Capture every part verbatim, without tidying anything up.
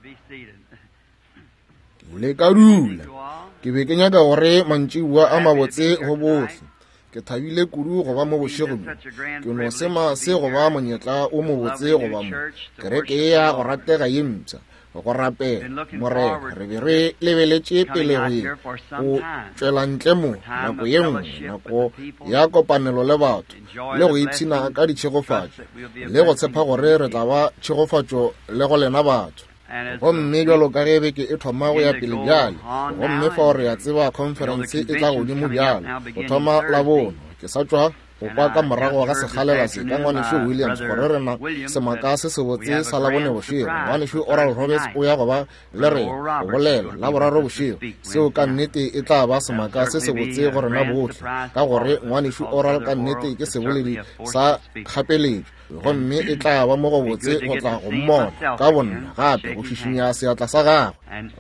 Le ka dula ke be ke nyaka gore mantšiboa a mabotse go bohle ke thabile kudu go ba mo bošego ke no sema se go ba monyetla o mobotse go ba mo kereke e ya go ratega ye mpša go rapela morero re be re lebeletše pele go tšwela ntle mo nako ye nngwe nako ya kopanelo le batho le go ipshina ka ditšhegofatšo le go tshepa gore re tla ba tšhegofatšo le go lena batho gomme bjalo ka ge beke e thoma go ya pele bjale gomme fa gore ya tseba conference e tla godimo bjale go thoma la bono ke sa tšwa go kwa ka morago ga segalela se ka ngwaneso Williams gore rena semaka se se botse sa la bone bošego ngwaneso Oral Roberts o ya go ba le re go bolela la boraro bošego seo ka nnete e tla ba semaka se se botse gore na bohle ka gore ngwaneso Oral ka nnete ke seboledi sa kgapeletšo gomme e tla ba mo go botse go tla go mmona ka bonna gape go šišinya seatla sa gagwe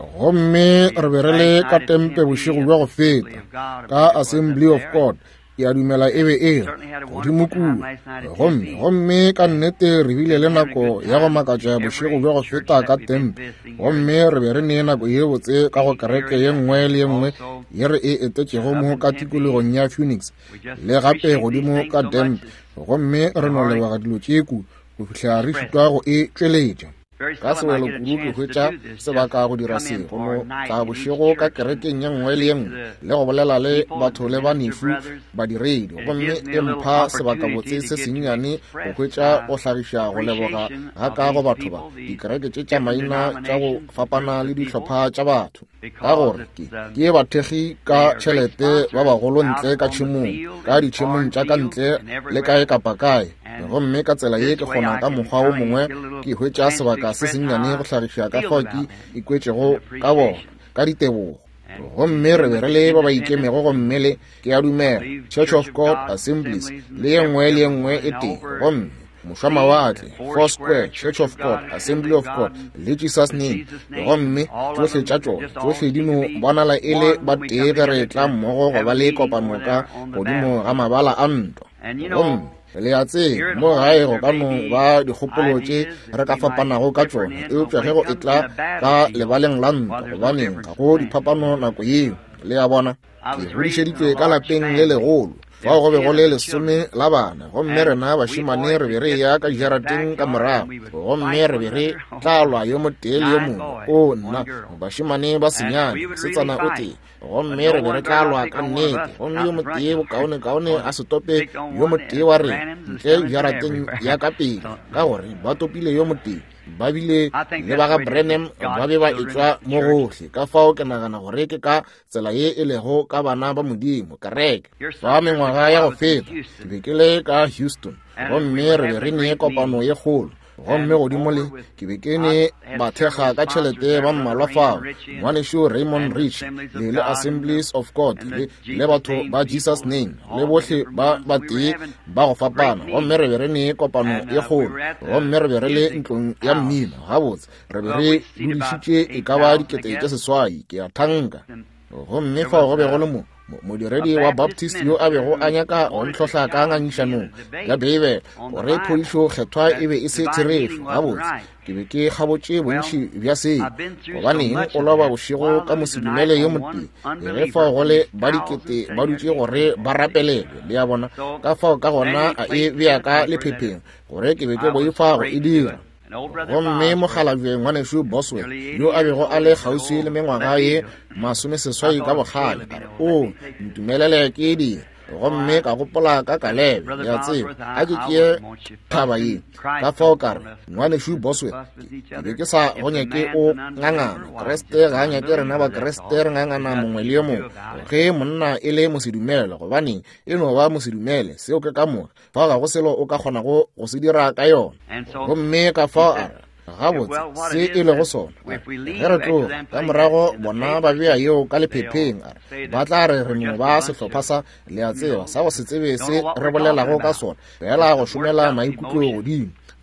gomme re be re le ka tempe bošego bja go feta ka Assembly of God ya dumela e be e godimo kudu gomme gomme ka nnete re bile le nako ya go makatša bošego bja go feta ka tempe gomme re be re nee nako ye botse ka go kereke ye nngwe le ye nngwe ye re e etetšego mo ka tikologong ya Phoenix le gape godimo ka tempe gomme re no lebega dilo tšeku go fitlha re šitwa go e tšweletša ka sewelo kudu ke hwetša sebaka go dira se go no tla bošego ka kerekeng ye nngwe le ye nngwe le go bolela le batho le banefu badiredi gomme e mpha sebaka botse se sennyane go hwetša go hlagiša go leboga ga ka go batho ba dikereke tše tša maina tša go fapana le dihlopha tša batho ka gore ke bathegi ka tšhelete ba bagolo ntle ka tšhemong ka ditšhemong tša ka ntle le kae kapa kae gomme ka tsela ye ke kgona ka mokgwa o mongwe ke hwetša sebaka se sennyane go hlagiša ka fao ke ikwetšego ka bona ka ditebogo gomme re be re le ba ba ikemego gomme le ke a dumela Church of God Assemblies le ye nngwe le ye nngwe e teng gomme mošamawatle Foursquare Church of God Assembly of God le Jesus Name gomme tšohle tša tšona tšohle di no bonala e le ba tee ge re tla mmogo go ba le kopano ka godimo ga mabala a ntwa gomme le ya tse mo gae go ka no ba dikgopolo tše re ka fapanago ka tšona eupša ge go e tla ka lebaleng la ntwa gobaneng ga go diphapano nako yeo le ya bona ke godišeditšwe ka lapeng le legolo fa go be go le lesome la bana gomme rena bašimane re be re ya ka jarateng ka morago gomme re be re tlalwa yo motee le yo mongwe o nna bašimane ba senyane setsana o tee gomme re be re tlalwa ka nnete gomme yo motee bokaone-kaone a se tope yo motee wa re ntle jarateng ya ka pele ka gore ba topile yo motee ba bile le ba ga Branham ba be ba etšwa mo gohle ka fao ke nagana gore ke ka tsela ye e lego ka bana ba modimo kereke fa mengwaga ya go feta ke be ke le ka Houston gomme re be re nee kopano ye kgolo gomme godimo le ke be ke ne bathekga ka tšhelete ba mmalwa fao ngwaneso Raymond Rich le le Assemblies of God le, le batho ba Jesus Name le bohle ba ba tee ba go fapana gomme re be re nee kopano ye kgolo gomme re be re le ntlong ya mmino gabotse re be re dudišitše e ka ba dikete tše seswai ke a thanka gomme fao go be go le mo modiredi wa Baptist yo a bego a nyaka go ntlhotlha ka ngangišanong ya Bibele gore phodišo kgethwa e be e se therešo gabotse ke be ke gabotše bontši bja seo gobaneng o loba bošego ka mosedumele yo motee e ge fao go le ba dikete ba dutše gore ba rapelelwe le ya bona ka fao ka gona a e bea ka lephepheng gore ke be ke boifa go e dira gomme mogalabje ngwaneso Boswell yo a bego a le kgauswi le mengwaga ye masome seswai ka bogale a re o ntumelele ke di gomme ka gopola ka Kalebe ya tseba a ke ke thaba ye ka fao ka re ngwaneso Boswell ke be ke sa go nyake o ngangana Kreste ga nyake rena ba Kreste re ngangana mongwe le yo mongwe ge monna e le mosedumele gobaneng e no ba mosedumele seo ke ka more fa ga go selo o ka kgona go se dira ka yona gomme ka fao a re gabotse se e le go sona ge re tlo ka morago bona ba bea yeo ka lephepheng a re ba tla re re no ba sehlopha sa le a tseba sa go se tsebe se re bolelago ka sona fela go šomela maikutlo godimo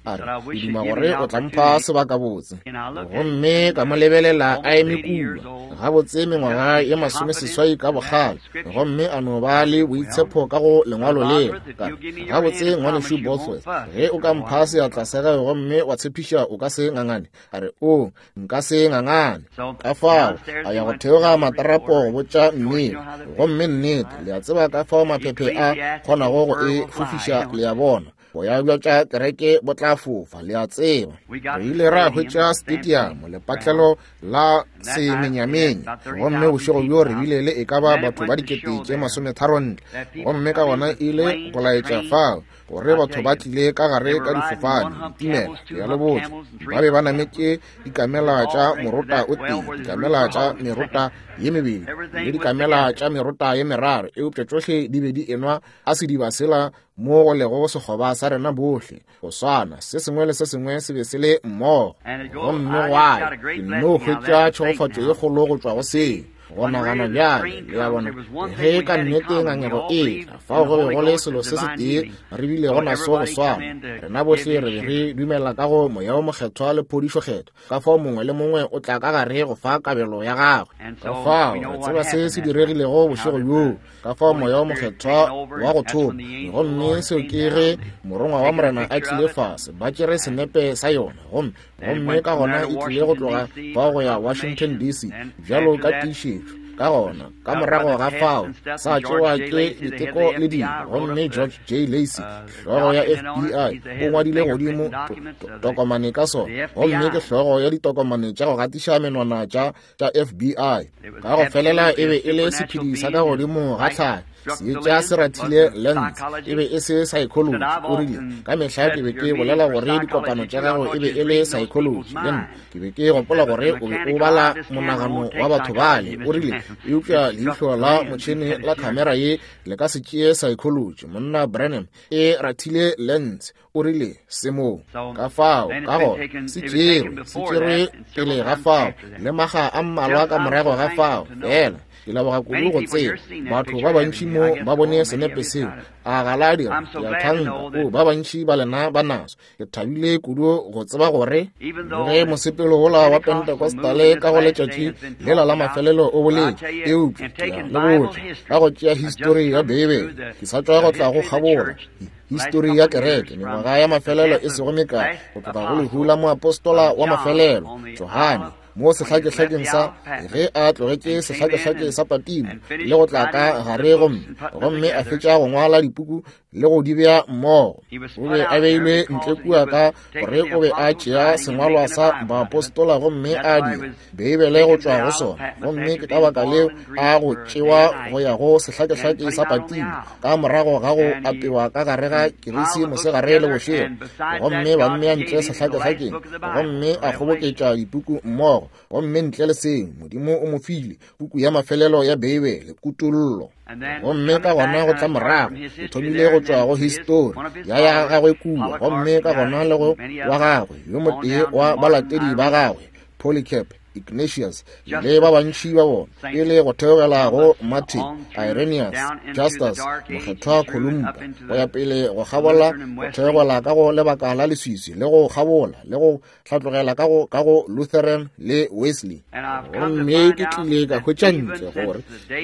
a re ke duma gore o tla mpha sebaka botse gomme ka mo lebelela a eme kua gabotse mengwaga ye masome seswai ka bogale gomme a no ba le boitshepo ka go lengwalo leo gabotse ngwaneso Bosworth ge o ka mpha seatla sa gage gomme wa tshepiša o ka se ngangane a re o nka se ngangane ka fao a ya go theoga matarapo go botša mmele gomme nnete le a tseba ka fao maphephe a kgonago go e fofiša le a bona boya bja tša kereke bo tla fofa le a tseba re ile ra hwetša stadium lepatlelo la semenyamenya gomme bošego bjo re bile le e ka ba batho ba dikete tše masometharo-ntle gomme ka gona ile go laetša fao gore batho ba tlile ka gare ka difofane ditimela ya lebotse ba be ba nametše dikamela tša morota o tee dikamela tša merota ye mebedi le dikamela tša merota ye meraro eupša tšohle di be di enwa a se dibasela mo go lego sekgoba sa rena bohle go swana se sengwe le se sengwe se be se le mmogo gomme gwae ke no hwetša tšhogofatšo ye kgolo go tšwa go seo go nagana bjale le ya bona ge ka nnete ngangego e fao go be go le selo se se tee re bile go naso go swana rena bohle re be re dumela ka go moya o mokgethwa le phodišokgetho ka fao mongwe le mongwe o tla ka gare go fa kabelo ya gagwe ka fao re tseba se se diregilego bošego bjo ka fao moya o mokgethwa wa go thoma gomme seo ke ge morongwa wa morena a tlile fase ba tšere senepe sa yona gomme ka gona e tlile go tloga fao go ya Washington D C bjalo ka tišetšo ka gona ka morago ga fao sa tšewa ke diteko le dilo gomme George J. Lacey hlogo ya F B I o ngwadile godimo tokomane ka sona gomme ke hlogo ya ditokomane tša go gatiša menwana tša F B I ka go felela e be e le sephedi sa ka godimo ga tlhai seetša se ratile Lenz e be e se psychology o rile ka mehla ke be ke bolela gore dikopano tša gago e be e le psychology le nna ke be ke gopola gore o be o bala monagano wa batho bale o rile eupša leitlho la motšhene la camera ye le ka se tšee psychology monna Branham e ratile Lenz o rile se moo ka fao ka go se tšerwe se tšerwe pele ga fao le maga a mmalwa ka morago ga fao fela ke laboga kudu go tseba batho ba bantši mo ba bone senepe seo a galadira ya thanga o ba bantši ba lena ba naso ke thabile kudu go tseba gore ge mosepelo ola wa Pentecostale ka go letšatši lela la mafelelo o boletše eupša le botša ka go tšea histori ya Bibele ke sa tšwa go tla go kgabola histori ya kereke mengwaga ya mafelelo e sego mekae go tloga go lehula moapostola wa mafelelo Johane mo sehlakehlakeng sa ge a tlogetše sehlakehlake sa Patimo le go tla ka gare gomme gomme a fetša go ngwala dipuku le go di bea mmogo o be a beilwe ntle kua ka gore o be a tšea sengwalwa sa baapostola gomme a dira Beibele go tšwa go sona gomme ke ka baka leo a go tšewa go ya go sehlakehlake sa Patimo ka morago ga go apewa ka gare ga kerisi mosegare le bošego gomme ba mmea ntle sehlakehlakeng gomme a kgoboketša dipuku mmogo gomme ntle le seng modimo o mo file puku ya mafelelo ya Beibele kutullo gomme ka gona go tla morago o thomile go tšwa go histori ya ya gagwe kua gomme ka gona le go wa gagwe yo motee wa balatedi ba gagwe Polycarp Ignatius le ba bantši ba bona e le go theogela go Martin Irenaeus Justus mokgethwa Columba go ya pele go gabola go theogela ka go lebaka la leswiswi le go gabola le go hlatlogela ka go ka go Lutheran le Wesley gomme ke tlile ka hwetša ntle gore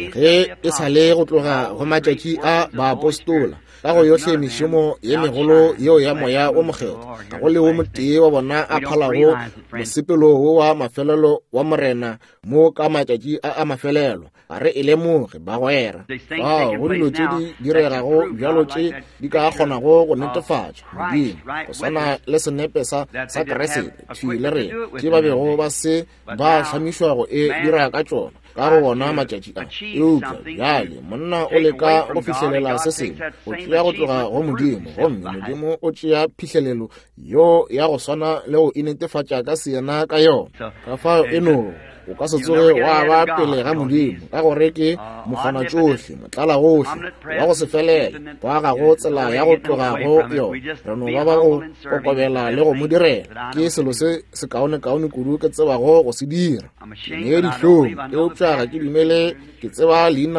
ge e sa le go tloga go matšatši a baapostola ka go yohle mešomo ye megolo yeo ya moya o mokgetho ka go le wo motee wa bona a phalago mosepelo wo wa mafelelo wa morena mo ka matšatši a mafelelo a re e lemoge ba gwera ao go dilo tše di diregago bjalo tše di ka kgonago go netefatša modimo go swana le senepe sa sa keresete tšhwi le rena tše ba bego ba se ba hlamišwa go e dira ka tšona ka go bona matšatši a eupša bjale monna o leka go fihlelela se sengwe go tšea go tloga go modimo gomme modimo o tšea phihlelelo yo ya go swana le go inetefatša ka seena ka yona ka fao eno o ka se tsoge wa ba pele ga modimo ka gore ke mogana tšohle motlala gohle wa go se felela wa ga go tsela ya go tloga go yo re no ba ba go kokobela le go mo direla ke selo se se kaone-kaone kudu ke tsebago go se dira ne dihlong eupša ga ke dumele ke tseba leina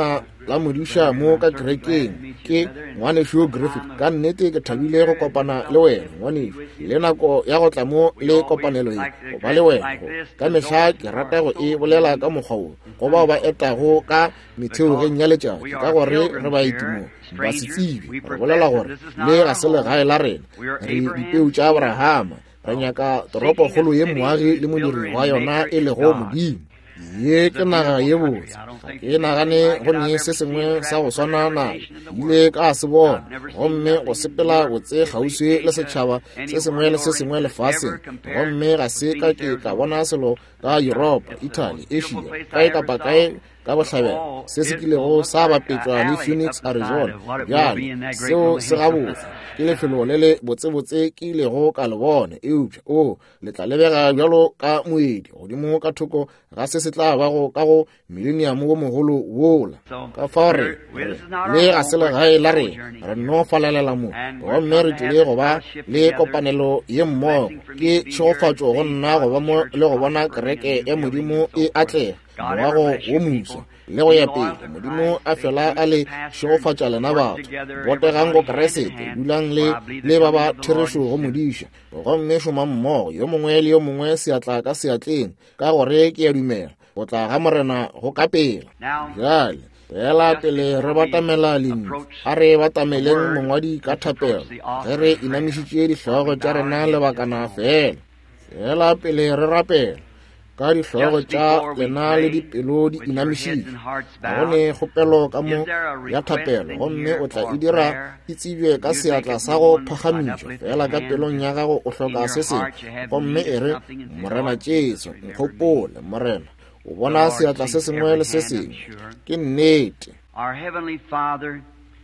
la modiša mo ka kerekeng ke ngwaneso Griffith. Ka nnete ke thabile go kopana le wena ngwaneso, le nako ya go tla mo le kopanelo e go ba le wena. Ka mehla ke rata go e bolela ka mokgwa o go bao ba etago ka metheoreng ya letšatši, ka gore re baetimo ba se tsebe re bolela gore le ga se legae la rena, re dipeu tša Abrahama, re nyaka toropo kgolo ye moagi le modiri wa yona e lego Modimo. Ye ke naga ye botse, ke nagane go ne se sengwe sa go swana nayo ile ka se bona, gomme go sepela botse kgauswi le setšhaba se sengwe le se sengwe lefatsheng, gomme ga se ka ke ka bona selo ka Europa, Italy, Asia, kae kapa kae ka bohlabela se se kilego sa bapetšwa le Phoenix, Arizona. Bjale seo se gabotse ke lefelo le le botsebotse ke ilego ka le bone, eupša o le tla lebega bjalo ka moedi godimo ka thoko ga se se tla bago ka go millennium wo mogolo wola. Ka fao re le ga se legae la rena, re no falelela mo gomme re tlile go ba le kopanelo ye mmogo ke tšhogofatšo go nna go ba mo le go bona kereke ya Modimo e atlega moago wo moso le go ya pele. Modimo a fela a le tšhogofatša lena batho botegang go keresete dulang le le ba ba therešo go modiša, gomme šoma mmogo yo mongwe le yo mongwe seatla ka seatleng, ka gore ke ya dumela go tla ga morena go ka pela. Bjale fela pele re batamela leni a re batameleng mongwadi ka thapelo ge re inamišitše dihlogo tša rena lebakana fela. Fela pele re rapela ka dihlogo tša lena le dipelo di inamišitše, ga gone kgopelo ka mo ya thapelo, gomme o tla e dira e tsebje ka seatla sa go phagamišwa fela ka pelong ya gago o hloka se sengwe, gomme e re morena Jesu nkgopole morena o bona seatla se sengwe le se sengwe ke nnete. Our Heavenly Father,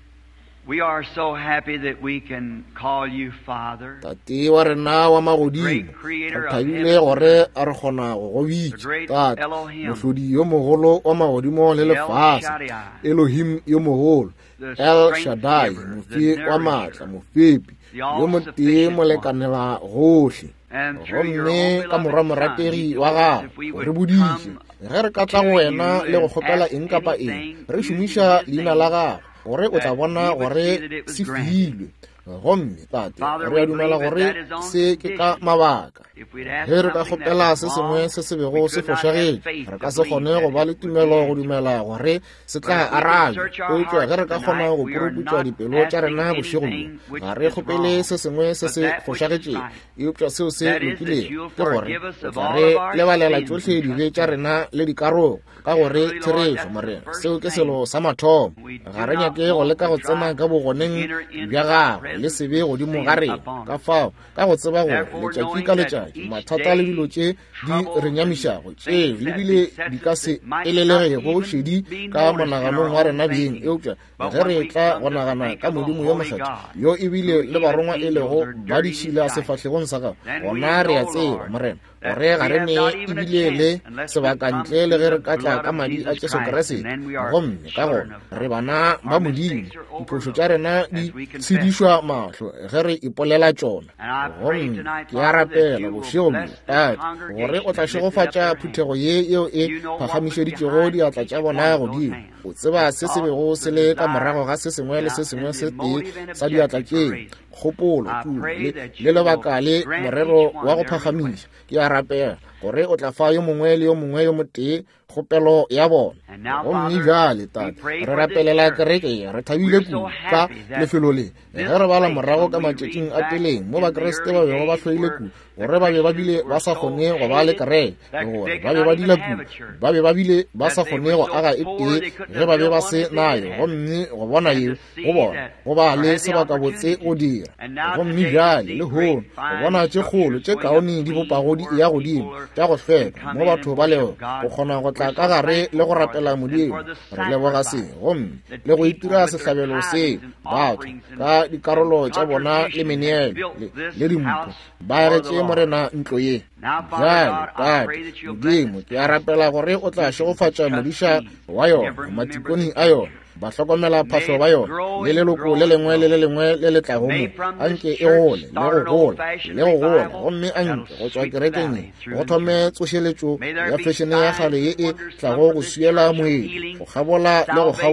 we are so happy that we can call you Father. Tate wa rena wa magodimo, re thabile gore a re kgona go go bitša Tate, mohlodi yo mogolo wa magodimo le lefase, Elohim yo mogolo, El Shaddai, mofi wa maatla, mofepi yo motee molekanela gohle. Gomme ka morwa morategi wa gago re bodiše ge re ka tla go wena le go kgopela eng kapa eng, re šomiša leina la gago gore o tla bona gore se filwe. Gomme Tate re a dumela gore se ke ka mabaka ge re ka kgopela se sengwe se se bego se fošagetše, re ka se kgone go ba le tumelo go dumela gore se tla arabe. Eupša ge re ka kgona go puruputša dipelo tša rena bošego bjo, ga re kgopele se sengwe se se fošagetšeng. Eupša seo se lokilego ke gore o tla re lebalela tšohle dibe tša rena le dikarogo ka gore therešo morena, seo ke selo sa mathomo. Ga re nyake go leka go tsena ka bogoneng bja gago le sebe godimo ga rena, ka fao ka go tseba gore letšatši ka letšatši mathata le dilo tše di re nyamišago tšeo lebile di ka se elelegego šedi ka monaganong wa rena beng. Eupša ge re tla go nagana ka Modimo yo mokgetho yo ebile le barongwa e lego ba ditšhila sefahlegong sa gago, gona re a tseba morena gore ga re ne ebile le sebakantle le ge re ka tla ka madi a Jesu Kriste, gomme ka gona re bana ba Modimo, diphošo tša rena di tshedišwa mahlo ge re ipolela tšona. Gomme ke a rapela bošego bjo Tate gore o tla šegofatša phuthego ye yeo e phagamišeditšego diatla tša bona godimo. O tseba se se bego se le ka morago ga se sengwe le se sengwe se tee sa diatla tšeng, kgopolo tumo le lebaka le morero wa go phagamiša. Ke a rapela gore o tla fa yo mongwe le yo mongwe yo motee kgopelo ya bona. Gomme bjale Tate re rapelela kereke re thabile kudu ka lefelo le ge re bala morago ka matšatšing a peleng mo bakreste ba bego ba hlwaile kudu gore ba be ba bile ba sa kgone go ba le kereke, gore ba be ba dila kudu, ba be ba bile ba sa kgone go aga e tee ge ba be ba se nayo, gomme go bona yeo go bona go ba le sebaka botse go dira. Gomme bjale le hono go bona tše kgolo tše kaone di bopago di ya godimo tša go hlweka mo batho ba lego go kgona go tla ka gare le go rapela Modimo. Re leboga se gomme le go itira sehlabelo se batho ka dikarolo tša bona le meneelo le dimpo ba retše morena ntlo ye. Bjale Tate Modimo ke a rapela gore o tla šegofatša modiša wa yona matikoni a yona, ba hlokomela phahlo ba yona le leloko le lengwe le le lengwe le le tlago mo, anke e gole le go gola le go gola, gomme anke go tšwa kerekeng go thome tsošeletšo ya fešene ya gale ye e tlago go suela moedi, go gabola le go gabola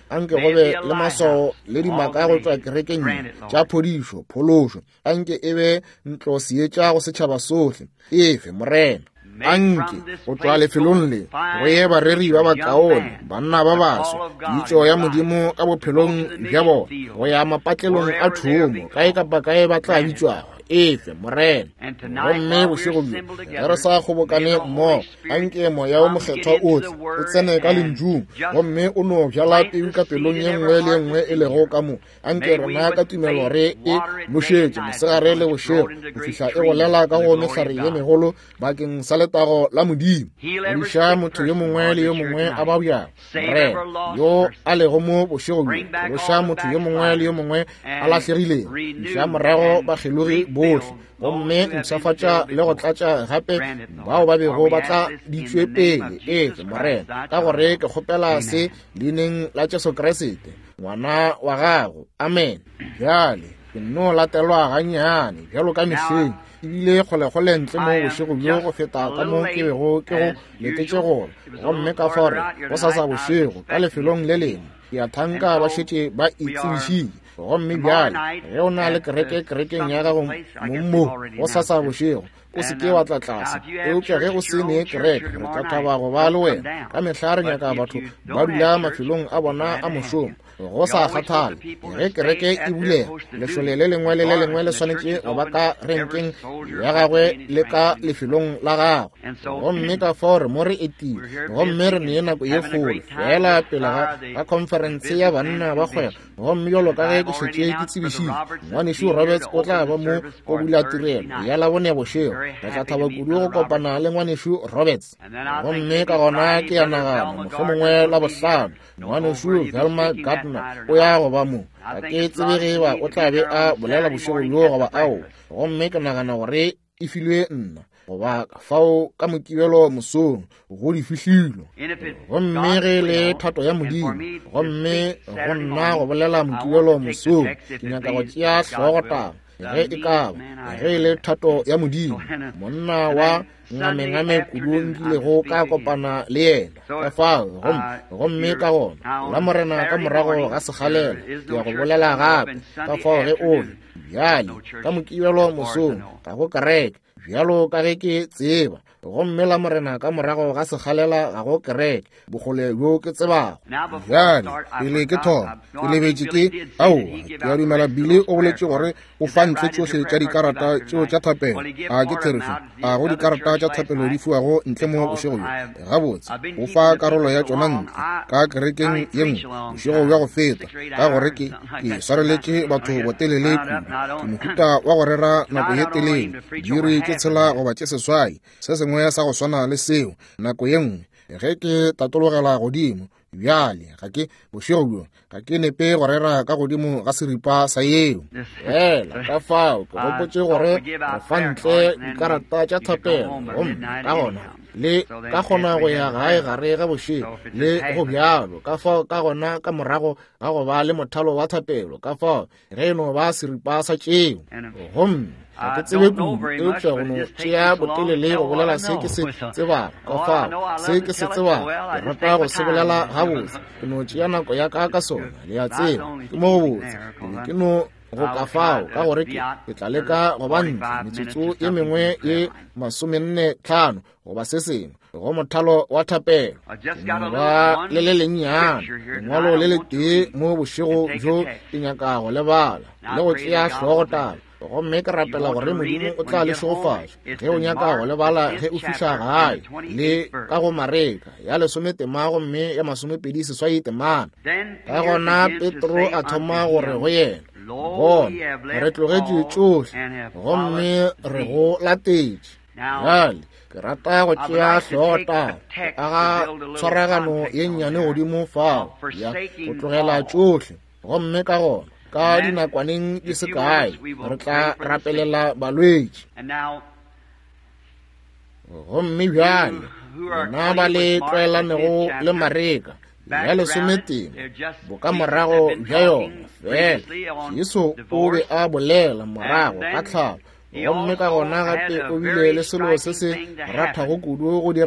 anke go be le maso le dimaka go tswa kerekeng tša phodišo phološo anke e be ntlo seetša go setšhaba sohle efe morena anke go tswa lefelong le go ye bareri ba bakaone banna ba baso ditšo ya modimo ka bophelong bja bona go ya mapatlelong a thomo kae kapa kae ba tla bitswago efe morena gomme bošego bjo ge re sa kgobokane mmogo anke moya o mokgethwa otlhe o tsene ka lentsung gomme o no bjala peu ka pelong ye nngwe le nngwe e lego ka mo anke rona ka tumelo re e nošetše mosegare le bošego go fihla e golela ka go mehlare ye megolo bakeng sa letago la modimo odiša motho yo mongwe le yo mongwe a ba bjang morena yo a lego mo bošego bjo ološa motho yo mongwe le yo mongwe a lahlegileng iša morago bakgelogi bohle gomme ntšhafatša le go tlatša gape bao ba bego ba tla ditšwe pele efe morena ka gore ke kgopela se leineng la Jesu Kriste ngwana wa gago amen bjale ke nno latelwa gannyane bjalo ka mehleng ebile kgolekgole ntle mo bošego bjo go feta ka mo ke bego ke go letetše gore gomme ka fore go sa sa bošego ka lefelong le lengwe ke a thanka ba šetše ba itsebišitše gomme bjale ge o na le kereke kerekeng ya gago mommo go sa sa bošego o se ke wa tla tlase eupša ge o se nee kereke re ka thaba go ba le wena ka mehla re nyaka batho ba dula mafelong a bona a mošomo go sa kgathale ge kereke e bulega lešole le lengwe le le lengwe le swanetše go ba ka renkeng ya gagwe le ka lefelong la gagwe gomme ka fao re mo re etile gomme re nee nako ye kgolo fela pele ga conference ya banna ba kgwega gomme jalo ka ge ke šetše ke tsebišitše ngwanešo Roberts o tla ba mo go bula tirelo ya labone bošego re tla thaba kudu go kopana le ngwanešo Roberts gomme ka gona ke ya nagana mohlomongwe la bohlano ngwanešo Velma Gardner o ya go ba mo ga ke tsebe ba o tla be a bolela bošego bjo goba ao gomme ke nagana gore e filwe nna goba fao ka mokibelo mosong go di fihlilo gomme ge le thato ya modimo gomme go nna go bolela mokibelo mosong ke nyaka go tšea hlogotang ge e ka ba ge le thato ya modimo monna wa ngame-ngame kudu nkilego ka kopana le yena ka fao gomme ka gona la morena ka morago ga sekgalela ke ya go bolela gape ka fao ge ole bjale ka mokibelo mosong ga go kereke bjalo ka ge ke tseba gomme la morena ka morago ga sekgalela ga go kereke bogole bjo ke tsebago bjale pele ke thoma ke lebetše ke ao ke a dumela bile o boletše gore o fa ntle tšohle tša dikarata tšeo tša thapelo a ke therefo a go dikarata tša thapelo di fiwago ntle mo bošego bjo gabotse o fa karolo ya tšona ntle ka kerekeng ye nngwe bošego bja go feta ka gore ke ke swareletše batho botelele kudu ke mohuta wa go rera nako ye telele diri ke tshela goba tše seswai se sengwe sa go swana le seo nako ye nngwe ge ke tatologela godimo bjale ga ke bošego bjo ga ke nepe go rera ka godimo ga seripa sa yeo fela ka fao ke gopotše gore re fa ntle dikarata tša thapelo gomme ka gona le ka gona go ya gae gare ga bošego le go bjalo ka fao ka gona ka morago ga go ba le mothalo wa thapelo ka fao ge no ba seripa sa tšeo gomme ga ke tsebe kudu eupša go no tšea botelele go bolela se ke se tsebago ka fao se ke se tsebago ke rata go se bolela gabotse ke no tšea nako ya ka ka sona le ya tseba ke mo gobotse ebe ke no go ka fao ka gore ke tla leka go ba ntle metsotso ye mengwe ye masomenne tlhano goba se sengwe go mothalo wa thapelo ba le le lennyane lengwalo le le tee mo bošego bjo ke nyaka go lebala le go tšea hlogotala gomme ke rapela gore modimo o tla le šogofatša ge o nyaka go lebala ge o fitlha gae le ka go mareka ya lesometema gomme ya masomepedi seswai temana ka gona Petro a thoma gore go yena bona re tlogetše tšohle gomme re go latetše jale ke rata go tšea hlota a ga tshwaragano ye nnyane godimo fao ya go tlogela tšohle gomme ka gona ka dinakwaneng di se kae re tla rapelela balwetši gomme bjale bona ba le tlwaelanego le mareka ya lesometeng bo ka morago bja yona fela Jesu o be a bolela morago ka tlhalo gomme ka gona gape o bile le selo se se rathago kudu go direga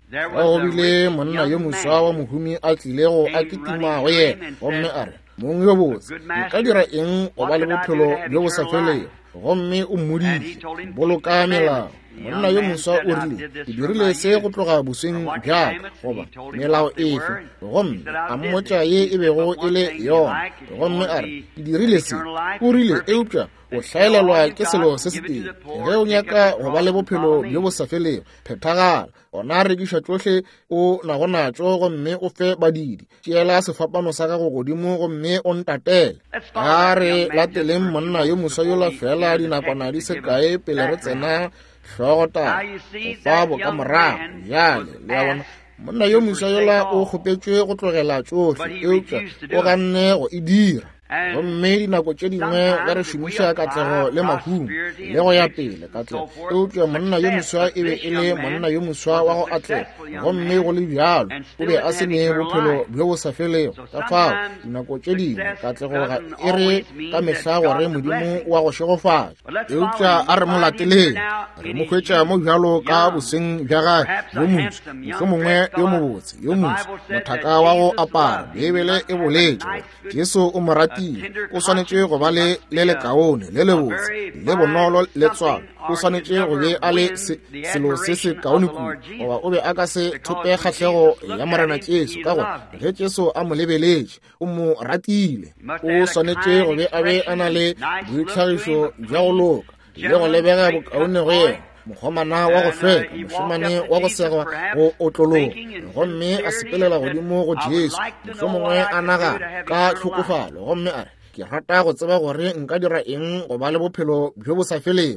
go bile monna yo moswa wa mohumi a tlilego a ketima go yena gomme a re mong yo botse ka dira eng go ba le bophelo jo bo sa felego gomme o mmoditse boloka melao monna yo moswa o rile ke dirile se go tloga boseng bjaka goba melao efe gomme a mmotša ye e bego e le yona gomme a re ke dirile se o rile eupša o hlaelelwa ke selo se se teng ge o nyaka go ba le bophelo bjo bo sa felego phethagala ona rekiša tsohle o nago natso gomme o fe badidi tšeela sefapano sa gago godimo gomme o ntatele a re lateleng monna yo moswa yola fela dinakwana di se kae pele re tsena hlogota go fa bo ka morago yale le ya bona monna yo moswa yola o kgopetšwe go tlogela tsohle eupša o ganne go e dira gomme dinako tše dingwe ba re šomiša katlego le mahumo le go ya pele katlego eupša monna yo moswa e be e le monna yo moswa wa go atlega gomme go le bjalo o be a se ne bophelo bjo bo sa felego ka fao dinako tše dingwe katlego ga e re ka mehla gore modimo wa go šegofatša eupša a re mo lateleng re mo hwetša mo bjalo ka boseng bja gae yo moswa mohlho mongwe yo mobotse yo moswa mothaka wa go apara bebele e boletše gore jesu o mo ratile o swanetše go ba le le lekaone le le botse le bonolo le tswalo o swanetše go be a le selo se se kaone kudu goba o be a ka se thope kgatlhego ya morena Jesu ka gore ge Jesu a mo lebeletše o mo ratile o swanetše go be a be a na le boitlhagišo bja go loka le go lebega bokaone go yena mogomana wa go hlweka mošemane wa go segwa go otlologa gomme a sepelela godimo go Jesu mohlho mongwe a naga ka tlhokofalo gomme a re ke rata go tseba gore nka dira eng go ba le bophelo bjo bo sa felego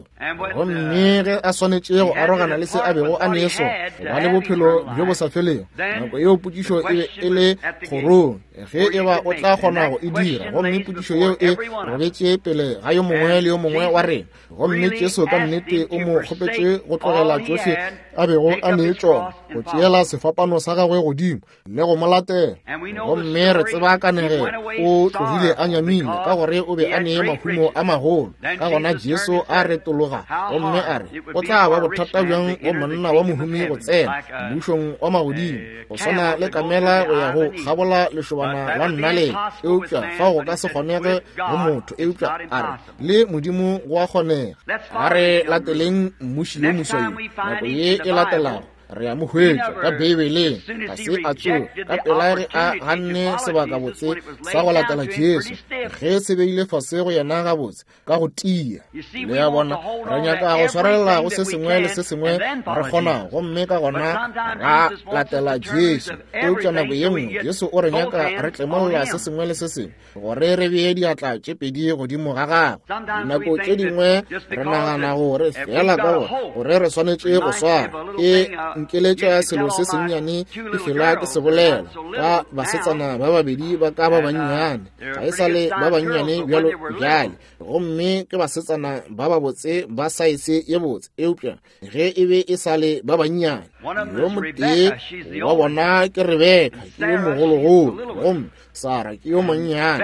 gomme ge a swanetše go arogana le se a bego a neso go ba le bophelo bjo bo sa felego nako yeo potšišo e be e le kgorong ge e ba o tla kgona go e dira gomme potšišo yeo e robetše pele ga yo mongwe le yo mongwe wa rena gomme Jesu ka nnete o mo kgopetše go tlogela tsohle a bego a nee tšona go tšeela sefapano sa gagwe godimo le go mo latela gomme re tseba kanege o tlogile a nyamile ka gore o be a nee mahumo a magolo ka gona Jesu a retologa gomme a re o tla ba bothata bjang go monna wa mohumi go tsena mmušong wa magodimo go swana le kamela go ya go gabola lešobana la nnaleng eupša fa go ka se kgonege go motho eupša a re le modimo go a kgonega a re lateleng mmuši yo moswai nako ye e latelago re a mo hwetša ka bebeleng ga se a tsoga ka pela re a ganne sebaka botse sa go latela Jesu ge se beile fase go yena gabotse ka go tia le ya bona re nyaka go swarelela go se sengwe le se sengwe re kgonago gomme ka gona ra latela Jesu eupša nako ye nngwe Jesu o re nyaka re tlemolola se sengwe le se sengwe gore re bee diatla tše pedi godimo ga gagwe dinako tše dingwe re nagana gore fela ka gore re swanetše go swara e nkeletša selo se sennyane e fela ke se bolela ka basetsana ba babedi ba ka ba bannyane ga e sa le ba bannyane bjalo bjale gomme ke basetsana ba ba botse ba saese ye botse eupša ge e be e sa le ba bannyane yo motee wa bona ke Rebeka ke yo mogologolo gomme Sara ke yo monnyane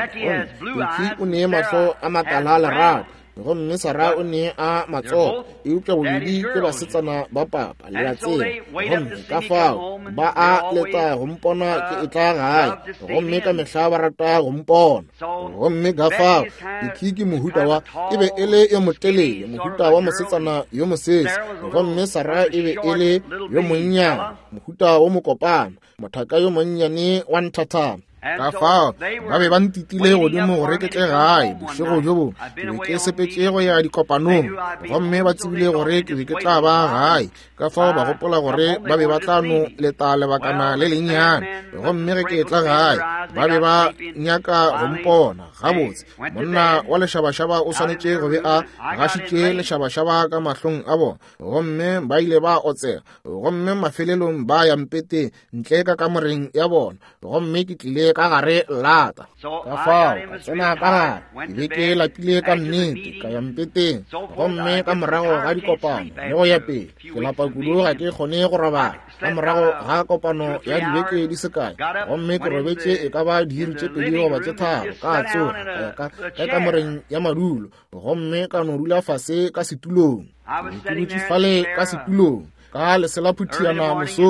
gomme o nee mahlo a matala a lerato gomme Sara o ne a matsogo eupša bobedi ke basetsana ba papa le a tsena gomme ka fao ba a leta go mpona ke e tla gae gomme ka mehla ba rata go mpona gomme ka fao dikhiki mohuta wa e be e le yo motelele mohuta wa mosetsana yo mosese gomme Sara e be e le yo monnyane mohuta wo mokopana mothaka yo monnyane wa nthathana ka fao ba be ba ntitile godimo gore ke tle gae bošego jo bo ke be ke sepetše go ya dikopanong gomme ba tsebile gore ke be ke tla ba gae ka fao ba gopola gore ba be ba tla no leta lebakana le lennyane gomme ge ke tla gae ba be ba nyaka go mpona gabotse monna wa lešabašaba o swanetše go be a gašitše lešabašaba ka mahlong a bona gomme ba ile ba otsega gomme mafelelong ba ya mpete ntle ka kamoreng ya bona gomme ke tlile ka gare lata ka fao ka tsena ka gare ke be ke lapile ka nnete ka ya mpeteng gomme ka morago ga dikopano le go ya pele ke lapa kudu ga ke kgone go robala ka morago ga kopano ya dibeke di se kae gomme ke robetše e ka ba diri tše pedi goba tše tharo ka tsoga ka kamoreng ya madulo gomme ka no dula fase ka setulong ke dutše fale ka setulong ka leselaphuthiana mosong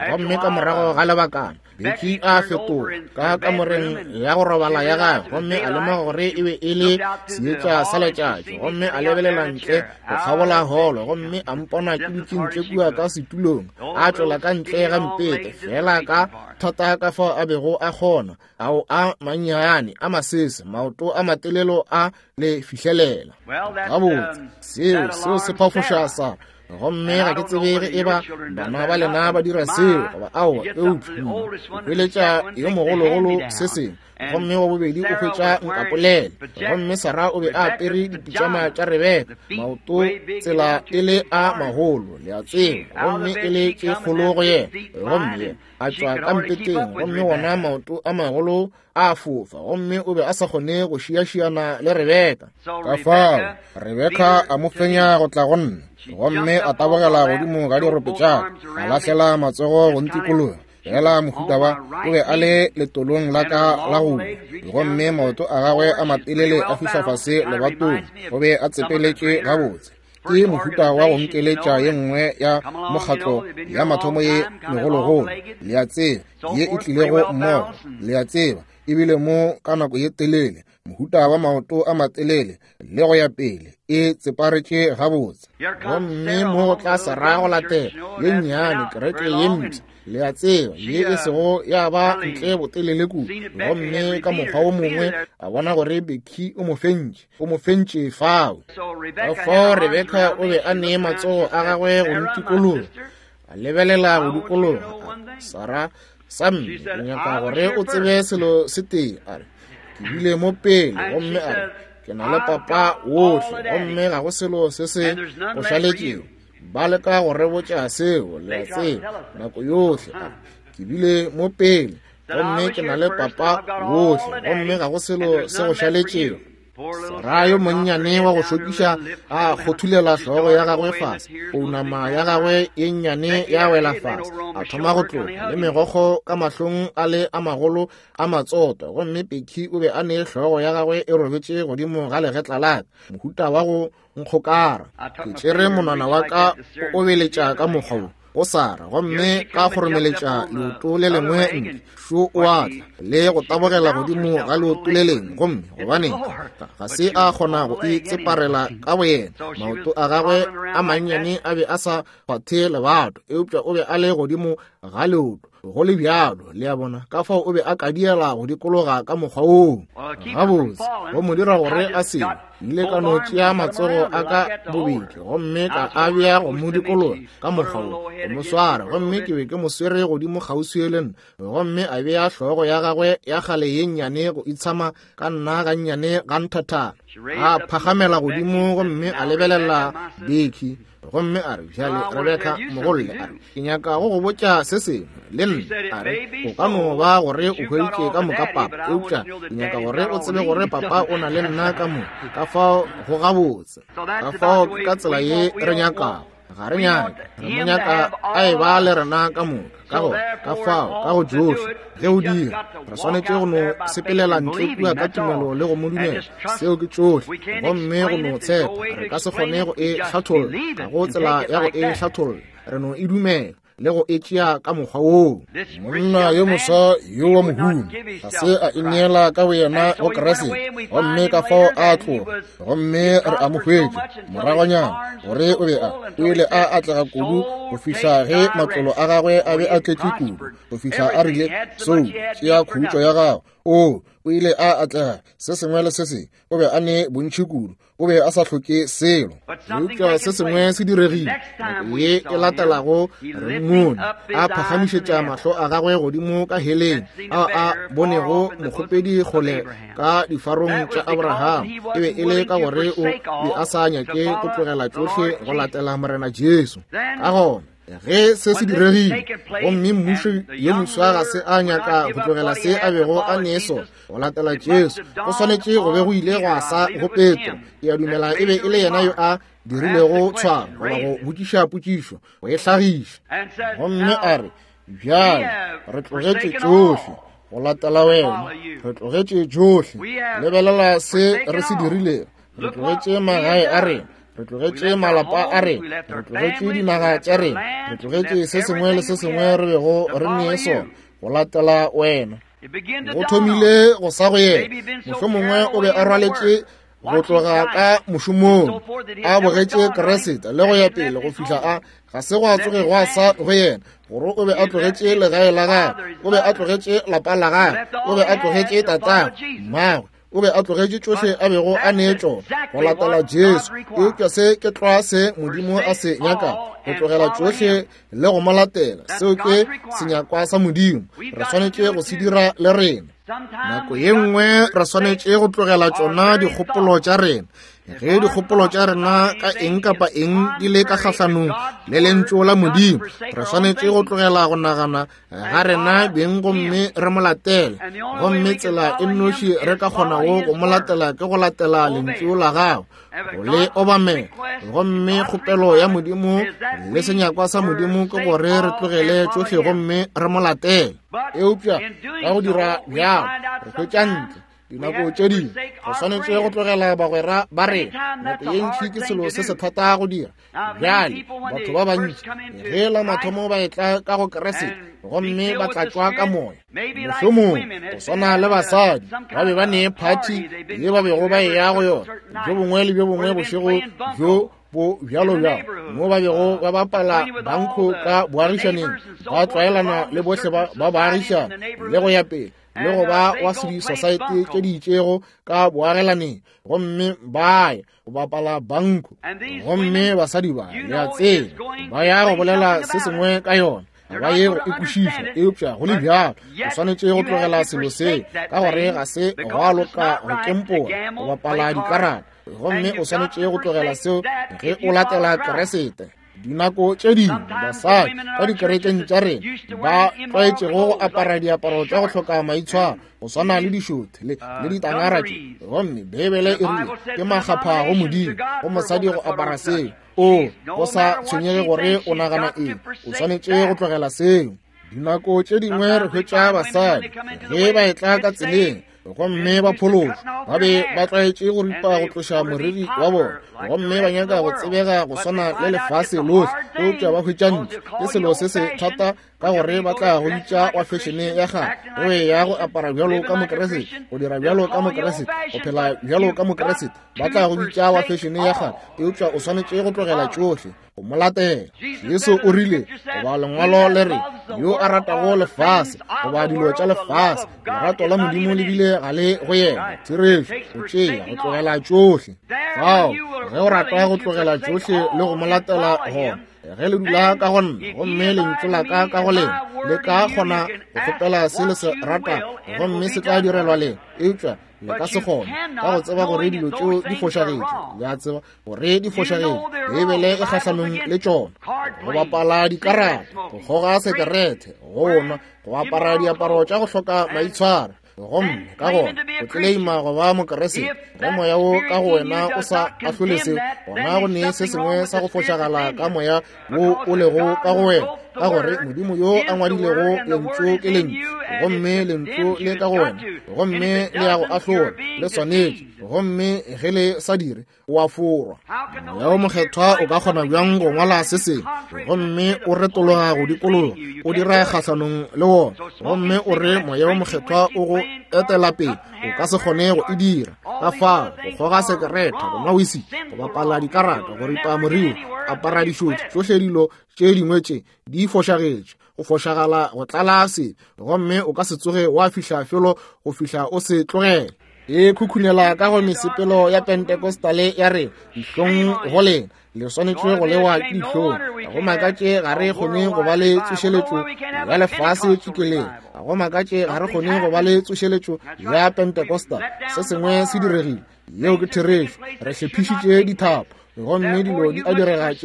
gomme ka morago ga lebakana Becky a fetoga ka kamoreng ya go robala ya gagwe gomme a lema gore e be e le seetša sa letšatši gomme a lebelela ntle go kgabola holo gomme a mpona ke dutšentše kua ka setulong a tlola ka ntle ga mpete fela ka thata ka fao a bego a kgona ao a mannyane a masese maoto a matelelo a le fihlelela gabotse seo seo se phafoša sa gomme ga ke tsebege e ba bana ba lena ba dira seo goba ao eupša o hweletša yo mogologolo se sengwe gomme wa bobedi o hwetša nkapolele gomme Sara o be a apere dipitšama tša Rebeka maoto tsela e le a magolo le a tseba gomme e le ke kgologo yena gomme a tšwa ka mpeteng gomme wona maoto a magolo a fofa gomme o be a sa kgone go šiašiana le Rebeka ka fao Rebeka a mo fenya go tla go nna gomme a tabogela godimo ga dirope tša a lahlela matsogo go ntikologa fela mohuta wa o be a le letolong la ka la go gomme maoto a gagwe a matelele a fiša fase lebatong o be a tsepeletše gabotse ke mohuta wa go nkeletša ye nngwe ya mokgatlo ya mathomo ye megologolo le a tseba ye e tlilego mmogo le a tseba ebile mo ka nako ye telele mohuta wa maoto a matelele le go ya pele e tseparetše gabotse gomme mo go tla Sara go latela ye nnyane kereke ye mpša le a tseba ye e sego ya ba ntle botelele kudu gomme ka mokgwa o mongwe a bona gore Becky o mo fentše o mo fentše fao ka fao Rebeka o be a nee matsogo a gagwe go ntikologa a lebelela go dikologa Sara samme o nyaka gore o tsebe selo se tee a re ke bile mo pele gomme a re ke na le papa wotlhe gomme ga go selo se se go šaletšego ba leka go rebotša seo le a tseba nako yotlhe a ke bile mo pele gomme ke na le papa wotlhe gomme ga go selo se go šaletšego Sara yo monnyane wa go šokiša a kgothulela hlogo ya gagwe fase pounama ya gagwe ye nnyane ya wela fase a thoma go tloga le megokgo ka mahlong a le a magolo a matsoto gomme Becky o be a ne hlogo ya gagwe e robetše godimo ga legetla laka mohuta wa go nkgokara ke tšere monwana wa ka o beletša ka mokgwa o Sara gomme ka goromeletša leoto le lengwe ntle šo o atla le go tabogela godimo ga leoto le lengwe gomme gobane ga se a kgona go itseparela ka boyena maoto a gagwe a mannyane a be a sa kgwathe lebato eupša o be a le godimo ga leoto go le bjalo le a bona ka fao o be a kadiela go dikologa ka mokgwa oo gabotse go mo dira gore a se ile ka no tšea matsogo a ka bobedi gomme ka a bea go mo dikologa ka mokgwa oo go mo swara gomme ke be ke mo swere godimo kgauswi le nna gomme a bea hlogo ya gagwe ya gale ye nnyane go itshama ka nna ga nnyane ga nthathana a phagamela godimo gomme a lebelela Becky gomme a re bjale Rebeka mogolle a re ke nyaka go go botša se sengwe le nna a re o ka no ba gore o hweditše ka moka papa eupša ke nyaka gore o tsebe gore papa o na le nna ka mo ka fao go gabotse ka fao ke ka tsela ye re nyakago ga re nyaka re mo nyaka a e ba le rena ka moka ka go ka fao ka go johle ge o dira re swanetše go no sepelela ntle kua ka tumelo le go modumela seo ke tšohle gomme go no tshepa re ka se kgone go e hlatholla ka go tsela ya go e hlatholla re no e dumela le go e tšea ka mokgwa woo monna yo mosa yo wa mohumi ga se a ineela ka boyena go keresete gomme ka fao a tloga gomme re a mo hwetše moragonyana gore o be a o ile a atlega kudu go fihla ge matlolo a gagwe a be a tletše kudu go fihla a rile sou tšea khutšo ya gago o o ile a atlega se sengwe le se sengwe o be a ne bontšhi kudu o be a sa hloke selo eupša se sengwe se diregile nako ye e latelago re ngone a phagamišetša mahlo a gagwe godimo ka heleng ao a bonego mokgopedi kgole ka difarong tša Abraham e be e le ka gore o be a sa nyake go tlogela tšohle go latela morena Jesu ka gona ge se se diregile gomme mmušo yo moswa ga se a nyaka go tlogela se a bego a neso go latela Jesu go swanetše go be go ile go asa go Petro ke a dumela e be e le yena yo a dirilego tshwaro goba go botšiša potšišo go e hlagiša gomme a re bjale re tlogetše tšohle go latela wena re tlogetše tšohle lebelela se re se dirilego re tlogetše magae a rena re tlogetše malapa a rena, re tlogetše dinaga tša rena, re tlogetše se sengwe le se sengwe re bego re nee sona go latela wena. Go thomile go sa go yena, mohlomongwe o be a rwaletše go tloga ka mošomong a bogetše Keresete le go ya pele go fihla a ga se go a tsoge go a sa go yena gore o be a tlogetše legae la gagwe, o be a tlogetše lapa la gagwe, o be a tlogetše tatagwe mmagwe, o be a tlogetše tšohle a bego a neetšo go latela Jesu. Eupša se ke tloa se Modimo a se nyaka go tlogela tšohle le go mo latela, seo ke senyakwa sa Modimo, re swanetše go se dira le rena. Nako ye nngwe re swanetše go tlogela tšona dikgopolo tša rena, ge dikgopolo tša rena ka eng kapa eng di le ka kgahlanong le lentšu la Modimo, re swanetše go tlogela go nagana ga rena beng gomme re mo latele, gomme tsela e nnoši re ka kgonago go mo latela ke go latela lentšu la gagwe, go le obamela, gomme kgopelo ya Modimo le senyakwa sa Modimo ke gore re tlogele tšohle gomme re mo latele. Eupša ka go dira bjalo re hwetša ntle dinako tše dingwe re swanetše go tlogela bagwera ba rena, nako ye ntši ke selo se se thata go dira. Bjale batho ba bantši ge la mathomo ba etla ka go Keresete gomme ba tla tšwa ka moya, mohlomong go swana le basadi ba be ba nee phathi ye ba bego ba e ya go yona, jo bongwe le bjo bongwe bošego jo bo bjalo bjalo, mo ba bego ba bapala banko ka boagišaneng, ba tlwaelana le bohle ba baagišana le go ya pele le go ba wa civil society tše di itšego ka boagelaneng, gomme ba ya go bapala banko, gomme basadi ba le a tsela ba ya go bolela se sengwe ka yona ba ye go ikušiša. Eupša go le bjalo o swanetše go tlogela selo se ka gore ga se go a loka go kempola go bapala dikarata, gomme o swanetše go tlogela seo ge o latela Keresete. Dinako tše dingwe basadi ka dikerekeng tša rena ba tlwaetšego go apara diaparo tša go hloka maitshwaro go swana le dišothi le ditangara tše, gomme Bibele e rile ke makgapha go Modimo go mosadi go apara seo. O go sa tshwenyege gore o nagana eng, o swanetše go tlogela seo. Dinako tše dingwe re hwetša basadi ge ba etla ka tseleng gomme ba phologa ba be ba tlwaetše go ripa go tloša moriri wa bona, gomme ba nyaka go tsebega go swana le lefase lohle. Eupša ba hwetša ntši ke selo se se thata ka gore ba tla go bitša wa fešene ya gage go e ya go apara bjalo ka Mokeresete, go dira bjalo ka Mokeresete, go phela bjalo ka Mokeresete, ba tla go bitša wa fešene ya gage. Eupša o swanetše go tlogela tšohle go mo latela. Yesu o rile goba lengwalo le re yo a ratago lefase goba dilo tša lefase, lerato la Modimo le bile ga le go yena, therešo go tšea go tlogela tšohle. Fao ge o rata go tlogela tšohle le go mo latela gona, ge le dula ka go nna gomme lentšu la ka ka go lena le ka kgona go kgopela se le se rata gomme se tla direlwa lena, eupša le ka se kgone ka go tseba gore dilo tšeo di fošagetše, le a tseba gore di fošagetše. Bibele e kgahlanong le tšona, go bapala dikarata, go kgoga sekerete, go nwa, go apara diaparo tša go hloka maitshwaro, gomme ka gona go tleima go ba Mokeresete ge moya wo ka go wena o sa ahlole seo, gona go nee se sengwe sa go fošagala ka moya wo o lego ka go wena, ka gore Modimo yo a ngwadilego lentšu ke lentšu, gomme lentšu le ka go wena, gomme le ya go ahlola le swanetše, gomme ge le sa dire o a forwa. Moya o mokgethwa o ka kgona bjang go ngwala se sengwe, gomme o retologa go dikologa o dira kgahlanong le wona, gomme o re moya o mokgethwa o go etela pele o ka se kgone go e dira ka fao, go kgoga sekereta, go nwa wisi, go bapala dikarata, go ripa moriri, apara dišothi, tšohle dilo tše dingwe tše di fošagetše, go fošagala go tlala se, gomme o ka se tsoge wa fihla felo go fihla o se tlogela. E khukhunela ka go mesepelo ya Pentekostale ya re dihlong go lena le swanetše go lewa ke dihlong, ga go makatše ga re kgone go ba le tsošeletšo ya lefase tšhikeleng, ga go makatše ga re kgone go ba le tsošeletšo ya Pentekosta. Se sengwe se diregile, yeo ke therešo, re hlephišitše dithapo, gomme dilo di a direga tše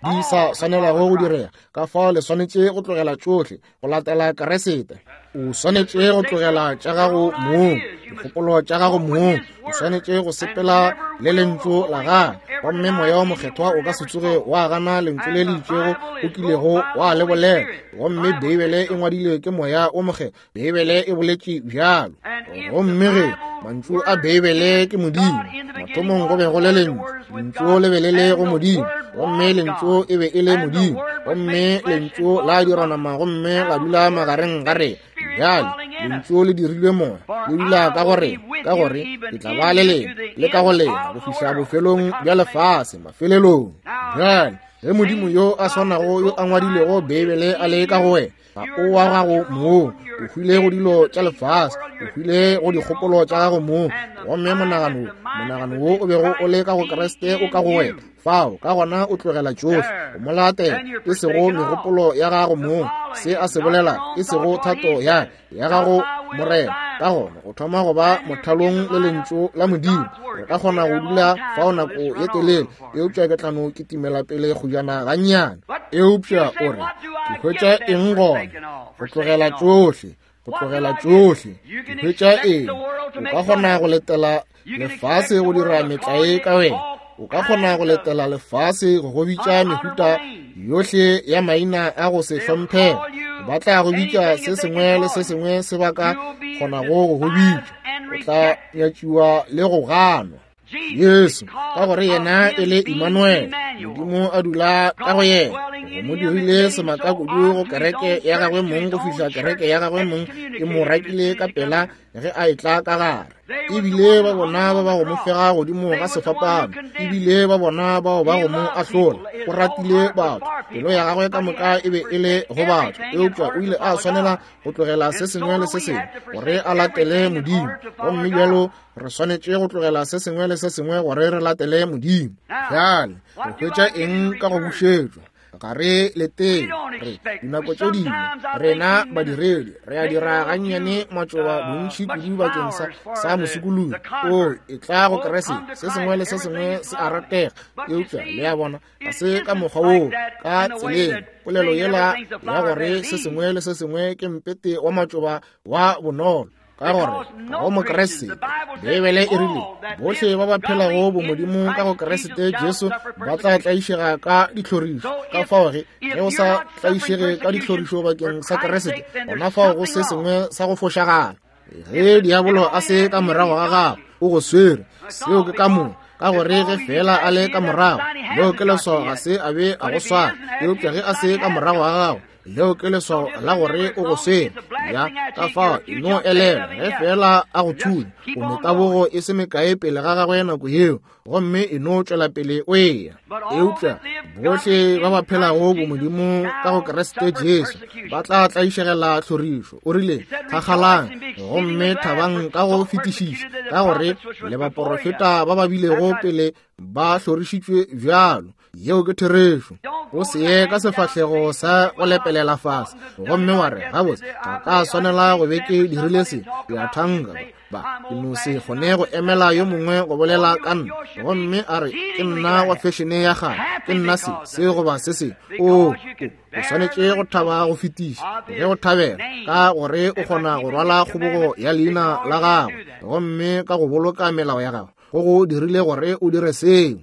di sa swanelago go direga ka fao le swanetse go tlogela tsotlhe go latela keresete o swanetse go tlogela tša gago moo dikgopolo tša gago moo o swanetse go sepela le lentso la gago gomme moya wa mokgethwa o ka se tsoge wa gana lentso le le itšego o kilego wa le bolela gomme beibele e ngwadilwe ke moya o mokge beibele e boletše bjalo gomme ge mantšu a beibele ke modimo mathomong go be go le lentso lentso le be le le go modimo gomme lentso e be e le modimo gomme lentso la diranama gomme la dula magareng ga re bjale lentso le dirilwe moya le dula ka gore ka gore le tla ba le lena le ka go lena go fiša bofelong bja lefase mafelelong bjale ge modimo yo a swanago yo a ngwadilego beibele a le ka go wena ga o wa gago moo o hwile go dilo tša lefase o hwile go dikgopolo tša gago moo gomme monagano monagano wo o bego o le ka go keresete o ka go wena fao ka gona o tlogela tsohle o molatela e sego megopolo ya gago moo se a se bolela e sego thato ya ya gago morena ka gona o thoma go ba mothalong le lentso la modimo o ka kgona go dula fao nako ye telele eupša ke tlano ke timela pele go jana gannyane eupša o re ke hwetša eng gona go tlogela tsohle go tlogela tsohle ke hwetša eng o ka kgona go letela lefase go dira metlae ka wena o ka kgona go letela lefase go go bitša mehuta yohle ya maina a go se hlomphela ba tla go bitša se sengwe le se sengwe se ba ka kgonago go go bitša o tla nyatšiwa le go ganwa yesu ka gore yena e le Emmanuel modimo a dula ka go yena go mo dirile semaka kudu go kereke ya gagwe mong go fiša kereke ya gagwe mong e mo rakile ka pela ge a etla ka gare ebile ba bona ba ba go mo fega godimo ga sefapano ebile ba bona bao ba go mo ahlola go ratile batho pelo ya gagwe ka moka e be e le go batho eupša o ile a swanela go tlogela se sengwe le se sengwe gore a latele modimo gomme bjalo re swanetše go tlogela se sengwe le se sengwe gore re latele modimo bjale go hwetša eng ka go bušetšwa ga re leteng re dinako tše dingwe rena badiredi re a dira gannyane matšoba bontši kudu bakeng sa sa mosekolodi o e tla go keresete se sengwe le se sengwe se a ratega eupša le ya bona ga se ka mokgwa woo ka tseleng polelo yela ya gore se sengwe le se sengwe ke mpete wa matšoba wa bonolo ka gore ka go mokeresete beibele e rile bohle ba ba phelago bomodimo ka go keresete jesu ba tla tlaišega ka dihlorišo ka fao ge ge o sa tlaišege ka dihlorišo bakeng sa keresete gona fao go se sengwe sa go fošagala ge diabolo a se ka morago ga gago o go swere seo ke ka moo ka gore ge fela a le ka morago leo ke leswao ga se a be a go swara eupša ge a se ka morago ga gago leo ke leswao la gore o go swere ya ka fao eno elela ge fela a go thunya o metabogo e se mekae pele ga gagwe nako yeo gomme eno tšwela pele o eya eupša bohle ba ba phelago bomodimo ka go keresete jesu ba tla tlaišegela hlorišo o rile thakgalang gomme thabang ka go fetišiša ka gore le baporofeta ba ba bilego pele ba hlorišitšwe bjalo yeo ke therešo o se ye ka sefahlego sa go lepelela fase gomme wa re gabotse ga ka swanela go be ke dirile se ya thanga ba ke no se kgone go emela yo mongwe go bolela ka nna gomme a re ke nna wa fešene ya gae ke nna se se goba se se o o swanetše go thaba go fetiša ge go thabela ka gore o kgona go rwala kgobogo ya leina la gago gomme ka go boloka melao ya gago go go dirile gore o dire seo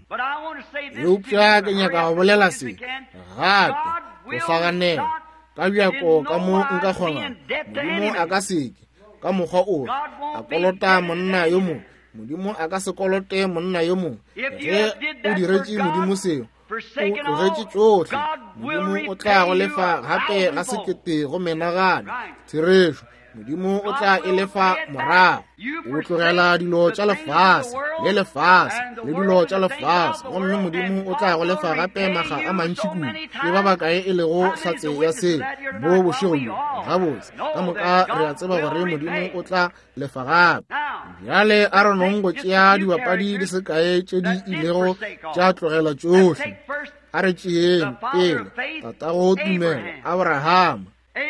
eupša ke nyaka go bolela se gape go faganela ka bjako ka mo nka kgona modimo a ka seke ka mokgwa o a kolota monna yo mongwe modimo a ka se kolote monna yo mongwe ge o diretše modimo seo o tlogetše tšohle modimo o tla go lefa gape ga sekete go menagana therešo modimo o tla e lefa morago o tlogela dilo tša lefase le lefase le dilo tša lefase gomme modimo o tla go lefa gape maga a mantši kudu le ba bakae e lego hlatse ya seo mo bošegong gabotse ka moka re a tseba gore modimo o tla lefa gape bjale a re nong go tšea dibapadi di sekae tše di ilego tša tlogela tšohle a re tšeeng pele tatago tumelo abrahama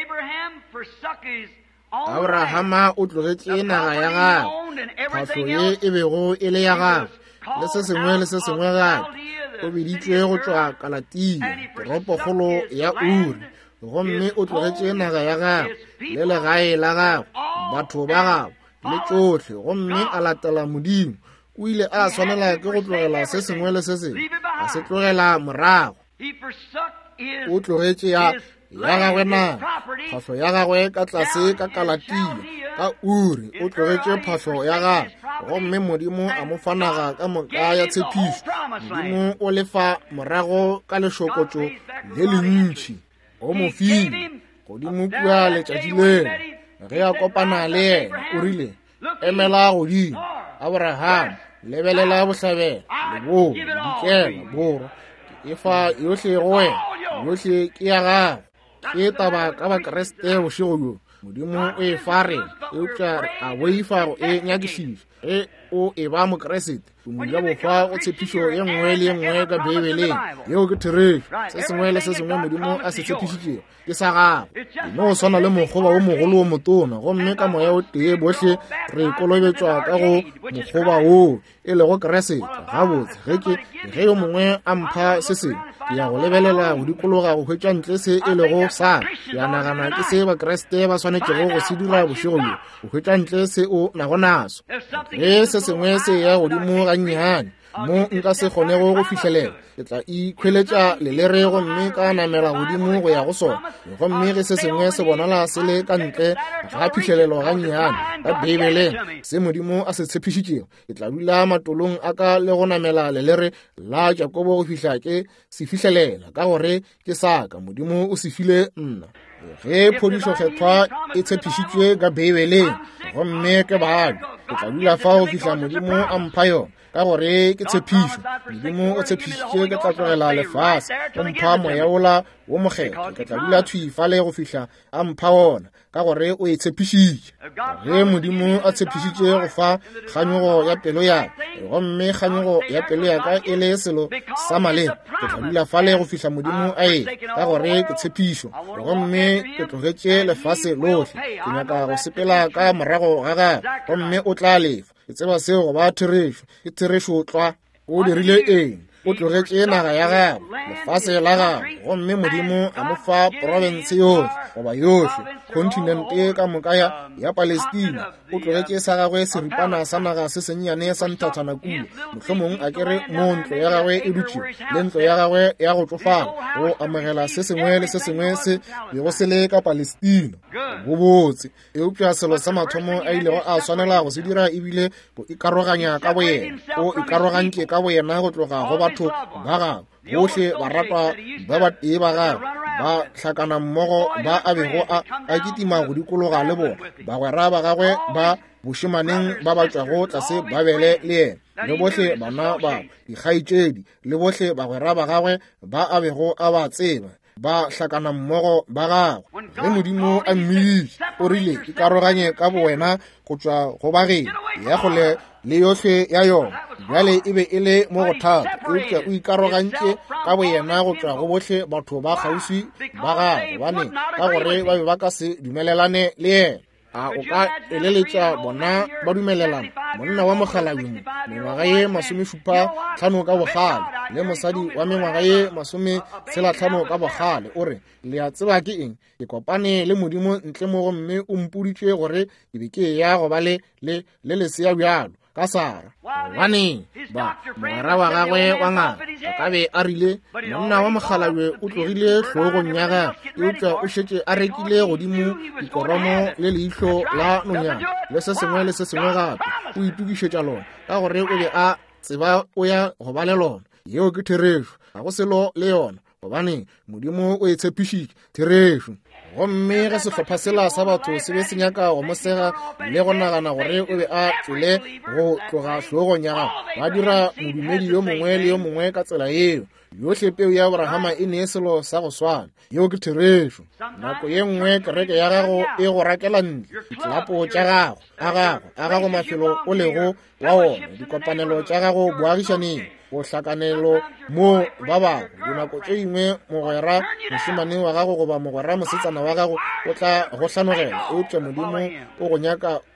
abrahama o tlogetše naga ya gagwe phahlo ye e bego e le ya gagwe le se sengwe le se sengwe gape o beditšwe go tšwa Kalatia toropokgolo ya Uri, gomme o tlogetše naga ya gago le legae la gago, batho ba gago le tšohle, gomme a latela Modimo. O ile a swanela ke go tlogela se sengwe le se sengwe, a se tlogela morago. O tlogetše ya ya gagwe naga, phahlo ya gagwe ka tlase ka Kalatia ka Uri, o tlogetše phahlo ya gagwe, gomme Modimo a mo fa naga ka moka ya tshepišo. Modimo o lefa morago ka lešokotšo le lentši, o mo file godimo kua letšatši lena. Ge a kopana le yena o rile, emela godimo Abraham, lebelela bohlabela lebo dikela borwa, ke efa yohle go wena, yohle ke ya gago. Ke taba ka bakreste bošego bjo, Modimo o e fare eupša a boifa go e nyakišiša. Ge o e ba mokresete, o moja bofa go tshepišo ye nngwe le ye nngwe ka Bibeleng yeo ke therešo. Se sengwe le se sengwe Modimo a se tshepišitšego ke sa gago. Eno o swana le mokgoba o mogolo o motona, gomme ka moya o tee bohle re kolobetšwa ka go mokgoba oo e lego kereseta gabotse. Ge ke ge yo mongwe a mpha se sengwe, ke ya go lebelela go dikologa go hwetša ntle se e lego sa. Ke a nagana ke se bakreste ba swanetšego go se dira bošego bjo, go hwetša ntle se o nago naso. Ge se sengwe se ya godimo ga nnyane mo nka se kgonego go fihlelela, ke tla ikhweletša lelere gomme ka namela godimo go ya go sona. Gomme ge se sengwe se bonala se le ka ntle ga phihlelelo ga nnyane ka Bibeleng se Modimo a se tshepišitšego, ke tla dula matolong a ka le go namela lelere la Jakobo go fihla ke se fihlelela, ka gore ke saka Modimo o se file nna. Ge phodišo kgethwa e tshepišitšwe ka Bibeleng, gomme ke baadi, ke tla dula fa go fihla Modimo a mpha yona, ka gore ke tshepišo. Modimo o tshepišitše ke tla tlogela lefase, o mpha moya ola wo mokgetho, ke tla dula thwifale go fihla a mpha ona, ka gore o e tshepišitše. Ge Modimo a tshepišitše go fa kganyogo ya pelo yaka, gomme kganyogo ya pelo yaka e le selo sa maleba, ke tla dula fale go fihla Modimo a e, ka gore ke tshepišo. Gomme ke tlogetše lefase lohle, ke nyaka go sepela ka morago ga gago, gomme o tla lefa. Ke tseba seo go ba therešo, ke therešo tlwa o dirile eng. O tlogetše naga ya gago, lefase la gago, gomme Modimo a mo fa province yohle goba yohle, kontinente ka moka ya ya Palestina. O tlogetše sa gagwe seripana sa naga se sennyane sa nthathana kua, mohlomong a kere mo ntlo ya gagwe e dutšego le ntlo ya gagwe ya go tlofala go amogela se sengwe le se sengwe se bego se le ka Palestina. Go botse eupša selo sa mathomo a ilego a swanela go se dira, ebile go ikaroganya ka boyena, o ikarogantše ka boyena go tloga go batho ba gago bohle, baratwa ba batee ba gago ba hlakana mmogo, ba a bego a kitima go dikologa le bona, bagwera ba gagwe ba bošemaneng ba batšwago tlase ba bele le yena, le bohle bana ba dikgaetšedi le bohle bagwera ba gagwe ba a bego a ba tseba, ba hlakana mmogo ba gago. Ge Modimo a mmiditše o rile ikaroganye ka bowena go tšwa go bageng ya gole le yohle ya yona, bjale e be e le mo go thata, eupša o ikarogantše ka boyena go tšwa go bohle batho ba kgauswi ba gago, gobane ka gore ba be ba ka se dumelelane le yena. A o ka eleletša bona ba dumelelana, monna wa mogalabi mengwaga ye masomešupa tlhano ka bogale le mosadi wa mengwaga ye masome tshela tlhano ka bogale, o re le a tseba ke eng, ke kopane le Modimo ntle mo go, mme o mpoditše gore ke be ke ya go ba le le lesea bjalo ka Sara. Gobane ba mogwera wa gagwe wa ngaka a ka be a rile, monna wa mogalabe o tlogile hlogong ya gagwe, eupša o šetše a rekile godimo dikoromo le leihlo la nonyana le se sengwe le se sengwe gape, o itukišetša lona, ka gore o be a tseba o ya go ba le lona. Yeo ke therešo, ga go selo le yona, gobane Modimo o e tshepišitše therešo. Gomme ge sehlopha sela sa batho se be se nyaka go mosega le go nagana gore o be a tswile go tloga hlogong ya gago, ba dira modumedi yo mongwe le yo mongwe ka tsela yeo. Yohle peo ya Abrahama e ne selo sa go swana. Yeo ke therešo. Nako ye nngwe kereke ya gago e go rakela ntle ditlelapo tša gago a gago a gago mafelo o lego wa ona, dikopanelo tša gago boagišaneng, go hlakanelo mo ba bago. Dinako tše dingwe mogwera mošemane wa gago goba mogwera mosetsana wa gago o tla go hlanogela, eupša Modimo o go nyaka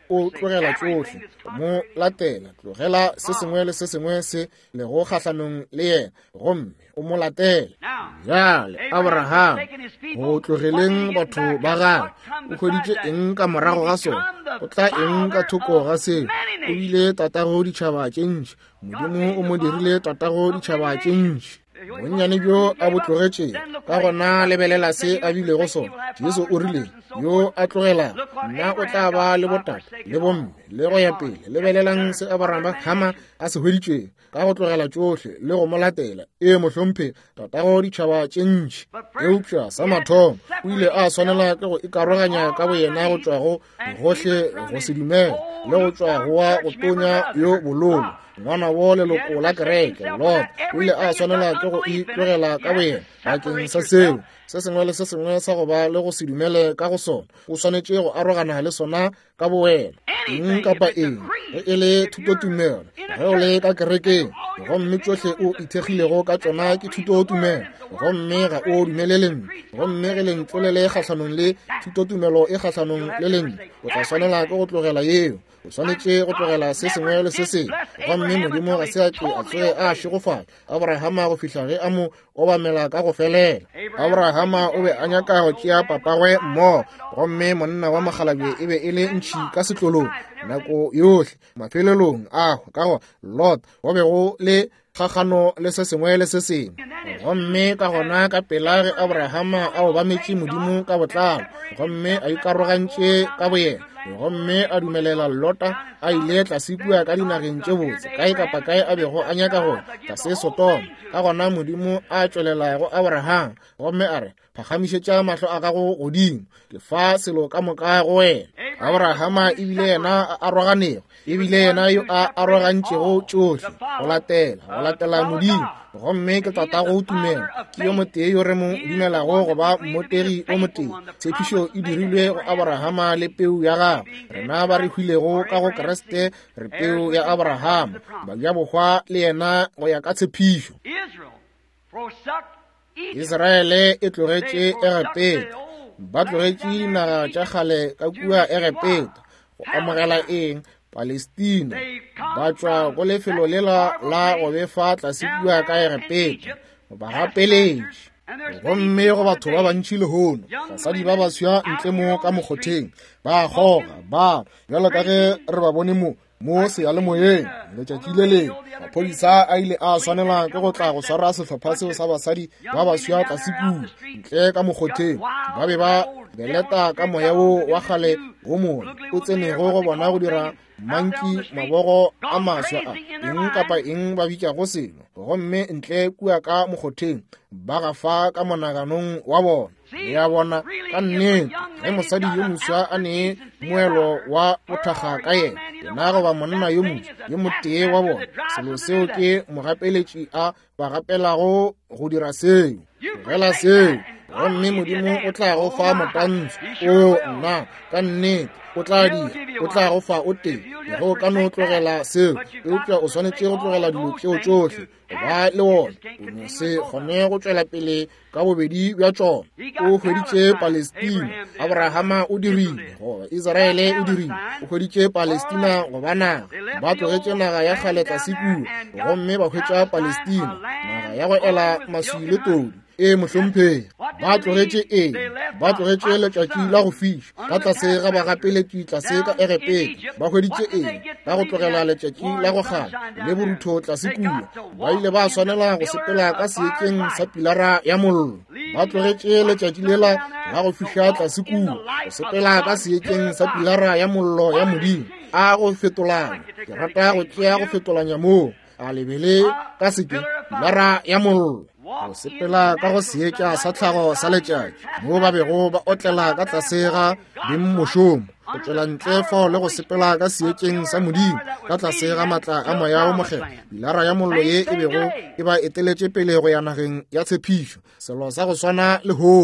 o tlogela tsohle mo latela tlogela se sengwe le se sengwe se le go kgahlanong le yena gomme o mo latela jale Abraham go tlogeleng batho ba gagwe o hweditše eng ka morago ga sona o tla eng ka thoko ga seo o bile tatago ditšhaba tše ntši modimo o mo dirile tatago ditšhaba tše ntši bonnyane bjo a bo tlogetše ka gona lebelela se a bilego sona Jesu o rile yo a tlogela nna o tla ba le botata le bomme le go ya pele lebelelang se Abrahama a se hweditšeng ka go tlogela tsohle le go mo latela e mohlomphe tatago ditšhaba tše ntši eupša sa mathomo o ile a swanela ke go ikaroganya ka boyena go tšwa go gohle go se dumela le go tšwa go wa go tonya yo bololo ngwana wo leloko la kereke Lot o ile a swanela ke go itlogela ka boyena bakeng sa seo se sengwe le se sengwe sa go ba le go se dumele ka go sona o swanetše go arogana le sona ka bowena eng kapa eng ge e le thutotumelo ge o le ka kerekeng gomme tsohle o ithekgilego ka tsona ke thutotumelo gomme ga o dumele leng gomme ge lentsole le kgahlanong le thutotumelo e kgahlanong le leng o tla swanela ke go tlogela yeo o swanetše go tlogela se sengwe le se sengwe gomme modimo ga se a tle a tsoge a šegofala Abrahama go fihla ge a mo obamela ka go felela Abrahama o be a nyaka go tšea papagwe mmogo gomme monna wa mogalabe e be e le ntšhi ka setlolong nako yohle mafelelong a ka go Lot go be go le kgagano le se sengwe le se sengwe gomme ka gona ka pela ge Abrahama a obametše modimo ka botlalo gomme a ikarogantše ka boyena gomme a dumelela Lota a ile tlasekua ka dinageng tše botse kae kapa kae a bego a nyaka go ka se Sodoma ka gona modimo a tšwelela go Abraham gomme a re phagamišetša mahlo a gago godimo ke fa selo ka moka go wena Abrahama e bile yena a aroganego e bile yena yo a arogantšego tšohle go latela go latela modimo gomme ke tata go tumela ke yo motee yo re mo dumelago go ba mmotegi o motee tshepišo e dirilwe go Abrahama le peu ya gagwe rena ba re hwilego ka go Kriste re peu ya Abrahama ba ja bogwa le yena go ya ka tshepišo Israele e tlogetše Egepeta ba tlogetše dinaga tša kgale ka kua Egepeta go amogela eng Palestina ba tšwa go lefelo lela la go befa tlase kua ka Egepeta ba gapeletše gomme go batho ba bantši lehono basadi ba baswa ntle mo ka mokgotheng ba goga ba bjalo ka ge re ba bone mo mo seyalemoyeng letšatši le leng maphodisa a ile a swanela ke go tla go swara sehlopha seo sa basadi ba baswa tlase kua ntle ka mokgotheng ba be ba beleta ka moya wo wa kgale go mona o tsenego go bona go dira manki mabogo a maswa a eng kapa eng ba bitša go seno gomme ntle kua ka mokgotheng ba gafa ka monaganong wa bona ya bona ka nnete ge mosadi yo moswa a ne moelo wa bothaga ka yena yena goba monna yo moswa yo motee wa bona selo seo ke mogapeletši a ba gapelago go dira seo tlogela seo gomme modimo o tla go fa motantsho o nna ka nnete o tla dira o tla go fa o teng go ka no tlogela seo eupša o swanetše go tlogela dilo tšeo tšohle ba le wona o no se kgone go tšwela pele ka bobedi bja tšona o hweditše Palestina Abrahama o dirile goba Israele o dirile o hweditše Palestina goba naga ba tlogetše naga ya kgale tlase kua gomme ba hwetša Palestina naga ya go ela maswi le todi e mohlomphegi ba tlogetše eng ba tlogetše letšatši la go fiša ka tlase ga bagapeletši tlase ka Egepeta ba hweditše eng ka go tlogela letšatši la go kgala le borutho tlase kua ba ile ba swanela go sepela ka seekeng sa pilara ya mollo ba tlogetše letšatši lela la go fiša tlase kua go sepela ka seekeng sa pilara ya mollo ya modimo a go fetolana ke rata go tšea go fetolanya moo a lebele ka seke pilara ya mollo go sepela ka go seetša sa tlhago sa letšatši mo ba bego ba otlela ka tlase ga dimmošomo go tšwela ntle fao le go sepela ka seetšeng sa modimo ka tlase ga matla a moya o mogela pilara ya mollo ye e bego e ba eteletše pele go ya nageng ya tshepišo selo sa go swana le hono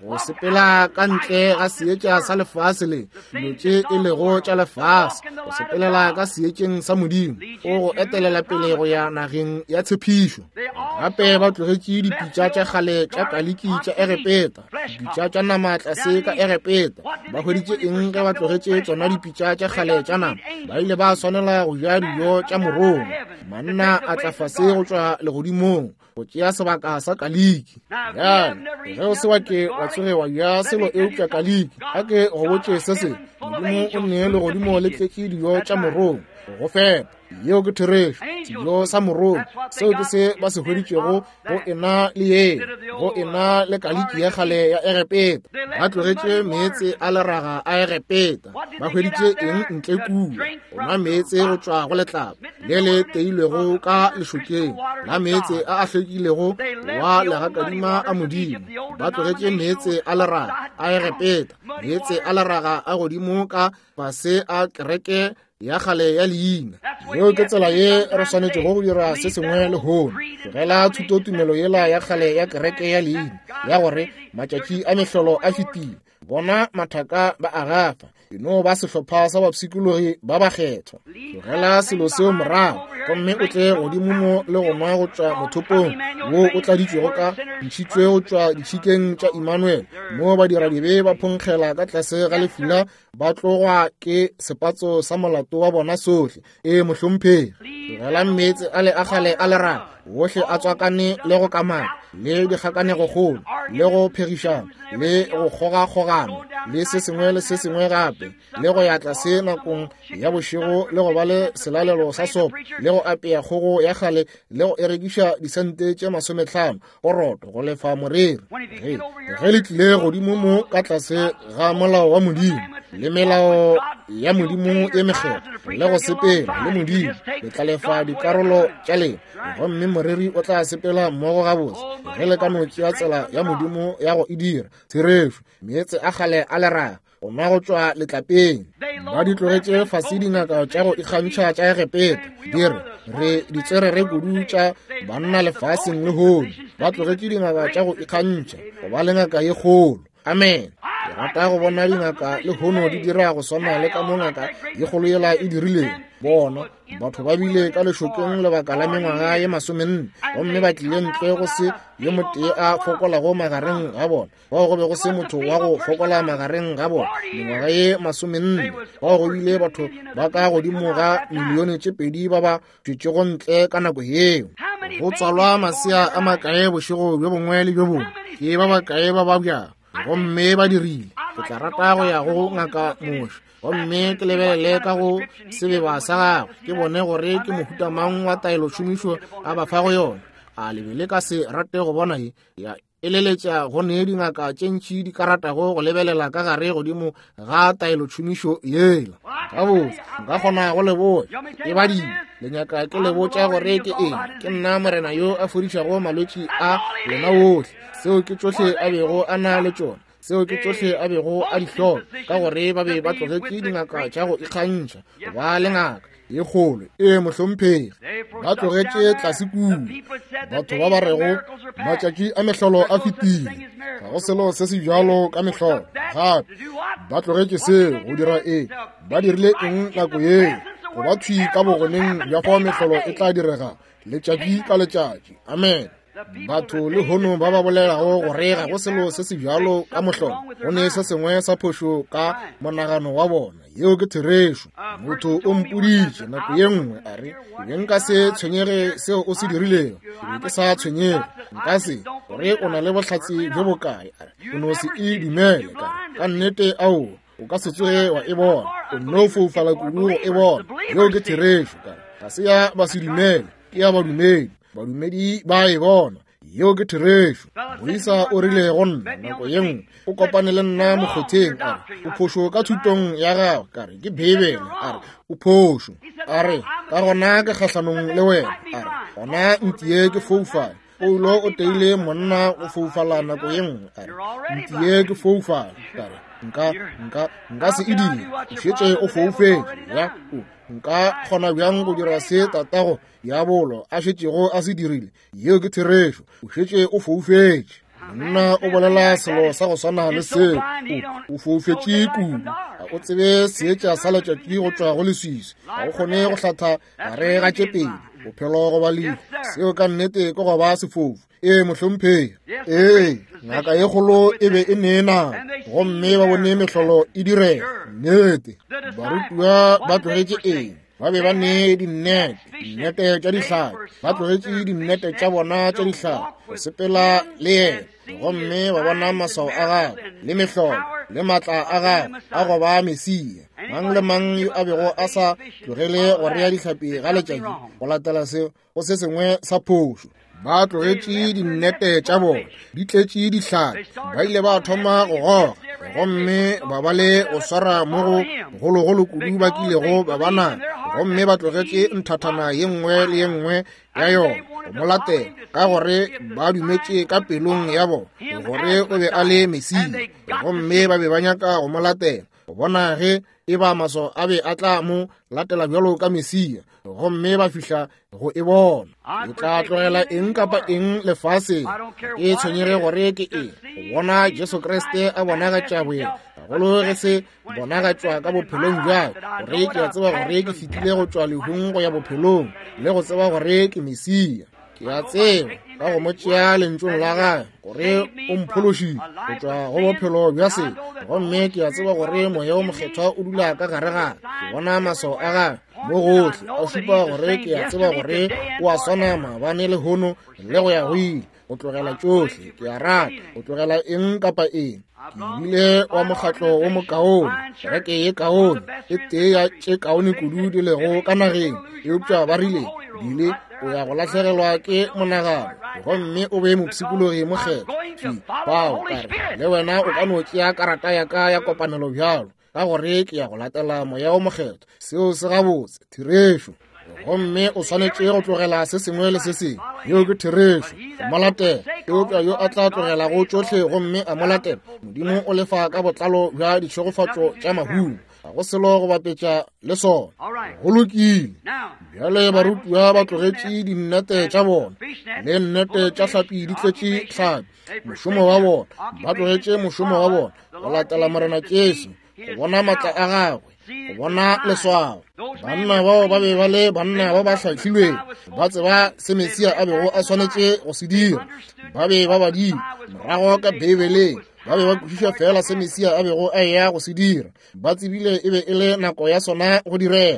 go sepela ka ntle ga seetša sa lefase le dilo tše e lego tša lefase go sepelela ka seetšeng sa modimo o go etelela pele go ya nageng ya tshepišo gape ba tlogetše dipitša tša kgale tša kaliki tša erepeta dipitša tša nama tlase ka erepeta ba hweditše eng ge ba tlogetše tsona dipitša tša kgale tša nama ba ile ba swanela go ja dijo tša morong manna a tla fase go tšwa legodimong go tšea sebaka sa kaliki ya ge o se wa ke wa tsoge wa ja selo e upša kaliki ga ke go botše se se modimo o nne legodimo le tletše dijo tša morong go fepa yeo ke therešo selo sa morong seo ke se ba se hweditšego go ena le ye go ena le kaliki ya kgale ya erepeta ba tlogetše meetse a leraga a erepeta ba hweditše eng ntle kua gona meetse go tšwa go letlapa le le teilwego ka lešokeng la meetse a a hlwekilego wa legakadima a modimo ba tlogetše meetse a leraga a erepeta meetse a leraga a godimo ka pase a kereke ya kgale ya leina yeo ke tsela ye re swanetšego go dira se sengwe le hono tlogela thuto tumelo yela ya kgale ya kereke ya leina ya gore matšatši a mehlolo a fetile bona mathaka ba agafa eno ba sehlopha sa bapsikologi ba ba kgethwa tlogela selo seo morago gomme o tle godimo mo le go nwa go tšwa mothopong wo o tladitšwego ka ntšhitšwe go tšwa ditšhikeng tša Emmanuel mo badiradibe ba phonkgela ka tlase ga lefula ba tlogwa ke sepatso sa molato wa bona sohle e mohlomphegi tlogela meetse a le a kgale a leraga wohle a tswakane le go kamana le dikgakanego kgolo le go phegišana le go kgogakgogana le se sengwe le se sengwe gape le go ya tlase nakong ya bošego le go ba le selalelo sa sopo le go apea kgogo ya kgale le go erekiša disente tše masomehlano go roto go lefa moriri ge le tlile godimo mo ka tlase ga molao wa modimo le melao ya modimo e mekgetho le go sepela le modimo le tla lefa dikarolo tša lena gomme moriri o tla sepela mmogo gabotse ge le ka notši ya tsela ya modimo ya go e dira therešo meetse a kgale a leraga go nwa go tšwa letlapeng ba di tlogetše fase dingaka tša go ikgantšha tša erepeta dire re di tsere re kudu tša banna lefaseng le hono ba tlogetše dingaka tša go ikgantšha go ba le ngaka ye kgolo amen ke rata go bona dingaka le hono di dira go swana le ka mo ngaka ye kgolo yela e dirileng bona batho ba bile ka lešokeng lebaka la mengwaga ye masomenne gomme ba tlile ntle go se yo motee a fokolago magareng ga bona bao go be go se motho wa go fokola magareng ga bona mengwaga ye masomenne bao go bile batho ba ka godimo ga milione tše pedi ba ba tšwetšego ntle ka nako yeo go tswalwa masea a makae bošego bjo bongwe le bjo bongwe ke ba bakae ba ba bjang gomme ba dirile ke tla rata go ya go ngaka moše gomme ke lebelele ka go sebeba sa gagwe ke bone gore ke mohuta mang wa taelo šomišo a ba fa go yona a lebele ka se rate go bona e ya eleletša gone dingaka tše ntšhi di ka ratago go lebelela ka gare godimo ga taelo šomišo yela gabotse nka kgona go leboa e badile lenyaka ke lebotša gore ke eng ke nna morena yo a fodišago malwetši a lena wohle seo ke tsohle a bego a na le tšona seo ke tsohle a bego a dihlola ka gore ba be ba tlogetše dingaka tša go ikgantšha ba le ngaka ye kgolo e mohlomphegi ba tlogetše tlase kudu batho ba ba rego matšatši a mehlolo a fetile ga go selo se se bjalo ka mehlolo gape ba tlogetše seo go dira e ba dirile eng nako yeo go ba thwi ka bogoneng bja go mehlolo e tla direga letšatši ka letšatši amen batho le hono ba ba bolelago gore ga go selo se se bjalo ka mohlolo go ne se sengwe sa phošo ka monagano wa bona yeo ke therešo motho o mpoditše nako ye nngwe a re be nka se tshwenyege seo o se dirilego be ke sa tshwenyege nka se gore o na le bohlatsi bjo bokae a re o no se e dumele kare ka nnete ao o ka se tsoge wa e bona o nno foufala kudu go e bona yeo ke therešo kare ga se ya ba se dumele ke ya badumedi badumedi ba e bona yeo ke therešo moisa o rile go nna nako ye nngwe o kopane le nna mokgetheng a re o phošo ka thutong ya gago kare ke bebele a re o phošo a re ka gona ke kgahlanong le wena a re gona ntie ke foufala poulo o teile monna o foufala nako ye nngwe a re ntie ke foufala kare nka nka nka se e dire o šetše o foufetše ya nka kgona bjang go dira se tatago ya bolo a šetšego a se dirile yeo ke therešo o šetše o foufetše monna o bolela selo sa go swana le se o foufetse kudu ga o tsebe seetša sa letšatši go tšwa go leswisi ga o kgone go hlatha gare ga tšepedi bophelo go ba lefu seo ka nnete ke go ba sefofu ee mohlomphegi ee ngaka ye kgolo e be e neena gomme ba bone mehlolo e direga nnete barutiwa ba tlogetše eng ba be ba ne dinnete dinnete tša dihlaa ba tlogetše dinnete tša bona tša dihlaa go sepela le yena gomme ba bona maswao a gagwe le mehlolo le maatla a gagwe a go ba Mesia mang le mang yo a bego a sa tlogele go rea dihlapi ga letšatši go latela seo go se sengwe sa phošo ba tlogetše dinnete tša bona di tletše dihlapi ba ile ba thoma go goga gomme ba ba le go swara mo go gologolo kudu ba kilego ba bana gomme ba tlogetše nthathana ye nngwe le ye nngwe ya yona go mo latela ka gore ba dumetše ka pelong ya bona gore o be a le Mesia gomme ba be ba nyaka go mo latela go bona ge e ba maso a be a tla mo latela bjalo ka Mesia gomme ba fihla go e bona e tla tlogela eng kapa eng lefase e tshwenyege gore ke e go bona Jesu Kriste a bonagatša boyena gagolo ge se bonagatšwa ka bophelong bjale gore ke a tseba gore ke fetile go tšwa lehung go ya bophelong le go tseba gore ke Mesia ke a tseba ka go mo tšea lentšong la gae gore o mphološile go tšwa go bophelo bja se gomme ke a tseba gore moya o mokgethwa o dula ka gare gae ke bona maswao a gae mo gohle a šupa gore ke a tseba gore o a swana maabane le hono le go ya go ile go tlogela tšohle ke a rata go tlogela eng kapa eng ke bile wa mokgatlo wo mokaone gereke ye kaone e tee ya tše kaone kudu di lego ka nageng eupša ba rile bile o ya go lahlegelwa ke monagano gomme o be mopsikologi mokgetho bao kare le wena o ka no tšea karata ya ka ya kopanelo bjalo ka gore ke ya go latela moya o mokgetho seo se gabotse thirešo gomme o swanetše go tlogela se sengwe le se sengwe yeo ke thirešo go mo latela eupša yo a tla tlogela go tšohle gomme a mo latela modimo o lefa ka botlalo bja ditšhegofatšo tša mahumo ga go selo go bapetša le sona go lokile bjale barutiwa ba tlogetše dinnete tša bona le nnete tša hlapi di tletše hlapi mošomo wa bona ba tlogetše mošomo wa bona go latela morena Jesu go bona maatla a gagwe go bona leswao banna bao ba be ba le banna ba ba hlahlilweng ba tseba se Mesia a bego a swanetše go se dira ba be ba badimo morago ka Bibeleng ba be ba kwešiša fela se Mesia a bego a ya go se dira ba tsebile e be e le nako ya sona go direga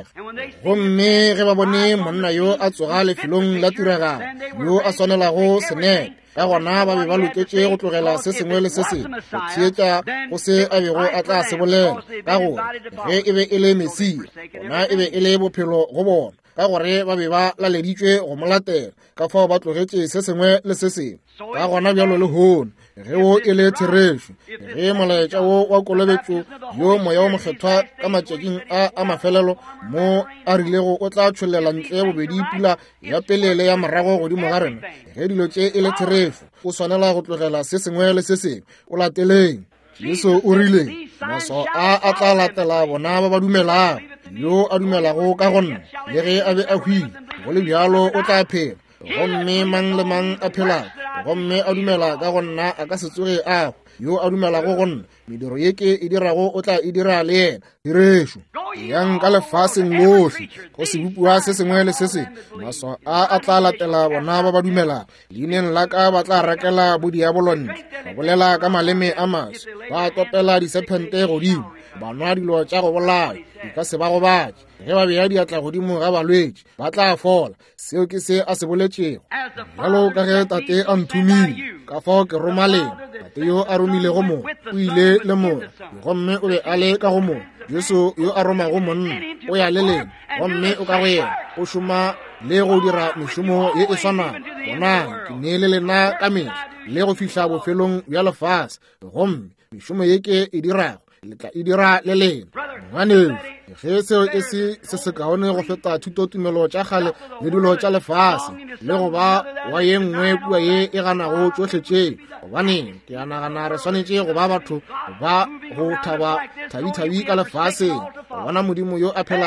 gomme ge ba bone monna yo a tsoga lefelong la tiragalo yo a swanelago senete ka gona ba be ba loketše go tlogela se sengwe le se sengwe go theetša go se a bego a tla se bolela ka gore ge e be e le Mesia gona e be e le bophelo go bona ka gore ba be ba laleditšwe go mo latela ka fao ba tlogetše se sengwe le se sengwe ka gona bjalo le hono ge o e le thirešo ge molaetša wo wa kolobetšo yo moya o mokgethwa ka matšatšing a a mafelelo mo a rilego o tla tšholela ntle bobedi pula ya pelele ya morago godimo ga rena ge dilo tše e le thirešo o swanela go tlogela se sengwe le se sengwe o lateleng Yesu o rile maswao a a tla latela bona ba ba dumelago yo a dumelago ka gonna le ge a be a hwile go le bjalo o tla phela gomme mang le mang a phelago gomme a dumela ka gonna a ka se tsoge ago yo a dumelago gonna mediro ye ke e dirago o tla e dira le yena thirešo yang ka lefaseng lohle go se bopua se sengwe le se sengwe maswao a a tla latela bona ba ba dumelago leineng la ka ba tla rakela bodiabolontle ba bolela ka maleme a maswe ba topela disepente godimo ba nwa dilo tša go bolaya di ka se ba go batše ge ba beya diatla godimo ga balwetše ba tla fola seo ke se a se boletšego bjalo ka ge tate a nthumile ka fao ke roma lena tate yo a romilego mo o ile le mona gomme o be a le ka go mona Yesu yo a romago monna o ya le lena gomme o ka go yena o šoma le go dira mešomo ye e swanang bonang ke neele lena ka mehla le go fihla bofelong bja lefase gomme mešomo ye ke e dirago le tla e dira le lena ngwaneng ge seo e se se se kaone go feta thutotumelo tša kgale le dilo tša lefase le go ba wa ye nngwe kua ye e ganago tšohle tšeo gobaneng ke a nagana re swanetše go ba batho ba go thaba thabithabi ka lefaseng go bona modimo yo a phelago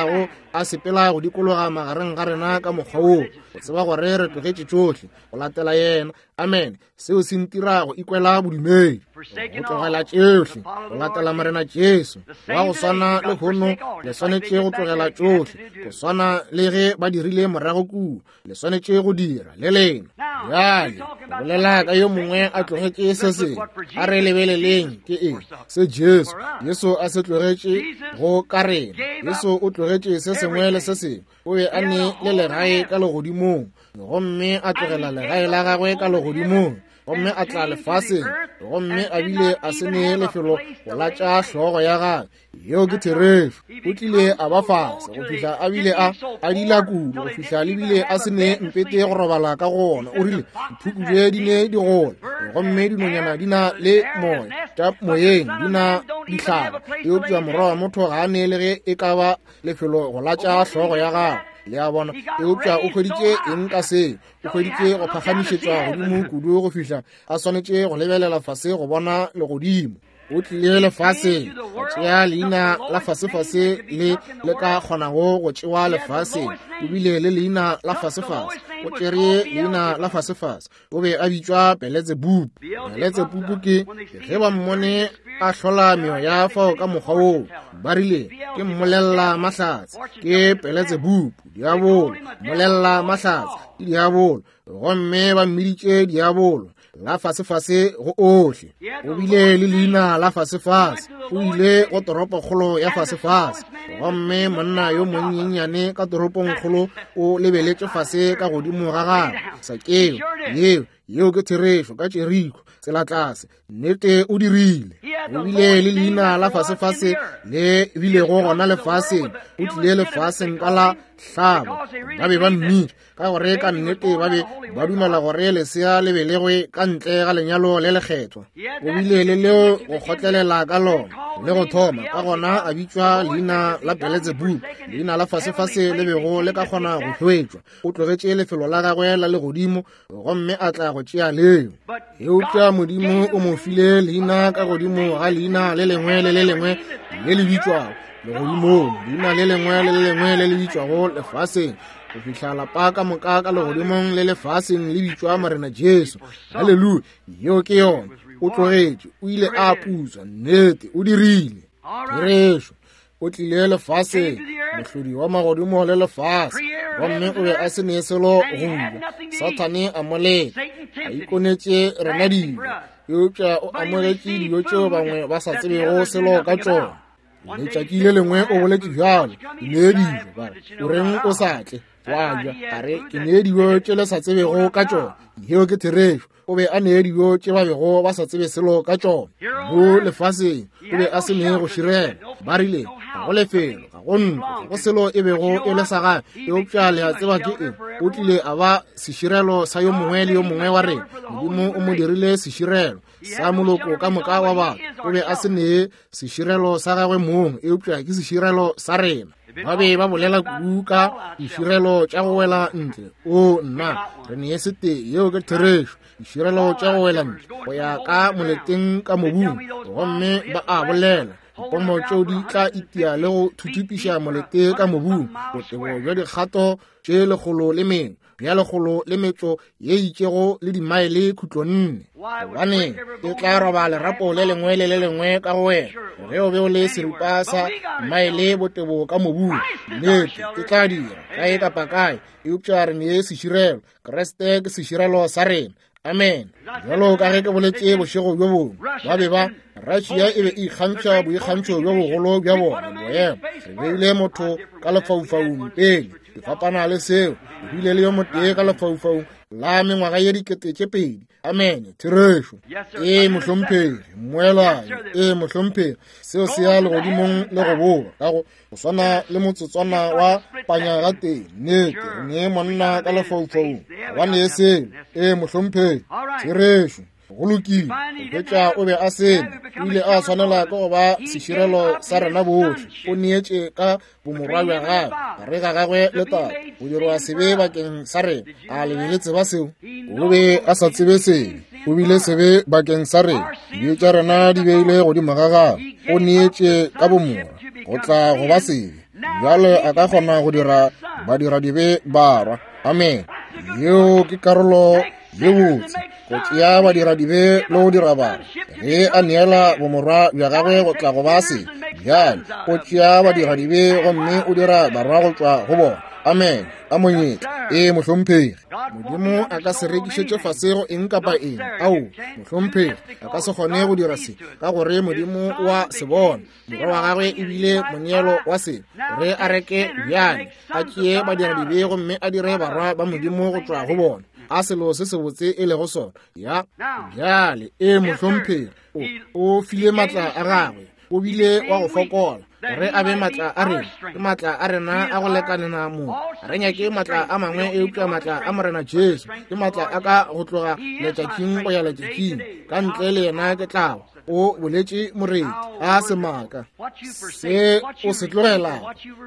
a sepela go dikologa magareng ga rena ka mokgwa o go tseba gore re tlogetse tsotlhe go latela yena. Amen. Seo se ntira go ikwela bodumedi go tlogela tsotlhe go latela morena Jesu. Wa go swana le gono le swanetse go tlogela tsotlhe go swana le ge ba dirile morago kudu le swanetse go dira le lena. Jale go bolela ka yo mongwe a tlogetse se se a re lebeleleng ke eng se Jesu. Yesu a se tlogetse go ka rena. Yesu o tlogetse se sengwe le se sengwe. O be a ne le legae ka legodimong gomme a tlogela legae la gagwe ka legodimong gomme a tla lefaseng gomme a bile a se ne lefelo go latša hlogo ya gagwe yo ke Therefu. O tlile a ba fase go fihla a bile a a dila kudu go fihla le bile a se ne mpete go robala ka gona. O rile diphukubje di ne di gola gomme dinonyana di na le moya tša moyeng di na dihlaba. Yo tšwa morogo wa motho ga a ne le ge e ka ba lefelo go latša hlogo ya gagwe le a bona e upša o hweditše eng ka se o hweditše go phagamišetšwa godimo kudu go fihla a swanetše go lebelela fase go bona legodimo. O tlile lefaseng go tšea leina la fasefase le le ka kgonago go tšewa lefaseng ebile le leina la fasefase. O tšere leina la fasefase o be a bitšwa Beelzebub. Beelzebub ke ge ba mmone a hlola meo ya fao ka mokgwa oo ba rile ke mmolelela mahlatse ke Beelzebub diabolo mmolelela mahlatse ke diabolo gomme ba mmiditše diabolo la fasefase go ohle. O bile le leina la fasefase o ile go toropo kgolo ya fasefase gomme monna yo monnyenyane ka toropong kgolo o lebeletše fase ka godimo ga gagwe. Sakeo yeo yeo ke Therefu ka Jeriko tsela tlase nnete o dirile. O bile le leina la fasefase le bilego gona lefaseng o tlile lefaseng ka la hlaba ba be ba mmile ka gore ka nnete ba be ba dumela gore lesea le belegwe ka ntle ga lenyalo le lekgethwa. O bile le leo go kgotlelela ka lona le go thoma ka gona a bitšwa leina la Beelzebub. Leina la fasefase le bego le ka kgona go hwetšwa. O tlogetše lefelo la gagwe la legodimo gomme a tla go tšea leo. Eupša Modimo o mo file leina ka godimo ga leina le lengwe le le lengwe le le bitšwago legodimong. Leina le lengwe le le lengwe le le bitšwago lefaseng go fihla lapa ka moka ka legodimong le lefaseng le bitšwa morena Jesu. Halleluja. Yo ke yona o tlogetše o ile a putswa nnete o dirile. Therefu o tlile lefaseng mohlodi wa magodimo le lefase gomme o be a se ne selo gongwa. Satane a moleta a ikonetše rena dilo. Eupša o amogetše dilo tšeo bangwe ba sa tsebego selo ka tšona. Letšatši le lengwe o boletše bjalo ne dijo bare o reng o sa tle wa ja a re ke ne dijo tše le sa tsebego ka tšona. Yeo ke Therefu o be a ne dijo tše ba bego ba sa tsebe selo ka tšona. Mo lefaseng o be a se ne go širela ba rile ga go lefelo ga go ntlo ga go selo e bego e le sa gae. Eupša le a tseba ke eng o tlile a ba seširelo sa yo mongwe le yo mongwe wa rena. Modimo o mo dirile seširelo sa moloko ka moka wa batho. O be a se ne seširelo sa gagwe mong eupša ke seširelo sa rena. Ba be ba bolela kudu ka diširelo tša go wela ntle. O nna re ne se tee yeo ke Therefu diširelo tša go wela ntle go ya ka moleteng ka mobung gomme ba a bolela dipomo tšeo di tla itia le go thuthupiša molete ka mobung botebo bja dikgato tše legolo le mengwe bja legolo le metso ye itšego le dimaele khutlo nne. Gobane e tla roba lerapo le lengwe le le lengwe ka go wena ge o be o le seripa sa maele botebo ka mobung. Nnete e tla dira kae kapa kae eupša re ne seširelo Kriste ke seširelo sa rena. Amen. Jalo ka ge ke boletše bošego bjo bongwe ba be ba Russia e be e ikgantšha boikgantšho bjo bogolo bja bona boemo. Re beile motho ka lefaufaung pele di fapana le seo e bile le yo motee ka lefaufaung la mengwaga ye dikete tše pedi. Amen. Therefu e mohlomphegi mmoelwane e mohlomphegi seo se ya legodimong le go boga ka go swana le motsotswana wa panyagateng. Nnete re ne monna ka lefaufaung gobane seo e mohlomphegi Therefu go lokile go tšwa o be a sena o ile a swanela ka go ba seširelo sa rena botlhe. O neetše ka bomorwa bja gagwe gare ga gagwe le tata go dirwa sebe bakeng sa rena. A lebele tseba seo o be a sa tsebe sebe o bile sebe bakeng sa rena. Dio tša rena di beile godimo ga gagwe o neetše ka bomorwa go tla go ba sebe bjale a ka kgona go dira badira dibe barwa. Amen. Yeo ke karolo ye botse go tšea badira dibe le go dira barwa. Ge a neela bomorwa bja gagwe go tla go ba se bjale go tšea badira dibe gomme o dira barwa go tšwa go bona. Amen. A monyetla e mohlomphegi modimo a ka se rekišetše fase go eng kapa eng. Ao mohlomphegi a ka se kgone go dira se ka gore modimo wa se bona morwa wa gagwe ebile monyelo wa se gore a reke bjale a tšee badira dibe gomme a dire barwa ba modimo go tšwa go bona a selo se se botse e le go sona. Ya bjale e mohlomphegi o file matla a gagwe o bile wa go fokola gore a be matla a rena ke matla a rena a go lekanena mo a re nyake matla a mangwe e upša matla a morena Jesu ke matla a ka go tloga letšatšing go ya letšatšing ka ntle le yena ke tlago o boletše moreti a semaka se o se tlogela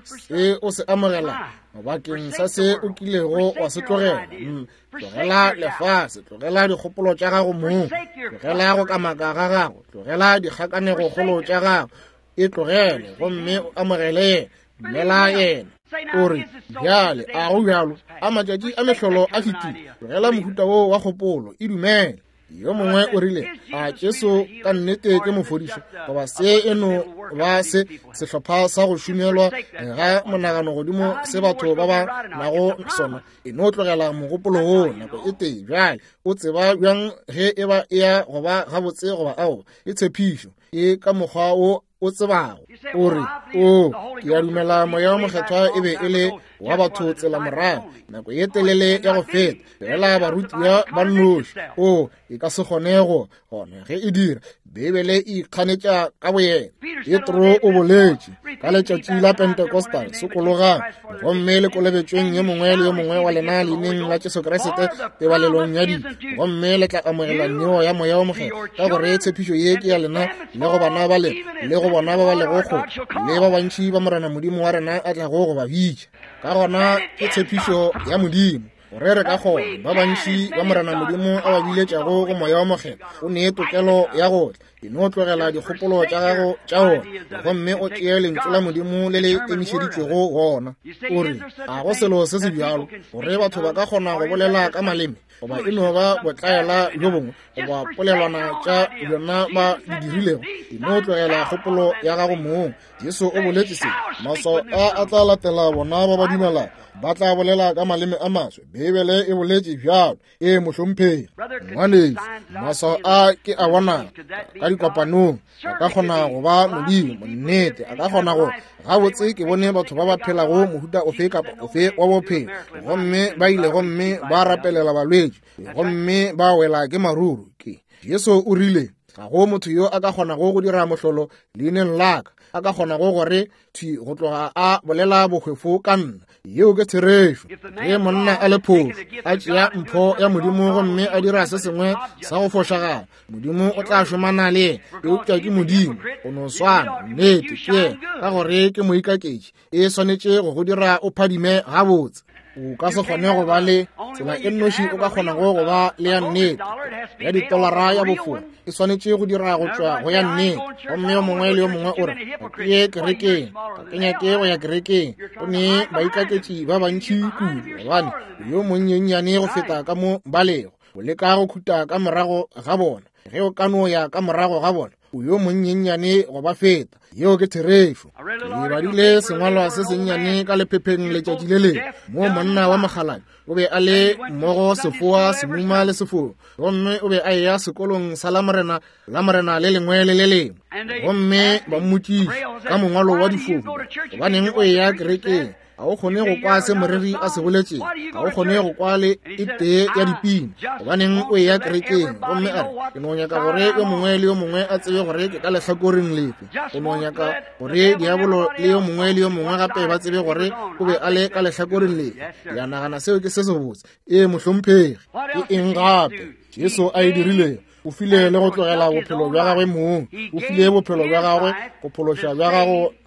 se o se amogela bakeng sa se o kilego wa se tlogela. Tlogela lefase, tlogela dikgopolo tša gago moo, tlogela go kamaka ga gago, tlogela dikgakanego kgolo tša gago e tlogele gomme o amogele dumela yena. O re bjale a go bjalo a matšatši a mehlolo a fetile tlogela mohuta wo wa kgopolo e dumele. Yo mongwe o rile a Jesu ka nnete ke mofodišo goba se eno ba se sehlopha sa go šumelwa ga monagano godimo se batho ba ba nago sona e no tlogela mogopolo wo nako e tee bjale o tseba bjang ge e ba e ya goba gabotse goba ao e tshepišo e ka mokgwa wo o tsebago. O re o ke ya dumela moya wa mokgethwa e be e le wa batho tsela morago nako ye telele ya go feta fela barutiwa ba nnoši o e ka se kgonego gone ge e dira bebele e ikganetša ka boyena. Petro o boletše ka letšatši la Pentecostal sekologang gomme le kolebetšweng ye mongwe le ye mongwe wa lena leineng la Jesu Kriste tebalelong ya dijo gomme le tla amogela neo ya moya wa mokgethwa ka gore tshepišo ye ke ya lena le go bana ba le le go bona ba ba legokgo le ba bantši ba morena modimo wa rena a tlago go ba bitša ka gona ke tshepišo ya modimo gore re ka kgona ba bantši ba morena modimo a ba biletšago go moya wa mokgethwa o nee tokelo ya gotla e no tlogela dikgopolo tša gago tša ona gomme o tšee lentswe la modimo le le emišeditšwego gona. O re a go selo se se bjalo gore batho ba ka kgona go bolela ka maleme goba e no ba botlaela jo bongwe goba polelwana tša bjona ba di dirilego e no tlogela kgopolo ya gago moo. Jesu o boletše se maswa a a tla latela bona ba ba dumela ba tla bolela ka maleme a maswe. Bebele e boletše bjalo e mohlomphegi ngwanedi maswa a ke a bona ka dikopanong a ka kgona go ba modimo nnete a ka kgona go gabotse ke bone batho ba ba phelago mohuta ofe kapa ofe wa bophelo gomme ba ile gomme ba rapelela balwetši gomme ba wela ke maruru ke. Jesu o rile ga go motho yo a ka kgona go go dira mohlolo leineng laka a ka kgona go gore thi go tloga a bolela bokgwefo ka nna yeo ke therešo ge monna a le phofu a tšea mpho ya modimo gomme a dira se sengwe sa go fošagala modimo o tla šomana le ye e upša ke modimo go no swana nnete ke ye ka gore ke moikaketši e swanetše go go dira o phadime gabotse. O ka se kgone go ba le tsela e nnoši o ka kgona go go ba le ya nnete ya ditolara ya bofora e swanetše go dira go tšwa go ya nnete gomme yo mongwe le yo mongwe o re ka ye kerekeng ka kenyake go ya kerekeng o ne baikaketši ba bantši kudu gobane yo monnyennyane go feta ka mo balego o leka go khuta ka morago ga bona ge o ka no ya ka morago ga bona o yo monnyennyane go ba feta yeo ke therešo. Ke badile sengwalwa se sennyane ka lephepeng letšatši le le mo monna wa mogalane o be a le mmogo sefoa semuma le sefo gomme o be a eya sekolong sa la morena la morena le lengwe le le lengwe gomme ba mmotšiša ka mongwalo wa difofu gobaneng o eya kerekeng ga o kgone go kwa se moreri a se boletšeng ga o kgone go kwa le e tee ya dipina gobaneng o eya kerekeng gomme a re ke no nyaka gore yo mongwe le yo mongwe a tsebe gore ke ka lehlakoreng lefe ke no nyaka gore diabolo le yo mongwe le yo mongwe gape ba tsebe gore o be a le ka lehlakoreng lefe. Ya nagana seo ke se se botse e mohlomphegi ke eng gape Jesu a e dirileng o file le go tlogela bophelo bja gagwe moo o file bophelo bja gagwe go phološa bja gago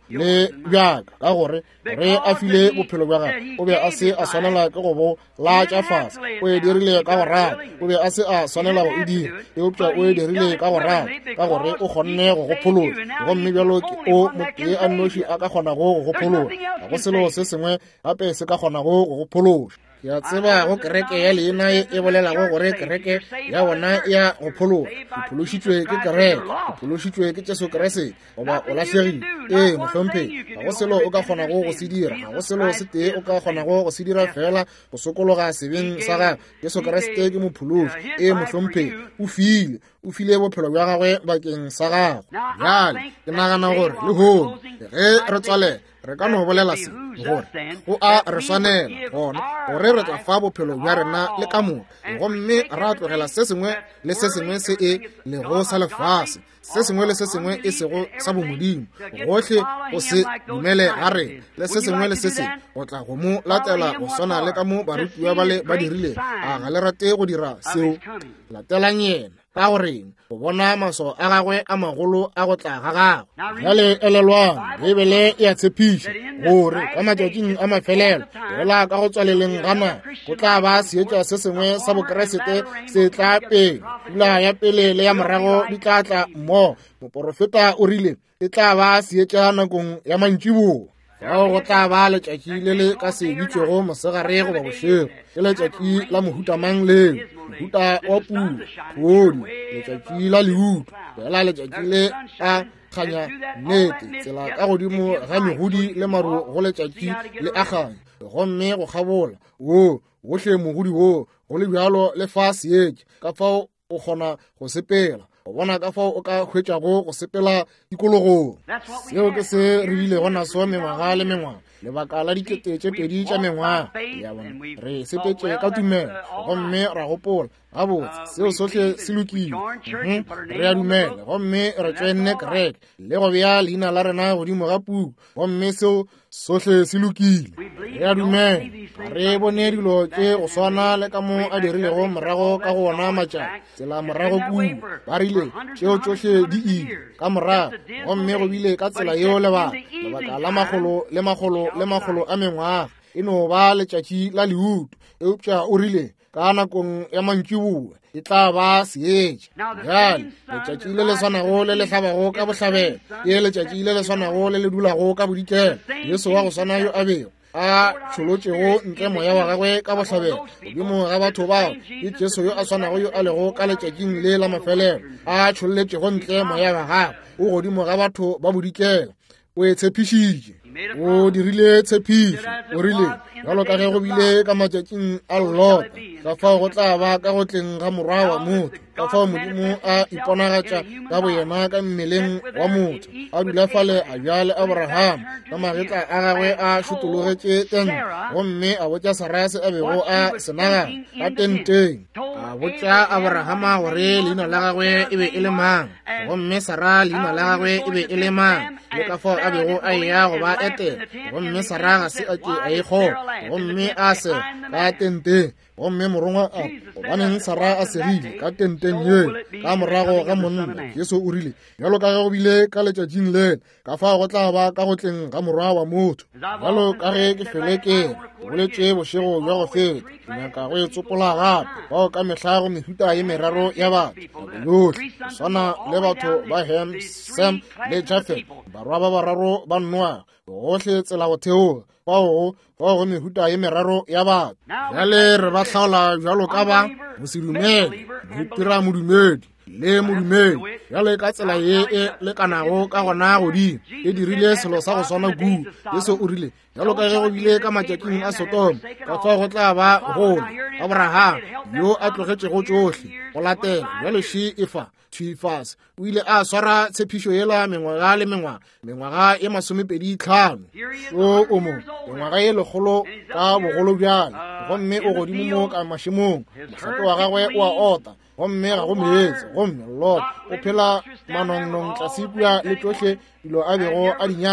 le bjaka ka gore re a file bophelo bja gagwe o be a se a swanela ke go bo latša fase o e dirile ka go rata o be a se a swanela go e dira eupša o e dirile ka go rata ka gore o kgonne go gopholola gomme bjalo ke o motee a nnoši a ka kgonago go gopholola ga go selo se sengwe gape se ka kgonago go gophološa ke a tseba go kereke ya leena e bolelago gore kereke ya bona ya go phologa o phološitšwe ke kereke o phološitšwe ke Jesu Kriste goba o latlhegile ee mohlompe ga go selo o ka kgonago go se dira ga go selo se tee o ka kgonago go se dira fela go sokologa sebeng sa ga Jesu Kriste ke mophološi ee mohlompe o file o file bophelo bja gagwe bakeng sa gago bjale ke nagana gore le hono ge re tswale re ka no bolela se gore go a re swanela gona gore re tla fa bophelo bja rena le ka moka gomme ra tlogela se sengwe le se sengwe se e lego sa lefase se sengwe le se sengwe e sego sa bomodimo gohle go se dumele ga rena le se sengwe le se se go tla go mo latela go swana le ka mo barutiwa ba dirile a ga le rate go dira seo latelang yena ka goreng go bona maso a gagwe a magolo a go tla ga gago jale elelwang bebele e a tshepiša gore ka matšatšing a mafelelo fela ka go tswaleleng gana go tla ba seetša se sengwe sa bokeresete se tla pele pula ya pele le ya morago di tla tla mmogo moporofeta o rile e tla ba seetša nakong ya mantšiboa fao go tla ba letšatši le le ka se bitšego mosegare goba bošego ke letšatši la mohutamang leo mohuta wa pula kgodi letšatši la leuto fela letšatši le a kganya nnete tsela ka godimo ga megodi le maru go letšatši le a kganya gomme go kgabola wo gohle mogodi wo go le bjalo le fa seetše ka fao o kgona go sepela o bona ka fao o ka hwetšago go sepela tikologong seo ke se re bile gona so mengwaga le mengwaga lebaka la dikete tše pedi tša mengwaga ya bona re sepetše ka tumelo gomme ra gopola gabotse seo sohle se lokile re a dumela gomme re tswenne kereke le go bea leina la rena godimo ga puku gomme seo sohle se lokile re a dumela ga re bone dilo tše go swana le ka mo a dirilego morago ka go bona matšatši tsela morago kudu ba rile tšeo tšohle di ile ka morago gomme go bile ka tsela yeo lebaka lebaka la magolo le magolo le magolo a mengwaga e no ba letšatši la leuto eupša o rile ka nakong ya mantšiboa e tla ba seetša bjale letšatši le le swanago le le hlabago ka bohlabela e letšatši le le swanago le le dulago ka bodikela yesu wa go swana yo a bego a tšholotšego ntle moya wa gagwe ka bohlabela godimo ga batho bao ke jesu yo a swanago yo a lego ka letšatšing le la mafelelo a tšholetšego ntle moya wa gagwe o godimo ga batho ba bodikela o e tshepišitše o dirile tshepišo o rile jalo ka ge go bile ka matšatšing a lota ka fao go tla ba ka go tleng ga morwa wa motho ka fao modimo a iponagatša ka boyena ka mmeleng wa motho a dula fale a bjale abraham ka magetla a gagwe a šutologetše tente gomme a botša sarase a bego a senaga ka tenteng a botša abrahama gore leina la gagwe e be e le mang gomme sara leina la gagwe e be e le mang le ka fao a bego a eya go ba etela gomme sara ga se a ke a ekgo gomme a se ka tenteng gomme morongwa a gobaneng sara a segile ka tenteng ye ka morago ga monna yesu o rile jalo ka ge go bile ka letšatšing lena ka fao go tla ba ka go tleng ga morwa wa motho jalo ka ge ke feleke boletše bošego bja go feta ke nyaka go e tsopola gape bao ka mehla go mehuta ye meraro ya batho yohle go swana le batho ba Ham, Sam le Jafet barwa ba bararo ba Noa gohle tsela go theoga bao bao go mehuta ye meraro ya batho jale re ba hlaola bjalo ka ba go se dumele go itira modumedi le modumedi jale ka tsela ye e lekanago ka gona godimo e dirile selo sa go swana gu yesu o rile jalo ka ge go bile ka matšatšing a Sodoma ka fao go tla ba gole abraham yo a tlogetšego tšohle go latela bjale še e fa Tšhifase o ile a swara tshepišo yela mengwaga le mengwaga mengwaga ye masomepedi tlhano so o mo mengwaga ye lekgolo ka bogolo bjale gomme o godimo mo ka mašemong mohlape wa gagwe o a ota gomme ga go meetse gomme lot o phela manongnong tlaseipula le tsohle dilo a bego a dinyana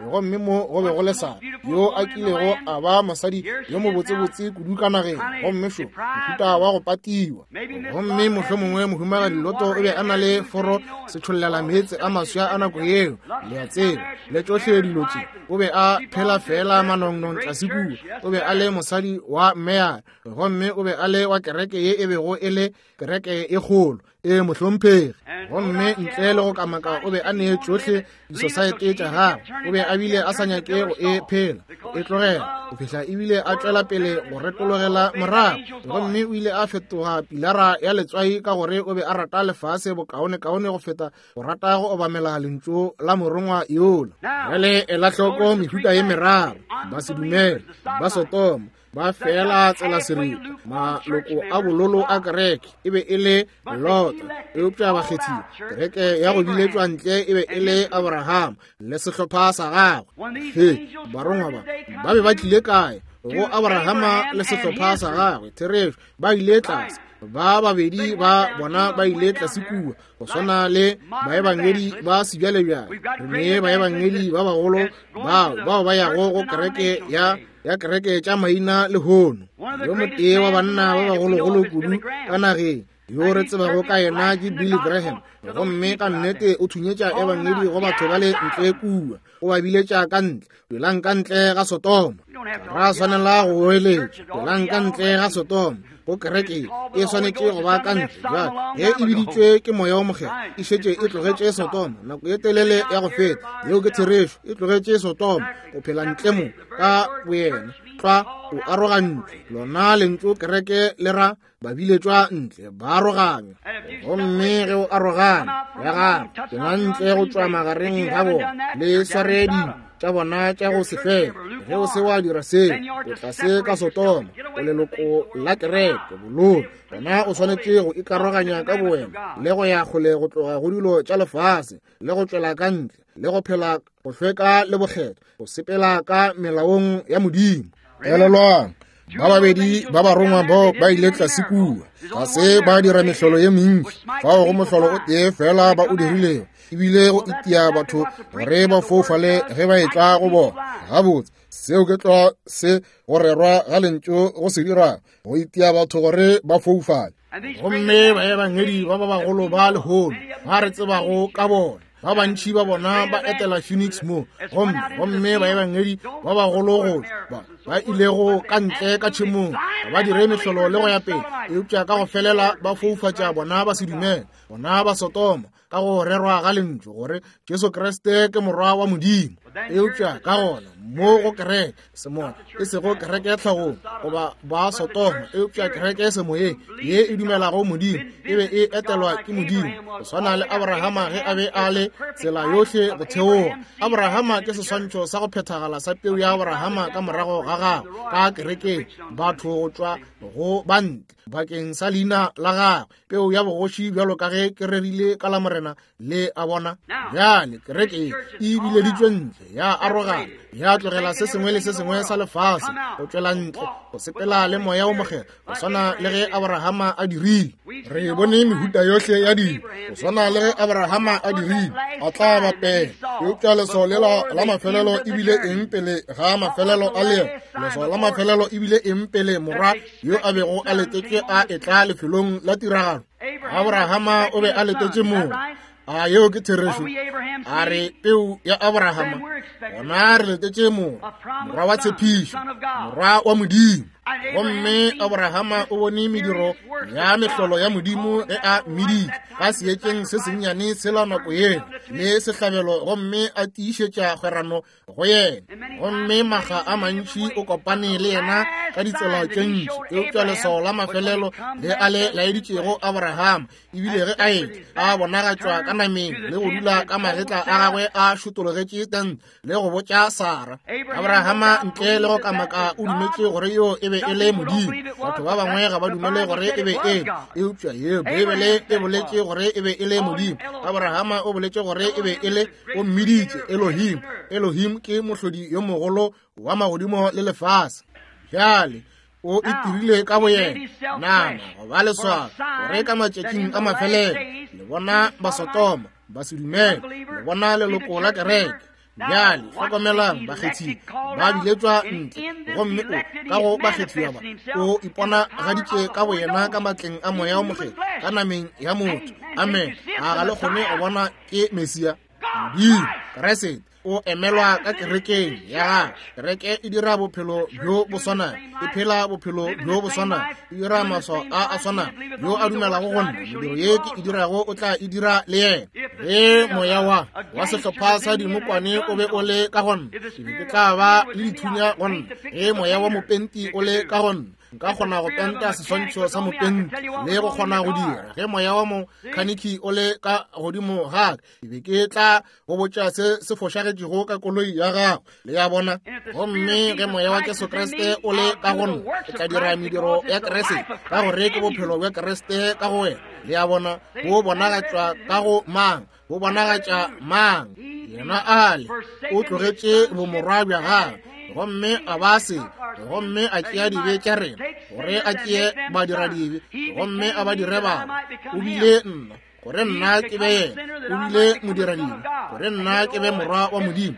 go mme mo go be go le sa yo a kilego a ba mosadi yo mo botsebotse kudu ka nageng go mme sho mohuta wa go patiwa go mme mohlomongwe mohumagadi Loto o be a na le foro sethollela meetse a maswa a nako eo le ya tsela le tsohle dilo tse o be a phela fela manongnong tlasiku o be a le mosadi wa mmea go mme o be a le wa kereke ye e bego e le kereke e kgolo e mohlomphegi go mme ntle le go kamaka o be a ne tsohle di-society tša gagwe o be a bile a sa nyake go e phela e tlogela go fihla ebile a tswela pele go retologela morago go mme o ile a fetoga pilara ya letswai ka gore o be a rata lefase bokaone-kaone go feta go rata go obamela lentso la morongwa yola jale ela hloko mehuta ye meraro ba sedumele ba Sodoma ba fela tsela seriti maloko a bololo a kereke e be e le Lota eupša bakgethi kereke ya go biletswa ntle e be e le Abraham le sehlopha sa gagwe he barongwa ba ba be ba tlile kae go Abrahama le sehlopha sa gagwe Teresh ba ile tlase ba babedi ba bona ba ile tlase kua go swana le baebangedi ba sebjalebjale mme baebangedi ba bagolo bao bao ba yago go kereke ya ya kereke tša maina le hono yo motee wa banna ba bagologolo kudu ka nageng yo re tsebago ka yena ke Billy Graham go mme ka nnete o thunyetša ebangedi go batho ba le ntle kua o ba biletša ka ntle belang ka ntle ga Sodoma ra swanela go eletša belang ka ntle ga Sodoma go kereke e swanetše go ba ka ntle ge e biditšwe ke moya o mogela e šetše e tlogetše Sodoma nako e telele ya go feta yeo ke Teresho e tlogetše Sodoma go phela ntle mo ka boyena tlwa o arogantšwe lona lentso kereke le ra ba biletšwa ntle ba aroganya gomme ge o arogana ya gare tena ntle go tšwa magareng ga bona le swaredi tša bona tša go se fela ge o se wa dira seo o tla se ka Sodoma o leloko la kereke bololo bona o swanetše go ikaroganya ka boena le go ya kgole go tloga go dilo tša lefase le go tšwela ka ntle le go phela go hlweka le bokgetho go sepela ka melaong ya Modimo elelwang ba babedi ba barongwa bo ba ile tlase kua ga se ba dira mehlolo ye mentši fao go mohlolo o tee fela ba o dirilego ebile go itia batho gore ba foufale ge ba etla go bona gabotse seo ke tlo se go rerwa ga lentso go se dira go itia batho gore ba foufale gomme baebangedi ba ba bagolo ba lehono ba re tsebago ka bona ba bantši ba bona ba etela Phoenix mo gomme baebangedi ba bagolo go ba ilego ka ntle ka tšhemong ba dire mehlolo le go ya pele eupša ka go felela ba foufatša bona ba sedumele bona ba Sodoma ka go rerwa ga lentso gore Jesu Kriste ke morwa wa Modimo eupša ka gona mo go kereke semona e sego kereke ya tlhagong goba ba Sodoma eupša kereke e semoyeng ye e dumelago Modimo e be e etelwa ke Modimo go swana le Abrahama ge a be a le tsela yohle go theoga Abrahama ke seswantšho sa go phethagala sa peu ya Abrahama ka morago ga gagwe ka kerekeng batho go tšwa go bantle bakeng sa leina la gagwe peu ya bogoši bjalo ka ge ke rerile ka la morena le a bona bjale kereke e bileditšwe ntle ya arogana ya tlogela se sengwe le se sengwe sa lefase go tšwela ntle go sepela le moya o mogela go swana le ge Abrahama a dirile re bone mehuta yohle ya dilo go swana le ge Abrahama a dirile a tla bapela eupša leso lela la mafelelo ebile eng pele ga mafelelo a leo leso la mafelelo ebile eng pele morwa yo a bego a letetše a etla lefelong la tiragalo Abrahama o be a letetše moo a yeo ke Teresho a re peu ya Abrahama gona re letetše moo morwa wa tshepišo morwa wa Modimo gomme Abrahama o bone mediro ya mehlolo ya Modimo ge a meditše ka seetšeng se sennyane sela nako yena le sehlabelo gomme a tiišetša kgwerano go yena gomme maga a mantši o kopane le yena ka ditsela tše ntši eupša leso la mafelelo le a le laeditšego Abrahama ebile ge a etla a bonagatšwa ka nameng le go dula ka magetla a gagwe a šutologetše teng le go botša Sara Abrahama ntle le go kamaka o dumetše gore yo e be e le Modimo batho ba bangwe ga ba dumele gore e be e eupša ye Bibele e boletše gore e be e le Modimo Abrahama o boletše gore e be e le o mmiditše Elohim Elohim ke mohlodi yo mogolo wa magodimo le lefase bjale o itirile ka boyena nama go ba leswao gore ka matšatšing a mafelelo le bona ba Sodoma ba sedumele le bona leloko la kereke bjale hlokomelang bakgethi ba biletswa ntle gomme o ka go bakgethiwa ba o ipona gaditše ka boyena ka matleng a moya o moge ka nameng ya motho amen a ga le kgone go bona ke Mesia modimo Keresete o emelwa ka kerekeng ya kereke e dira bophelo bjo bo swana e phela bophelo bjo bo swana e dira maswa a a swana yo a dumelago go nna mediro ye ke e dirago o tla e dira le yena ge moya wa wa sehlopha sa dinokwane o be o le ka gonna ke tla ba le dithunya gonna ge moya wa mopenti o le ka gonna nka kgona go penta seswantšho sa mopenti le go kgona go dira ge moya wa mokhaniki o le ka godimo ga ke be ke tla go botša se se fošagetšego ka koloi ya gago le ya bona gomme ge moya wa Jesu Kriste o le ka gonna ke tla dira mediro ya Keresete ka gore ke bophelo bja Keresete ka go wena le ya bona bo bonagatswa ka go mang bo bonagatša mang yena ale o tlogetše bomorwa bja gago gomme a ba se gomme a tšea dibe tša rena gore a tšee badira dibe gomme a ba dire bana o bile nna gore nna ke be yena o bile modiradibe gore nna ke be morwa wa modimo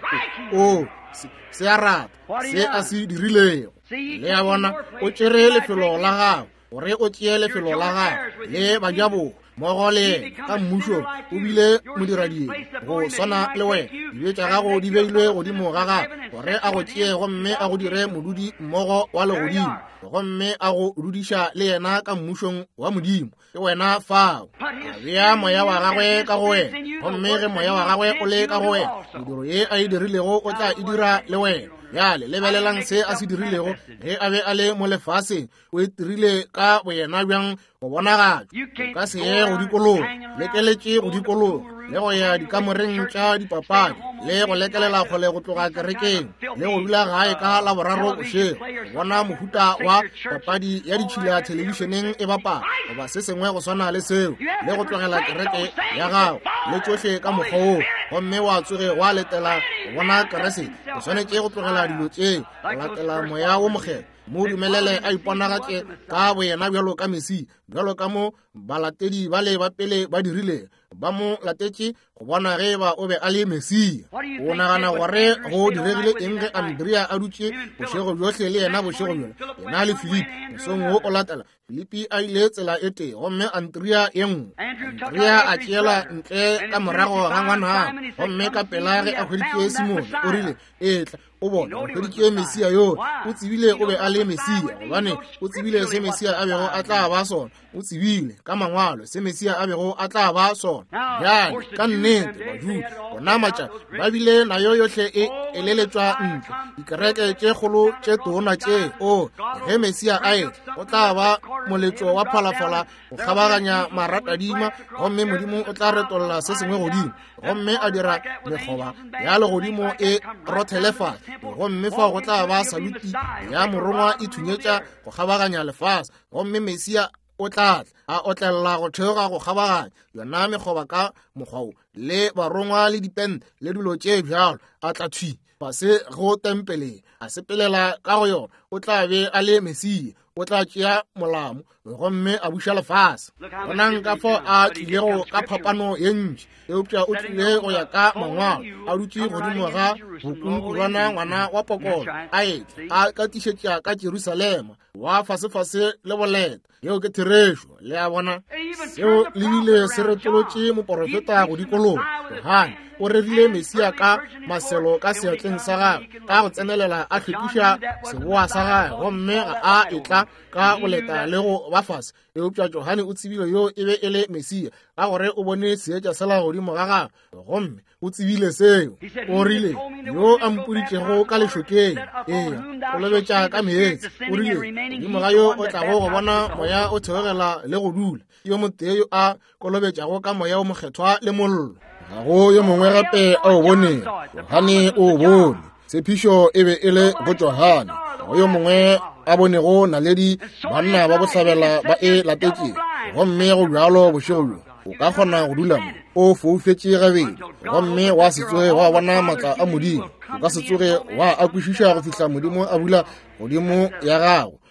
o se a rata se a se dirilego le ya bona o tšere lefelo la gago gore o tšee lefelo la gago le bajabogo mmogo le ka mmušo o bile modiradibe go swana le wena dibe tša gago di beilwe godimo ga gago gore a go tšee gomme a go dire modudi mmogo wa legodimo gomme a go dudiša le yena ka mmušong wa modimo ke wena fao a bea moya wa gagwe ka go wena gomme ge moya wa gagwe o le ka go wena mediro ye a e dirilego o tla e dira le wena bjale lebelelang se a se dirilego ge a be a le mo lefaseng o e dirile ka boyena bjang go bonagatšwa o ka se ye go dikolong lekeletše go dikolong le go ya dikamoreng tša dipapadi le go lekelela kgole go tloga kerekeng le go dula gae ka laboraro bošego go bona mohuta wa papadi ya ditšhila telebišeneng e bapala goba se sengwe go swana le seo le go tlogela kereke ya gago le tsohle ka mokgwa oo gomme wa tsoge wa letela go bona Keresete o swanetše go tlogela dilo tšeo go latela moya wo mokgelo mo dumelele a iponagatše ka boyena bjalo ka Mesia bjalo ka mo balatedi ba le ba pele ba dirile ba mo latetše go bona ge ba o be a le Mesia o nagana gore go diregile eng ge Andrea a dutše bošego bjohle le yena bošego bjona yena le Filipi mosong wo o latela Filipi a ile tsela e tee gomme Andrea e nngwe Andrea a tšeela ntle ka morago ga ngwana gomme ka pela ge a hweditše Simone o rile etla o bona o hweditše Mesia yo o tsebile o be a le Mesia gobane o tsebile se Mesia a bego a tla ba sona o tsebile ka mangwalo se Mesia a bego a tla ba sona bjale ka nnete badudi bona matša ba bile nayo yohle e eleletswa ntle dikereke tše kgolo tše tona tše o ge Mesia a e o tla ba moletšo wa phalafala go kgabaganya maratadima gomme modimo o tla retolola se sengwe godimo gomme a dira mekgoba ya legodimo e rothelefa gomme fa go tla ba saluti ya morongwa e thunyetša go kgabaganya lefase gomme Mesia o tla a otlelela go theoga go kgabaganya yona mekgoba ka mokgwao le barongwa le dipente le dilo tše bjalo a tla thwi ba se go tempeleng a sepelela ka go yona o tla be a le Mesia o tla tšea molamo gomme a buša lefase bonang ka fo a tlilego ka phapano ye ntši eupša o tlile go ya ka mangwalo a dutše godimo ga bokunkulwana ngwana wa pokolo a etle a katišetša ka Jerusalema wa fasefase le boleta yeo ke therešo le a bona seo le bile se retolotše moprofeta go dikolong Yohane o redile Mesia ka maselo ka seatleng sa gagwe ka go tsenelela a hlwekiša seboa sa gagwe gomme a etla ka go leta le go ba fase eupša Johane o tsebile yo e be e le Mesia ka gore o bone seetša sela godimo ga gagwe gomme o tsebile seo o rile yo a mpoditšego ka lešokeng ee o lebetša ka meetse o rile godimo ga yo o tlago go bona moya o theogela le go dula yo motee yo a kolobetšago ka moya o mokgethwa le mollo ga go yo mongwe gape a o boneng Yohane o bone tshepišo e be e le go Johane go yo mongwe a bonego naledi banna ba bohlabela ba e latetše gomme go bjalo bošego bjo o ka kgona go dula mo o foufetše gabedi gomme wa se tsoge wa bona maatla a modimo o ka se tsoge wa a kwešiša go fihla modimo a bula godimo ya gago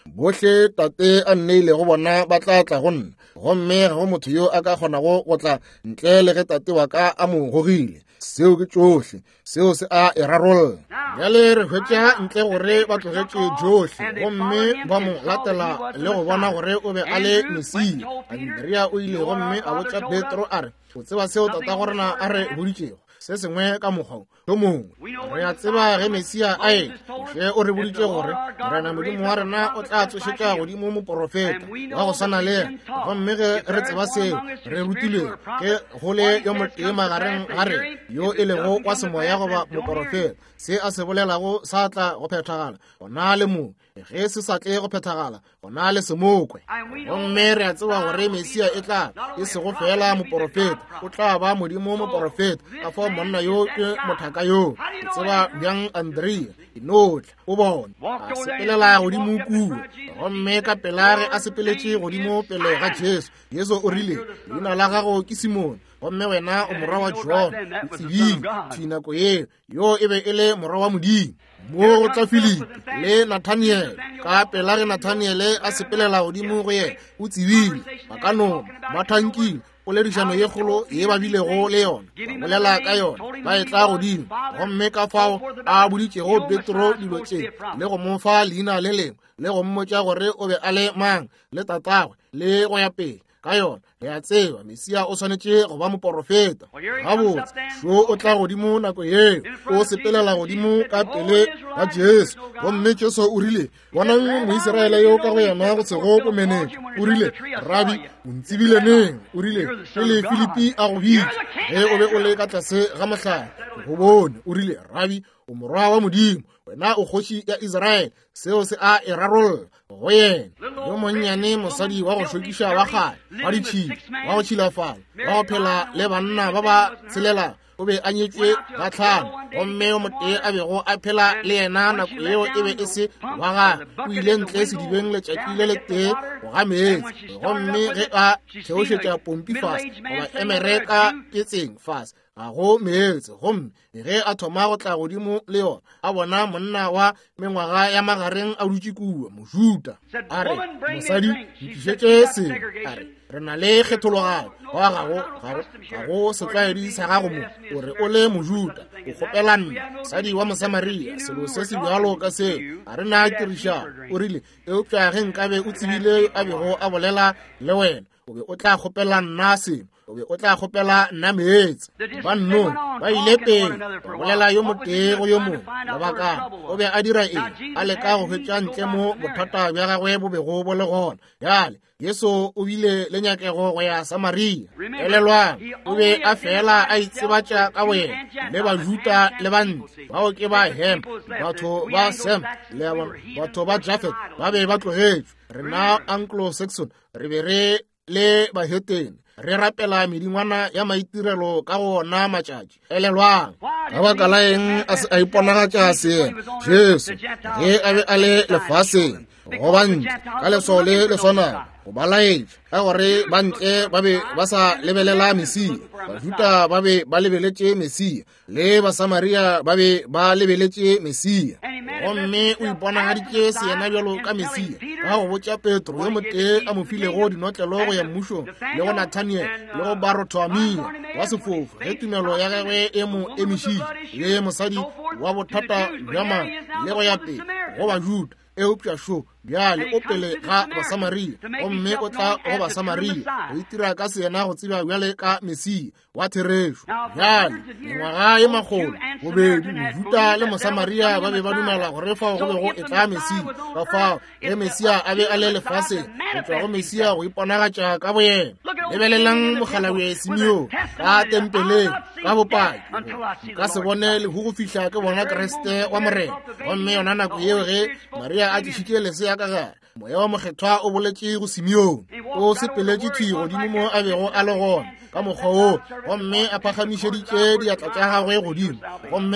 bohle tate a nneile go bona ba tla tla go nna gomme ga go motho yo a ka kgonago go tla ntle le ge tate wa ka a mo gogile seo ke tsohle seo se a erarolla bjale re hwetša ntle gore ba tlogetse johle gomme ba mo latela le go bona gore o be a le Mesia. Andrea o ile gomme a botša Petro a re o tseba seo tata gorena a re boditšego se sengwe ka mokgwa yo mongwe re a tseba ge Mesia a ena she o re boditše gore morena modimo wa rena o tla tsošetša godimo moprofeta wa go swana le ena gomme ge re tseba seo re rutilwe ke gole yo motee magareng ga re yo e lego kwa semoya goba moprofeta se a se bolelago sa tla go phethagala gona le moo ge se sa tle go phethagala gona le semokwe gomme re a tseba gore Mesia e tla e sego fela moprofeta o tla ba modimo moprofeta ka fao monna yo ke mothaka yo tseba bjang Andrea inotle o bona a sepelela godimo kuwe gomme ka pelage a sepeletše godimo pele ga Jesu. Yesu o rile leina la gago ke Simone gomme wena o morwa wa John o tsebile thinako ye yo e be e le morwa wa modimo mo go tla Filipi le Nathaniel ka pelage Nathaniel a sepelela godimo go ye o tsebile ba ka no mathankile poledišano ye kgolo ye ba bilego le yona ba bolela ka yona ba e tla godimo gomme ka fao a boditšego Petro dilo tše le go mo fa leina le lengwe le go mmotša gore o be a le mang le tatagwe le go ya pele ka yona re a tseba Mesia o swanetše go ba moprofeta gabotse so o tla godimo nako yeo o sepelela godimo ka pele ga Jesu gomme Jesu o rile bonang Moiseraele yo ka go yena go sego komenetša o rile Rabi o ntsebile neng o rile pele Filipi a go bitša ge o be o le ka tlase ga mohlala go bone o rile Rabi o morwa wa modimo wena o kgoši ya Israele seo se a erarolla go yena yo monnyane mosadi wa go šokiša wa gale wa ditšhila wa go tšhilafala wa go phela le banna ba ba tshelela o be a nyetšwe ga tlhano gomme yo motee a bego a phela le yena nako yeo e be e se wa gage o ile ntle sedibeng letšatši le le tee go ga meetse gomme ge a theošetša pompi fase goba emere ka ketseng fase ga go meetse gomme ge a thoma go tla godimo le yona a bona monna wa mengwaga ya magareng a dutše kuwa Mojuda a re mosadi nkišetše seng a re re na le kgethologano wa gago ga go setlwaedi sa gago mo o re o le Mojuda o kgopela nna mosadi wa Mosamaria selo se se bjalo ka seo a re na tirišano o rile eupša ge nkabe o tsebile a bego a bolela le wena o be o tla kgopela nna seno o be o tla kgopela nna meetse banno ba ile pele ba bolela yo motee go yo mongwe lebaka o be a dira eng a leka go hwetša ntle mo bothata bja gagwe bo bego bo le gona bjale Yesu o bile le nyakego go ya Samaria elelwang o be a fela a itsebatša ka boyena le Bajuda le bantle bao ke ba Hem batho ba Sem le batho ba Jafet ba be ba tlogetšwe rena Anglo-Saxon re be re le baheteng re rapela medingwana ya maitirelo ka gona matšatši elelwang ka baka la eng a iponagatša seena Jesu ge a be a le lefaseng go bantši ka leso le le swanang go ba laetša ka gore bantle ba be ba sa lebelela Mesia Bajuda ba be ba lebeletše Mesia le Basamaria ba be ba lebeletše Mesia gomme o iponagaditše seena bjalo ka Mesia ka go botša Petro yo motee a mo filego dinotlelo go ya mmušong le go Nathaniel le go Bartholomew wa sefofu ge tumelo ya gagwe e mo emišitše le mosadi wa bothata bja mang le go ya pele go Bajuda eupša šo bjale o pele ga Basamaria gomme o tla go Basamaria go itira ka seena go tseba bjale ka Mesia wa therešo bjale mengwaga ye magolo bobedi Mojuda le Mosamaria ba be ba dumela gore fao go bego e tla Mesia ka fao ge Mesia a be a le lefaseng go tšwa go Mesia go iponagatša ka boyena lebelelang mogalawe Simeon ka tempeleng ka bopaki ka se bone le go fihla ke bona Kriste wa morena gomme yona nako yeo ge Maria a tšešitše lesea ka gare moya wa mokgethwa o boletše go Simeon o sepeletše thwi godimo mo a bego a le gona ka mokgwa woo gomme a phagamišeditše diatla tša gagwe godimo gomme a re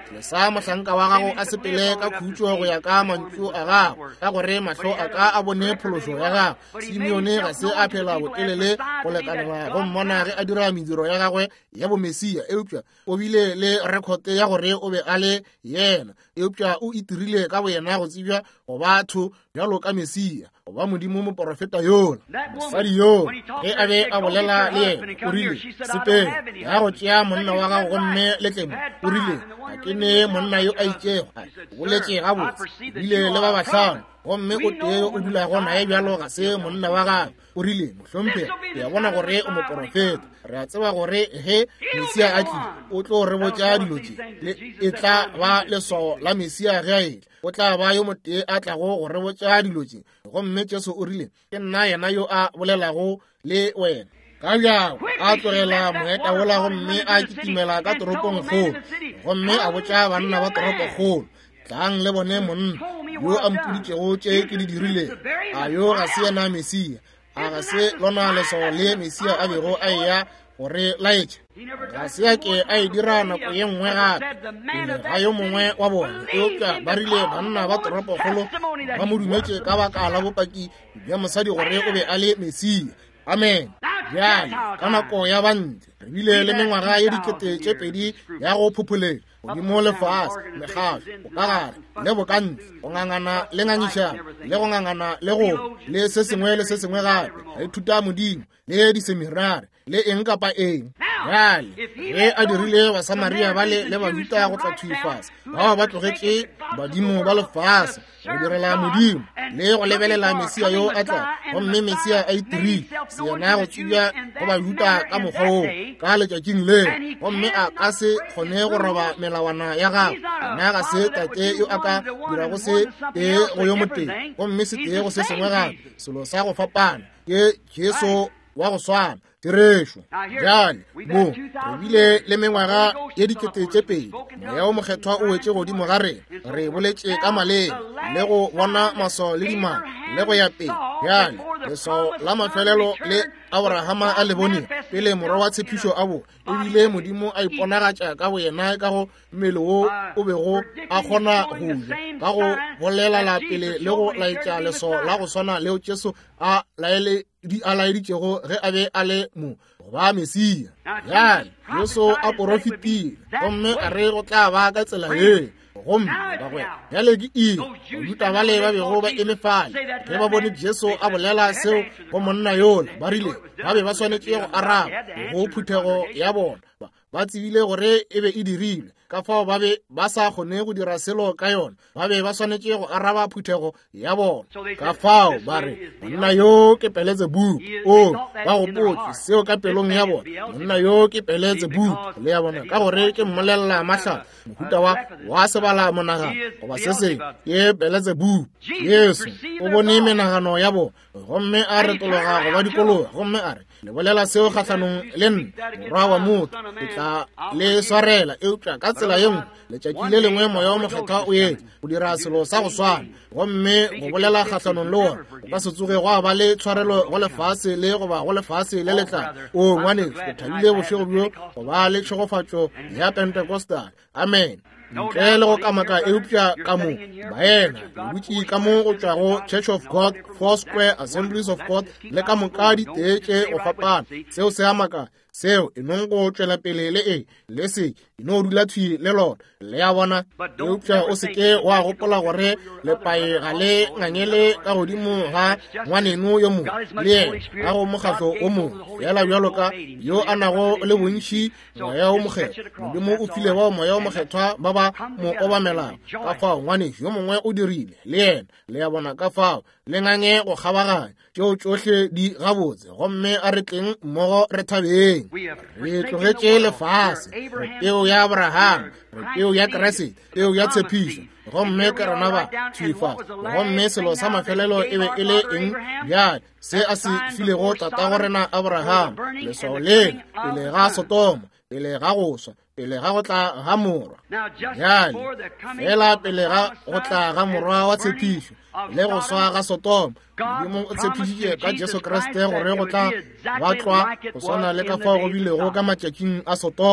le sa mohlanka wa gago a sepele ka khutšo go ya ka mantšu a gago ka gore mahlo a ka a bone phološo ya gago. Simeone ga se a phela botelele go lekanela go mmona ge a dira mediro ya gagwe ya bomesia. Eupša o bile le rekhote ya gore o be a le yena. Eupša o itirile ka boyena go tsebja go batho bjalo ka Mesia, go ba Modimo moprofeta yola. Mosadi yo ge a be a bolela le yena o rile, sepele ya go tšea monna wa gago gomme letlemo o rile, ga ke ne monna yo a itšego o boletše gabotse, ebile le ba bahlano gomme o tee o dula gona e bjalo ga se monna wa gago. O rile, mohlompe ke a bona gore o moprofeta, re a tseba gore he Mesia a tlile o tlo re botša dilo tše, e tla ba leswao la Mesia ge a ele, o tla ba yo motee a tlago go re botša dilo tše. Gomme Jesu o rile, ke nna yena yo a bolelago le wena. Ka bjao a tlogela moeta wola gomme a kitimela ka toropong kgolo, gomme a botša banna ba toropo kgolo, tlang le bone monna yo a mpuditšego tše ke di dirile, a yo ga se yena Mesia, a ga se lona leswao le Mesia a bego a eya gore laetša. Ga se a ke a e dira nako ye nngwe gape pele ga yo mongwe wa bone. Eupša ba rile banna ba toropo kgolo ba mo dumetše ka baka la bopaki bja mosadi gore o be a le Mesia. Amen. Bjale ka nako ya bantle re bile le mengwaga ye dikete tše pedi ya go phopholela godimo lefase, megafo, bokagare le bokantle, go ngangana le ngangišana le go ngangana le go le se sengwe le se sengwe gape, ga ithuta Modimo le diseminari le eng kapa eng. Bjale ge a dirile Basamaria bale le Bajuda go tla thuifasa, bao ba tlogetše badimo ba lefase go direla Modimo le go lebelela Mesia yo a tla. Gomme Mesia a itirile seena go tsebja go Bajuda ka mokgwa oo ka letšatšing le, gomme a ka se kgone go roba melawana ya gago. Ena ga se tate yo a ka dirago se tee go yo moteng, gomme se tee go se sengwe gape. Selo sa go fapana ke Jesu wa go swana tirešo. Bjale mo re bile le mengwaga ye dikete tše pedi moya o mokgethwa o wetše godimo ga rena, re boletše ka maleng le go bona maswao le dimana le go ya pele. Bjale leswao la mafelelo le Abrahama a le boneng pele morwa wa tshepišo a bo, ebile Modimo a iponagatša ka boyena ka go mmele wo o bego a kgona go ja ka go bolelela pele le go laetša leswao la go swana leo Jesu a laele di a laeditšego ge a be a le mo go ba Mesia. Bjale Jesu a porofetile gomme a re go tla ba ka tsela ye gomme bagwe bjale ke eng Bajuda bale ba bego ba emefale ge ba bone Jesu a bolela seo go monna yola, ba rile ba be ba swanetše go araba go phuthego ya bona. Ba tsebile gore e be e dirilwe ka fao ba be ba sa kgone go dira selo ka yona, ba be ba swanetše go araba phuthego ya bona. Ka fao ba re monna yo ke Beelzebub. O ba go potše seo ka pelong ya bona, monna yo ke Beelzebub le ya bona ka gore ke mmolelela mahlala mohuta wa wa sebala monagano goba se sengwe ke Beelzebub. Yesu o bone menagano ya bona gomme a retologa go ba dikologa, gomme a re le bolela seo kgatlhanong le nna morwa wa motho ke tla le swarela. Eupša ka tsela ye nngwe letšatši le lengwe moya o mokgethwa o etse go dira selo sa go swana, gomme go bolela kgatlhanong le wona go ka se tsoge go a ba le tshwarelo go lefase le goba go lefase le letlang. O ngwanetšo ke thabile bošego bjo go ba le tšhogofatšo ya Pentecostal. Amen. Ntle le go kamaka eupša ka mo baena o dutše ka mo go tšwago Church of God, Foursquare, Assemblies of God le ka moka ditee tše go fapana. Seo se amaka seo e nong go tšwela pele le e le se e no dula thwi le lona le ya bona. Eupša o seke wa gopola gore lepae ga le ngangele ka godimo ga ngwaneno yo mongwe le ena ka go mokgatlo o mongwe fela bjalo ka yo a nago le bontši moya o mokgethwa. Modimo o file bao moya o mokgethwa ba ba mo obamelang ka fao ngwanešo yo mongwe o dirile le ena le ya bona ka fao le ngange go kgabaganya tšeo tšohle di gabotse, gomme a re tleng mmogo re thabeng. Re tlogetše lefase, re peo ya Abraham, re peo ya Keresete, peo ya tshepišo, gomme ke rena ba thuifa, gomme selo sa mafelelo e be e le eng bjale se a se filego tata go rena Abraham, leswao lena pele ga Sotoma, pele ga go swa, pele ga go tla ga morwa. Bjale fela pele ga go tla ga morwa wa tshepišo le go swa ga Sotoma, Modimo o tshepišitše ka Jesu Kriste gore go tla ba tlwa go swana le ka fao go bilego ka matšatšing a Sotoma.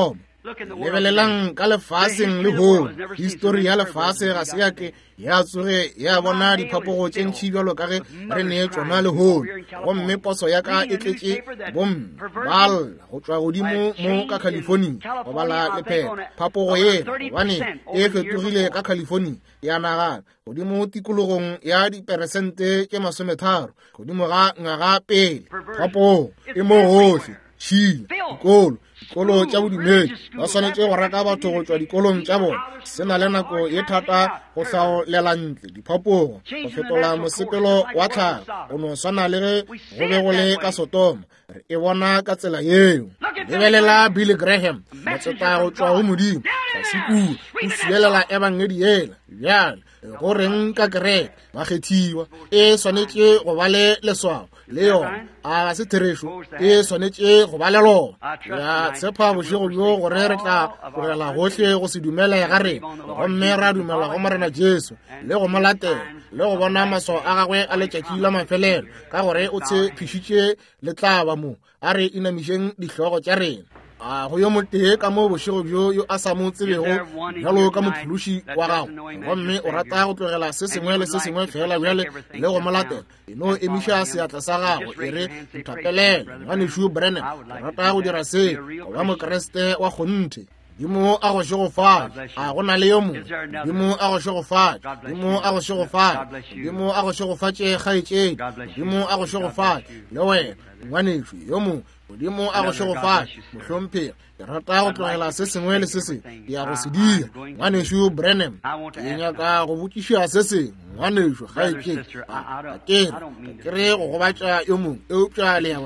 lebelelang ka lefaseng le ho history ya lefase ga se ya ke ya tsoge ya bona diphapogo tše ntšhi bjalo ka ge re ne tsona le ho gomme poso ya ka e tletše bom bal go tšwa godimo mo ka California go bala lephe phapogo ye gobane e fetogile ka California ya naga godimo tikologong ya diperesente tše masometharo godimo ga ngwaga pele phapogo e mo gohle šila dikolo dikolo tša bodumedi ba swanetše go reka batho go tšwa dikolong tša bona se na le nako ye thata go hlagolela ntle diphapogo go fetola mosepelo wa tlhago go no swana le ge go be go le ka Sotoma re e bona ka tsela yeo lebelela Billy Graham motseta go tšwa go modimo ga sekuru o fielela ebangedi yela bjale go reng ka kereke ba kgethiwa e swanetše go ba le leswao le yona a se therešo e swanetše go ba le lona ya tshepa bošego bjo gore re tla tlogela gohle go se dumele ga rena gomme ra dumela go morena Jesu le go mo latela le go bona maswao a gagwe a letšatši la mafelelo ka gore o tshephišitše le tlaba mo a re inamišeng dihlogo tša rena a go yo motee ka mo bošego bjo yo a sa mo tsebego bjalo ka mophološi wa gago gomme o rata go tlogela se sengwe le se sengwe fela bjale le go mo latela eno emiša seatla sa gago e re nthapelele ngwanešu Branham o rata go dira se go ba mokeresete wa kgonthe dimo a go šegofatša a go na le yo mongwe dimo a go šegofatša dimo a go šegofatša dimo a go šegofatše kgaetšedi dimo a go šegofatša le wena ngwanešu yo mongwe modimo a go šegofatša mohlomphegi ke rata go tlogela se sengwe le se se ya go se dira ngwanešu Branham ke nyaka go botšiša se sengwe ngwanešu kgaetšedi a kere ka kere go gobatša yo mongwe eupša le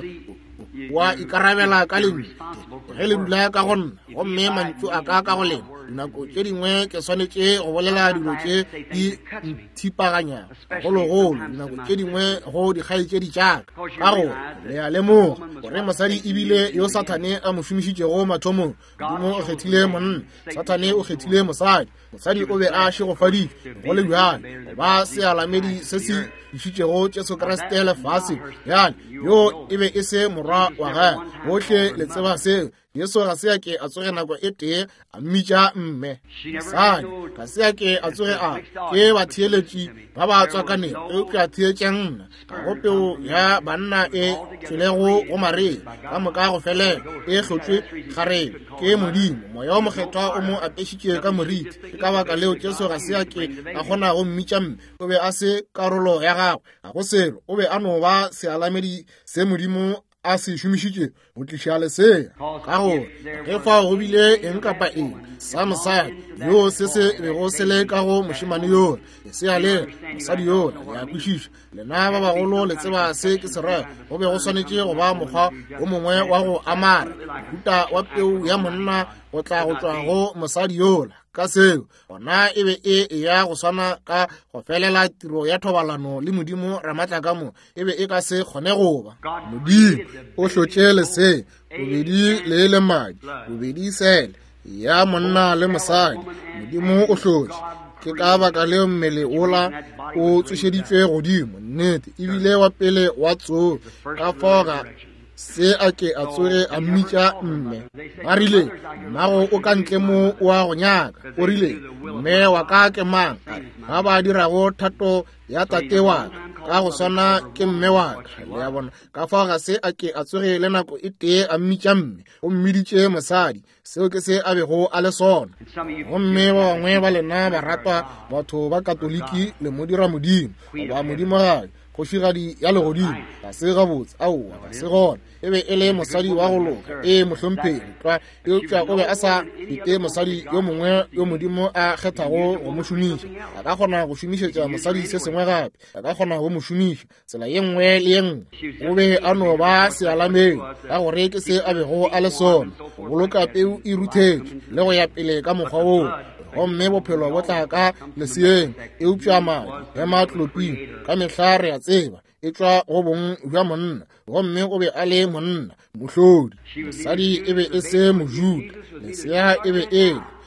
wa ikarabela ka lenne ge le dula ka gonna gomme mantšu a ka ka go lena dinako tše dingwe ke swanetše go bolela dilo tše di ntshipaganya gologolo dinako tše dingwe go dikgaetšedi tšaka ka gore le ya lemoga gore mosadi ebile yo Sathane a mo šomišitšego mathomong modimo o kgethile monna Sathane o kgethile mosadi mosadi o be a šegofaditše go le bjale go ba sealamedi se se išitšego Jesu Kriste lefase bjale yo e be e se morwa wa gae bohle le tseba seo Yesu ga se ya ke a tsoge nako e tee a mmitša mme mosadi ga se ya ke a tsoge a ke batheeletši ba ba tswakaneng e ke a theetšeng nna ka go peo ya banna e tšwelego go mareng ka moka go felela e hlotšwe gareng ke modimo moya wa mokgethwa o mo apešitše ka moriti ke ka baka leo Jesu ga se ya ke a kgona go mmitša mme o be a se karolo ya gagwe ga go selo o be a no ba sealamedi se modimo a se šomišitše go tliša lesea ka gore ge fa go bile eng kapa eng sa mosadi yo se se bego se le ka go mošimane yona lesea le mosadi yona le a kwešiša lena ba bagolo le tseba se ke se raya go be go swanetše go ba mokgwa o mongwe wa go amara mohuta wa peu ya monna go tla go tšwa go mosadi yola ka seo gona e be e ya go swana ka go felela tiro ya thobalano le modimo ramatlakamo e be e ka se kgone goba modimo o hlotše lesea bobedi le le madi bobedi sele ya monna le mosadi modimo o hlotše ke ka baka leo mmele ola o tsošeditšwe godimo nnete ebile wa pele wa tso ka foga se a ke a tsoge a mmitša mme ba rile mmago o ka ntle mo wa go nyaka o rile mme wa ka ke mang ba ba dirago thato ya tate wa ka go swana ke mme wa le ya bona ka fa ga se a ke a tsoge le nako e tee a mmitša mme o mmiditše mosadi seo ke se a bego a le sona gomme ba bangwe ba lena ba ratwa batho ba katoliki le modira modimo ba modimo gae kgošigadi ya legodimo ga se gabotse aowa ga se gona e be e le mosadi wa go loka e mohlomphegi twa eupša o be a sa fete mosadi yo mongwe yo modimo a kgethago go mo šomiša a ka kgona go šomišetša mosadi se sengwe gape a ka kgona go mo šomiša tsela ye nngwe le ye nngwe o be a no ba sealamedi ka gore ke se a bego a le sona go boloka peu e ruthetše le go ya pele ka mokgwa woo gomme bophelo bo tla ka leseeng eupša madi ya matloping ka mehla re a tseba e tšwa go bong bja monna gomme o be a le monna mohlodi mosadi e be e se mojuda lesea e be e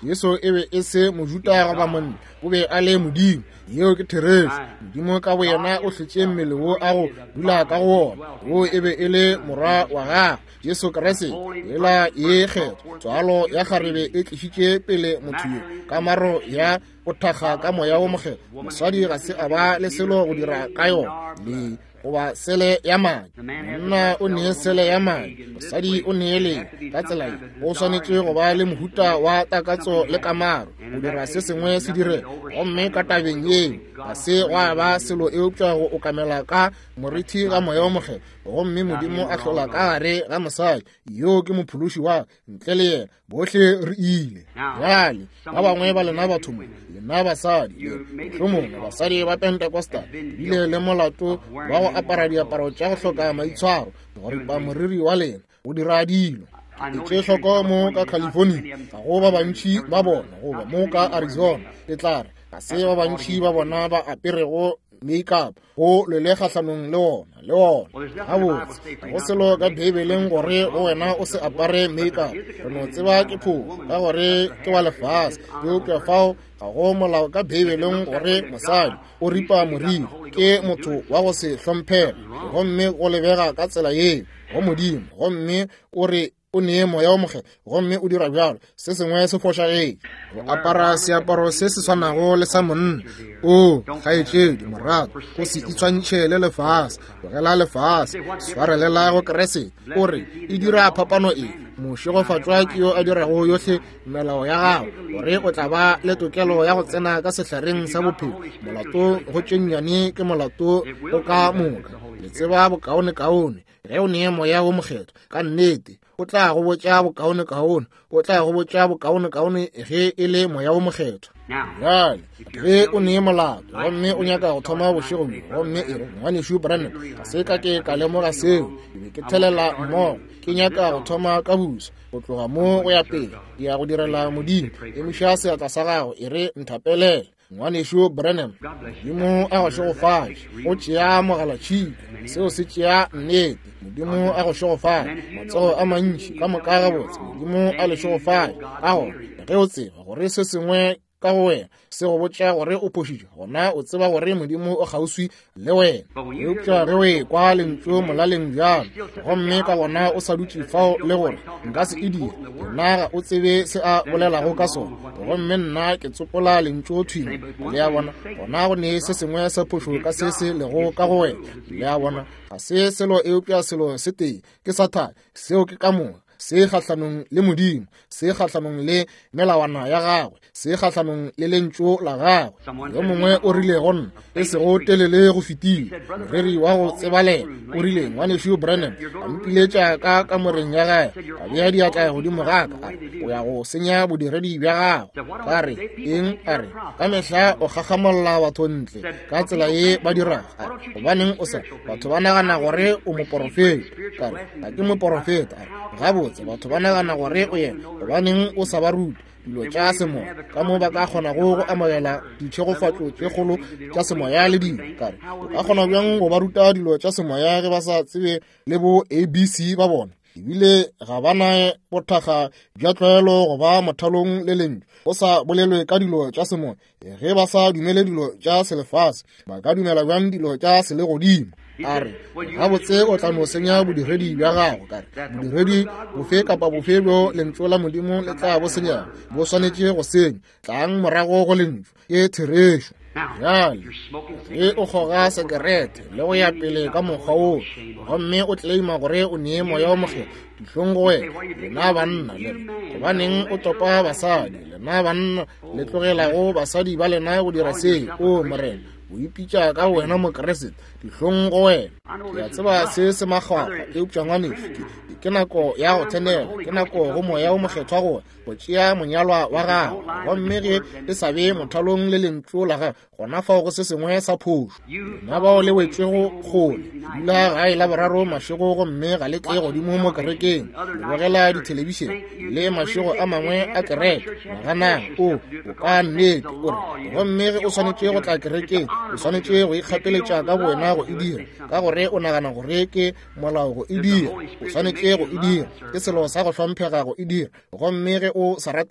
yeso e be e se mojuta goba monna o be a le modimo yeo ke therese modimo ka boyena o hlotše mmele wo a go dula ka go ona wo e be e le morwa wa gagwe yesu kriste ela ye kgetho tswalo ya kgarebe e tlišitše pele motho yo ka maro ya go thakga ka moya wo mokgetho mosadi ga se a ba le selo go dira ka yona le goba sele ya madi monna o nee sele ya madi mosadi o neele ka tsela e o swanetše go ba le mohuta wa takatso le kamaro go dira se sengwe se dire gomme ka tabeng yeo ga se gwa ba selo e upša go okamela ka morithi ka moya o mokgetho gomme modimo a hlola ka gare ga mosadi yo ke mophološi wa ntle le yena bohle re ile bjale ba bangwe ba lena batho mo lena basadi mohlomongwe basadi ba pentekosta ebile le molato wa go apara diaparo tša go hloka maitshwaro go ripa moriri wa lena go dira dilo e tše hloko mo ka california ga go ba bantši ba bona goba mo ka arizona e tla re ga se ba bantši ba bona ba aperego makeup go le le kgahlanong le ona le ona gabotse go selo ka bibeleng gore go wena o se apare makeup re no tseba ke phofu ka gore ke wa lefase ke upša fao ga go molao ka bibeleng gore mosadi o ripa moriri ke motho wa go se hlomphega gomme go lebega ka tsela yeo go modimo gomme o re o nee moya o mokgetho gomme o dira bjalo se sengwe se fošagetse go apara seaparo se se tshwanago le sa monna o kgaetšedi morato go se itshwantšhe le lefase bogela lefase swarelela go keresete o re e dira phapano e mošegofatšwa ke yo a dirago yohle melao ya gago gore o tla ba le tokelo ya go tsena ka sehlareng sa bophelo molato go tšennyane ke molato go ka moka le tseba bokaone-kaone ge o nee moya o mokgetho ka nnete o tla go botša bokaone-kaone o tla go botša bokaone-kaone ge e le moya o mokgetho bjale ge o nee molato gomme o nyaka go thoma bošego gomme e re ngwanešu branam ga se ka ke ka lemoga seo e be ke thelela mmogo ke nyaka go thoma ka buso go tloga mo go ya pele ke ya go direla modimo emiša seatla sa gago e re nthapelele ngwanešu branam modimo a go šegofatše o tšea mogalatšhika seo se tšea nnete modimo a go šegofatše matsogo a mantši ka moka gabotse modimo a le šegofatše ka gore ge o tseba gore se sengwe ka go wena se go botša gore o phošitše gona o tseba gore modimo o kgauswi le wena eupša ge o e kwa lentso molaleng bjalo gomme ka gona o sa dutše fao le gore nka se e dire yona ga o tsebe se a bolelago ka sona gomme nna ke tsopola lentso thwina le ya bona gona go ne se sengwe sa phošo ka se se lego ka go wena le ya bona ga se selo eupša selo se tee ke sathane seo ke ka moga se kgahlanong le modimo se kgahlanong le melawana ya gagwe se kgahlanong le lentso la gagwe yo mongwe o rile gonna e sego telele go fetile moreri wa go tsebalela o rile ngwanešu branam a mpiletša ka kamoreng ya gae a bea diatla godimo gaka o ya go senya bodiredi bja gagwe ka re eng a re ka mehla o kgakgamolola batho ntle ka tsela ye ba diraga a re gobaneng o sa batho ba nagana gore o moporofeta ka re ga ke moporofeta a re gabotse batho ba nagana gore o yena gobaneng o sa ba ruta dilo tša semoya ka mo ba ka kgona go go amogela ditšhegofatšo tše kgolo tša semoya le dilo kare o ka kgona bjang go ba ruta dilo tša semoya ge ba sa tsebe le bo A B C ba bona ebile ga bana bothakga bja tlwaelo go ba mothalong le lentso go sa bolelwe ka dilo tša semoya ge ba sa dumele dilo tša selefase ba ka dumela bjang dilo tša selegodimo a re gabotse o tla no senya bodiredi bja gago kare bodiredi bofe kapa bofe bjo lentso la modimo le tla bo senyang bo swanetše go senya tlang morago go lentso ke therešo bjale ge o kgoga sekerete le go ya pele ka mokgwa oo gomme o tleima gore o nee moya o mokgetho dihlong go wena lena banna le gobaneng o topa basadi lena banna le tlogelago basadi ba lena go dira se o morena o ipitša ka wena mokeresete dihlong go wena ya tseba se se makgwakgwa e upša ngwaneso ke nako ya go tsenela ke nako go moya o mokgethwa go go tšea monyalwa wa gago gomme ge e sa be mothalong le lentso la gago gona fao go se sengwe sa phošo na bao le wetšego kgole dula gae la boraro mašego gomme ga le tle godimo mo kerekeng le bogela dithelebišene le mašego a mangwe a kereke naganang o o ka nnete ore gomme ge o swanetše go tla kerekeng o swanetše go ikgapeletša ka wena go e dira ka gore o nagana gore ke molao go e dira o swanetše go e dira ke selo sa go hlomphega go e dira gomme ge o sa rate go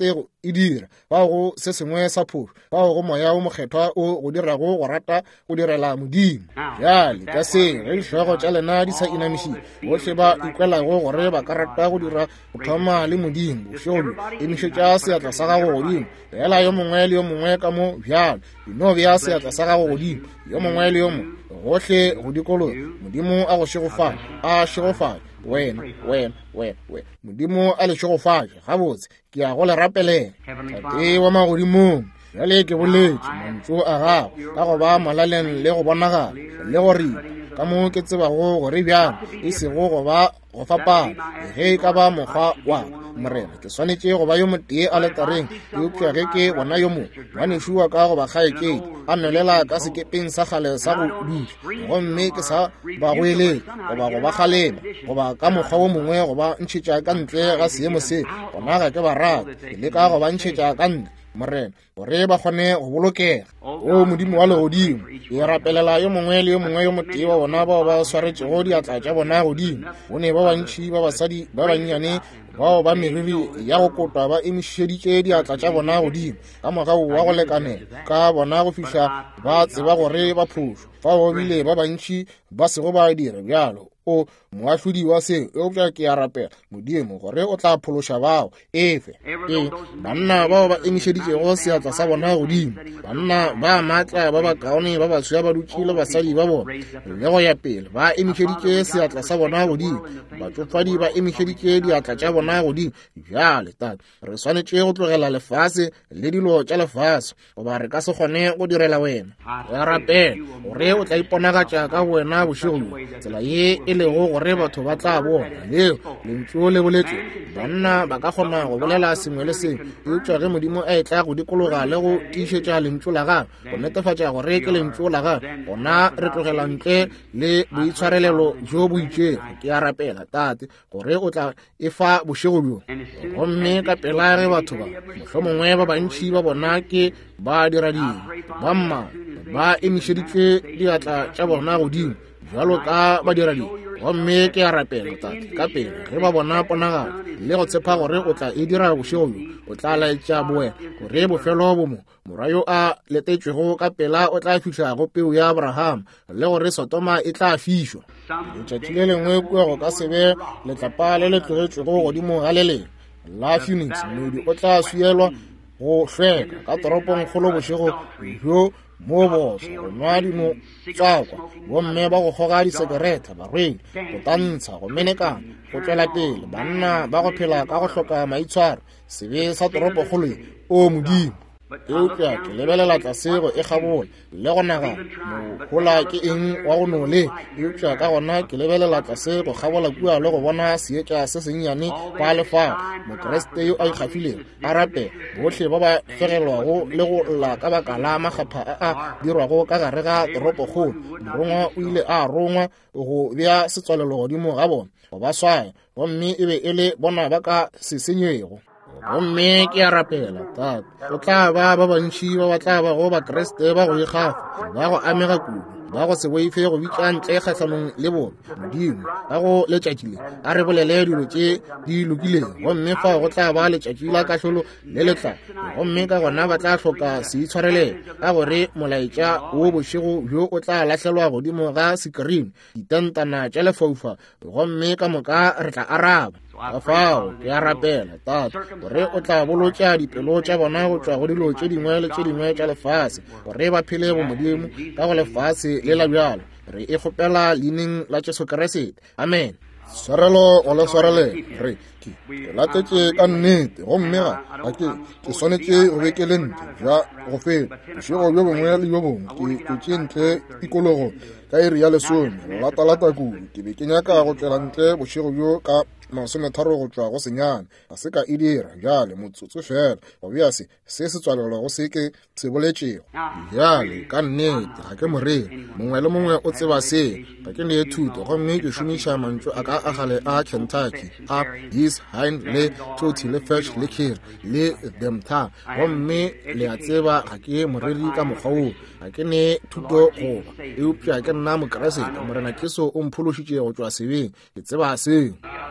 e dira ba go se sengwe sa phoso ba go moya o mokgethwa o go dirago go rata go direla modimo jale ka se re ditlhogo tša lena di sa inamišitše botlhe ba ikwelago gore ba ka rata go dira go thoma le modimo bošolo emišetša seatla sa gago godimo fela yo mongwe le yo mongwe ka mo bjalo dino bja seatla sa gago godimo yo mongwe le yo mongwe gohle go dikolo modimo a go šegofala a šegofala wena wena wena wena modimo a le šegofatša gabotse ke a go le rapelela tate wa magodimong jale ke boletše mantšu a gago ka go ba malaleng le go bonagala le go rima ka mo ke tsebago gore bjang e sego go ba go fapana ge e ka ba mokgwa wa morena ke swanetše go ba yo motee a letareng eupša ge ke gona yo mo wa nešua ka go ba kgaekedi a nolela ka sekepeng sa kgale sa go duša gomme ke sa ba go eletša goba go ba kgalema goba ka mokgwa wo mongwe go ba ntšhetša ka ntle ga seemo se gona ga ke ba rata ke le ka go ba ntšhetša ka ntle morena gore ba kgone go bolokega o modimo wa legodimo e rapelela yo mongwe le yo mongwe yo motee wa bona bao ba swaretšego diatla tša bona godimo o ne ba bantšhi ba basadi ba bannyane bao ba meriri ya go kotwa ba emišeditše diatla tša bona godimo ka mogau wa go lekanela ka bona go fiša ba tseba gore ba phošo fa go bile ba bantšhi ba sego ba dire bjalo o moahlodi wa seo eupša ke a rapela modimo gore o tla phološa bao efe e banna bao ba emišeditšego seatla sa bona godimo banna ba maatla ba bakaone ba baswea ba dutšile basadi ba bona le go ya pele ba emišeditše seatla sa bona godimo batsofadi ba emišeditše diatla tša bona godimo bjale tate re swanetše go tlogela lefase le dilo tša lefase goba re ka se kgone go direla wena ya rapela gore o tla iponagatša ka wena bošego tsela ye e lego gore batho ba tla bona leo lentšu le boletše banna ba ka kgona go bolela sengwe le sengwe eupša ge modimo a e tla go dikologa le go tiišetša lentšu la gagwe go netefatša gore ke lentšu la gagwe gona re tlogela ntle le boitshwarelelo jo bo itšego ke a rapela tate gore o tla e fa bošego bjo gomme ka pela ge batho ba mohlomongwe ba bantšhi ba bona ke ba dira ding ba mma ba emišeditše diatla tša bona godimo jalo ka ba dira ding gomme ke a rapela tate ka pele ge ba bona ponagalo le go tshepa gore o tla e dira bošego o tla laetša boena gore bofelo bomo morwa yo a letetšwego ka pela o tla fiša go peu ya abrahama le gore sotoma e tla fišwa letšatši le lengwe kua go ka sebe letlapa le le tlogetšwego godimo ga le leng la phoenix modi o tla swielwa go hlweka ka toropong kgolo bošego bjo mo boso go nwa dino tswakwa bomme ba go kgoga disekereta barwedi go tantsha go menekana go tšwela pele banna ba go phela ka go hloka maitshwaro sebe sa toropo kgolo o modimo eupša ke lebelela tlasego e kgabola le go naga mogola ke eng wa go nole eupša ka gona ke lebelela tlasego kgabola kua le go bona seetša se sennyane kwa lefago mokeresete yo a ikgafileng a rape botlhe ba ba fegelwago le go lla ka baka la magapha a a dirwago ka gare ga toropo kgolo morongwa o ile a rongwa go bea setswalelo godimo ga bona go ba swaya gomme e be e le bona ba ka se senyego gomme ke a rapela tate go tla ba ba bantšhi ba ba tla ba go bakeresete ba go ikgafa ba go amega kudu ba go se boife go bitša ntle kgatlhanong le bone modimo ka go letšatšile a re bolele dilo tše di lokileng gomme fa go tla ba letšatši la kahlolo le letla gomme ka gona ba tla hloka se itshwarelele ka gore molaetša wo bošego bjo o tla lahlelwa godimo ga sekrine ditentana tša lefaufa gomme ka moka re tla araba ka fao ke a rapela tate gore o tla bolotša dipelo tša bona go tšwa go dilo tše dingwe le tše dingwe tša lefase gore ba phele bo modimo ka go lefase le la bjalo re e kgopela leineng la Jesu Kriste amen swarelo o le swarele re ke latetše ka nnete gomme ga ke ke swanetše go be ke le ntle ja go feta bošego bjo bongwe le bjo bongwe ke tše ntle tikologo ka iri ya lesome lata-lata kudu ke be ke nyaka go tšwela ntle bošego bjo ka masometharo go tšwa go senyane ga se ka e dira jale motsotso fela go bea se se se tswalelwa go se ke se boletšego jale ka nnete ga ke morena mongwe le mongwe o tseba se ga ke ne thuto gomme ke šomiša mantšu a ka agale a Kentucky a his hind le toti le fetch le kir le demta gomme le a tseba ga ke moreri ka mokgwa o ga ke ne thuto goba eupša ke nna mokeresete morena ke so o mphološitše go tšwa sebeng ke tseba seo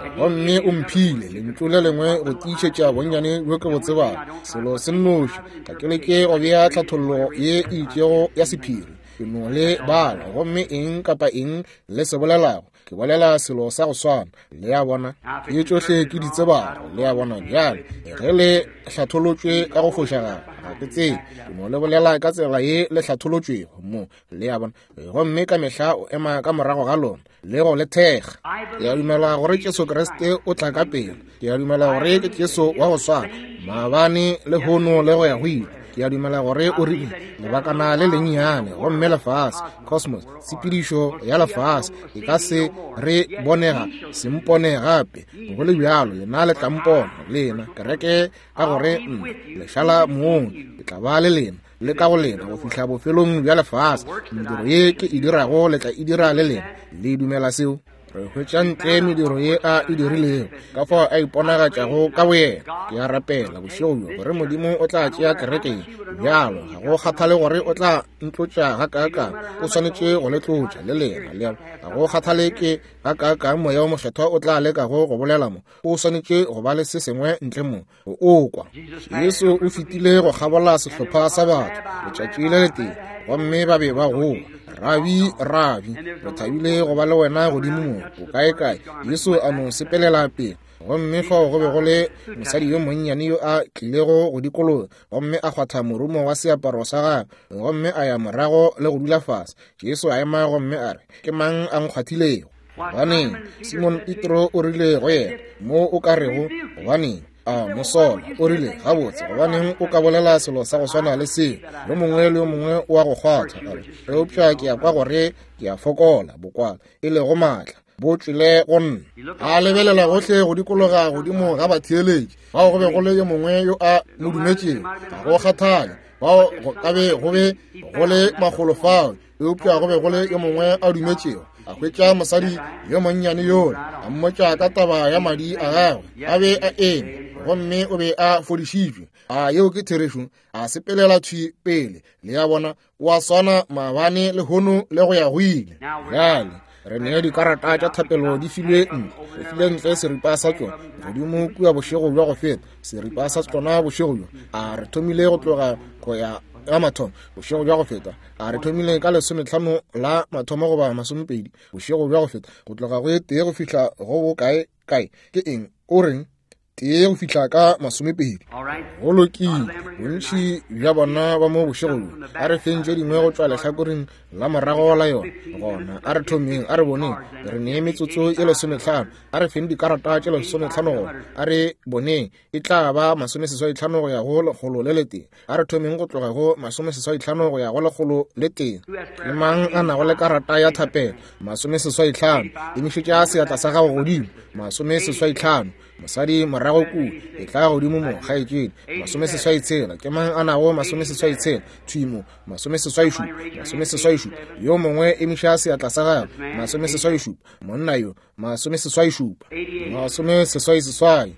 gomme o mphile lentlo le lengwe go tiišetša bonnyane bjo ke bo tsebang selo se nnoši ka ke leke go bea tlhathollo ye e itšego ya sephiri ke no le bala gomme eng kapa eng le se bolelago ke bolela selo sa go swana le ya bona ke tšohle ke di tsebago le ya bona bjale ge le hlatholotšwe ka go fošaga ga ke tsebe ke no le bolela ka tsela ye le hlatholotšwego mo le ya bona gomme ka mehla o ema ka morago ga lona le go le thega ke a dumela gore Jesu Kriste o tla ka pele ke a dumela gore ke Jesu wa go swana maabane le hono le go ya go ile ke a dumela gore o rile lebakana le lennyane gomme lefase cosmos sepedišo ya lefase e ka se re bonega se mpone gape go le bjalo lena le tla mpona lena kereke ka gore lešala moong ke tla ba le lena le ka go lena go fihla bofelong bja lefase mediro ye ke e dirago le tla e dira le lena le dumela seo re hwetša ntle mediro ye a e dirilego ka fao a iponagatšago ka boyena ke a rapela bošego bjo gore modimo o tla tšea kerekeng bjalo ga go kgathale gore o tla ntlotša ga kaakang o swanetše go le tlotša le lena le ga go kgathale ke ga kaakang moya o mokgethwa o tla lekago go bolela mo o swanetše go ba le se sengwe ntle mo o kwa Yesu o fetile go gabola sehlopha sa batho letšatši le le tee gomme ba be ba goa rabi rabi re thabile go ba le wena godimo mo o kaekae Yesu a no sepelela pele gomme fao go be go le mosadi yo monnyane yo a tlilego go dikologa gomme a kgwatha morumo wa seaparo sa gagwe gomme a ya morago le go dula fase Jesu a ema gomme a re ke mang a nkgwathilego gobaneng Simon Petro o rile go yena mo o ka rego gobaneng a mosola o rile gabotse gobaneng o ka bolela selo sa go swana le se le mongwe le mongwe o a go kgwatha re eupša ke ya kwa gore ke a fokola bokwala e le go maatla bo tswile go nna a lebelela gotlhe go dikologa godimo ga batheeletši bao go be go le yo mongwe yo a modumetšeng ga go kgathale bao ka be go be go le magolofao eupša go be go le yo mongwe a dumetšego a hwetša mosadi yo monnyane yole a mmotša ka taba ya madi a gagwe a be a eme gomme o be a fodišitšwe a yeo ke therešo a sepelela thwi pele le ya bona o a swana maabane le hono le go ya go ile bjale re ne dikarata tša thapelo di filwe ntle re file ntle seripa sa tšona godimo kua bošego bja go feta seripa sa tsona bošego bjo a re thomile go tloga go ya ya mathomo bošego bja go feta a re thomile ka lesomehlano la mathomo goba masomepedi bošego bja go feta go tloga go e tee go fihla go bo kae kae ke eng o reng tee go fihla ka masomepedi go lokile bontši bja bona ba mo bošego bjo a re fentše dingwe go tšwa lehlakoreng la morago la yona gona a re thomeng a re boneng re nee metsotso e lesomehlano a re feng dikarata tše lesomehlano gona a re boneng e tla ba masomeseswaihlano go ya go lekgolo le le teng a re thomeng go tloga go masomeseswaihlano go ya go lekgolo le teng le mang a nago le karata ya thapelo masomeseswaihlano emišetša seatla sa gago godimo masomeseswaihlano mosadi morago ku e tla godimo mo kgaetšedi masomeseswaitshela ke mang a nago masomeseswaitshela thwimo masomeseswaišupa masomeseswaišupa yo mongwe emiša seatla sa gagwe masomeseswaišupa monna yo masomeseswaišupa masomeseswaiseswai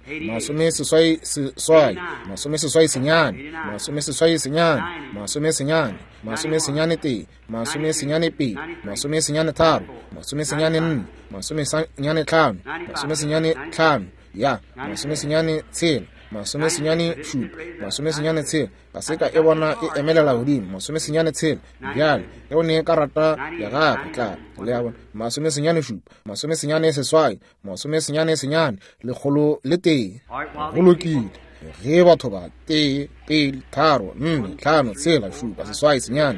masomeseswaiseswai masomeseswaisenyane masomeseswaisenyane masomesenyane masomesenyane tee masomesenyane pedi masomesenyane tharo masomesenyane nne masomesenyane tlhano masomesenyane tlhano ya masomesenyane tshela masomesenyane šupa masomesenyane tshela ka seka e bona e emelela godimo masomesenyane tshela bjale e o nee karata ya gagwe tla le ya bona masomesenyane šupa masomesenyane seswai masomesenyane senyane lekgolo le tee go lokile ge batho ba tee pedi tharo nne tlhano tshela šupa seswai senyane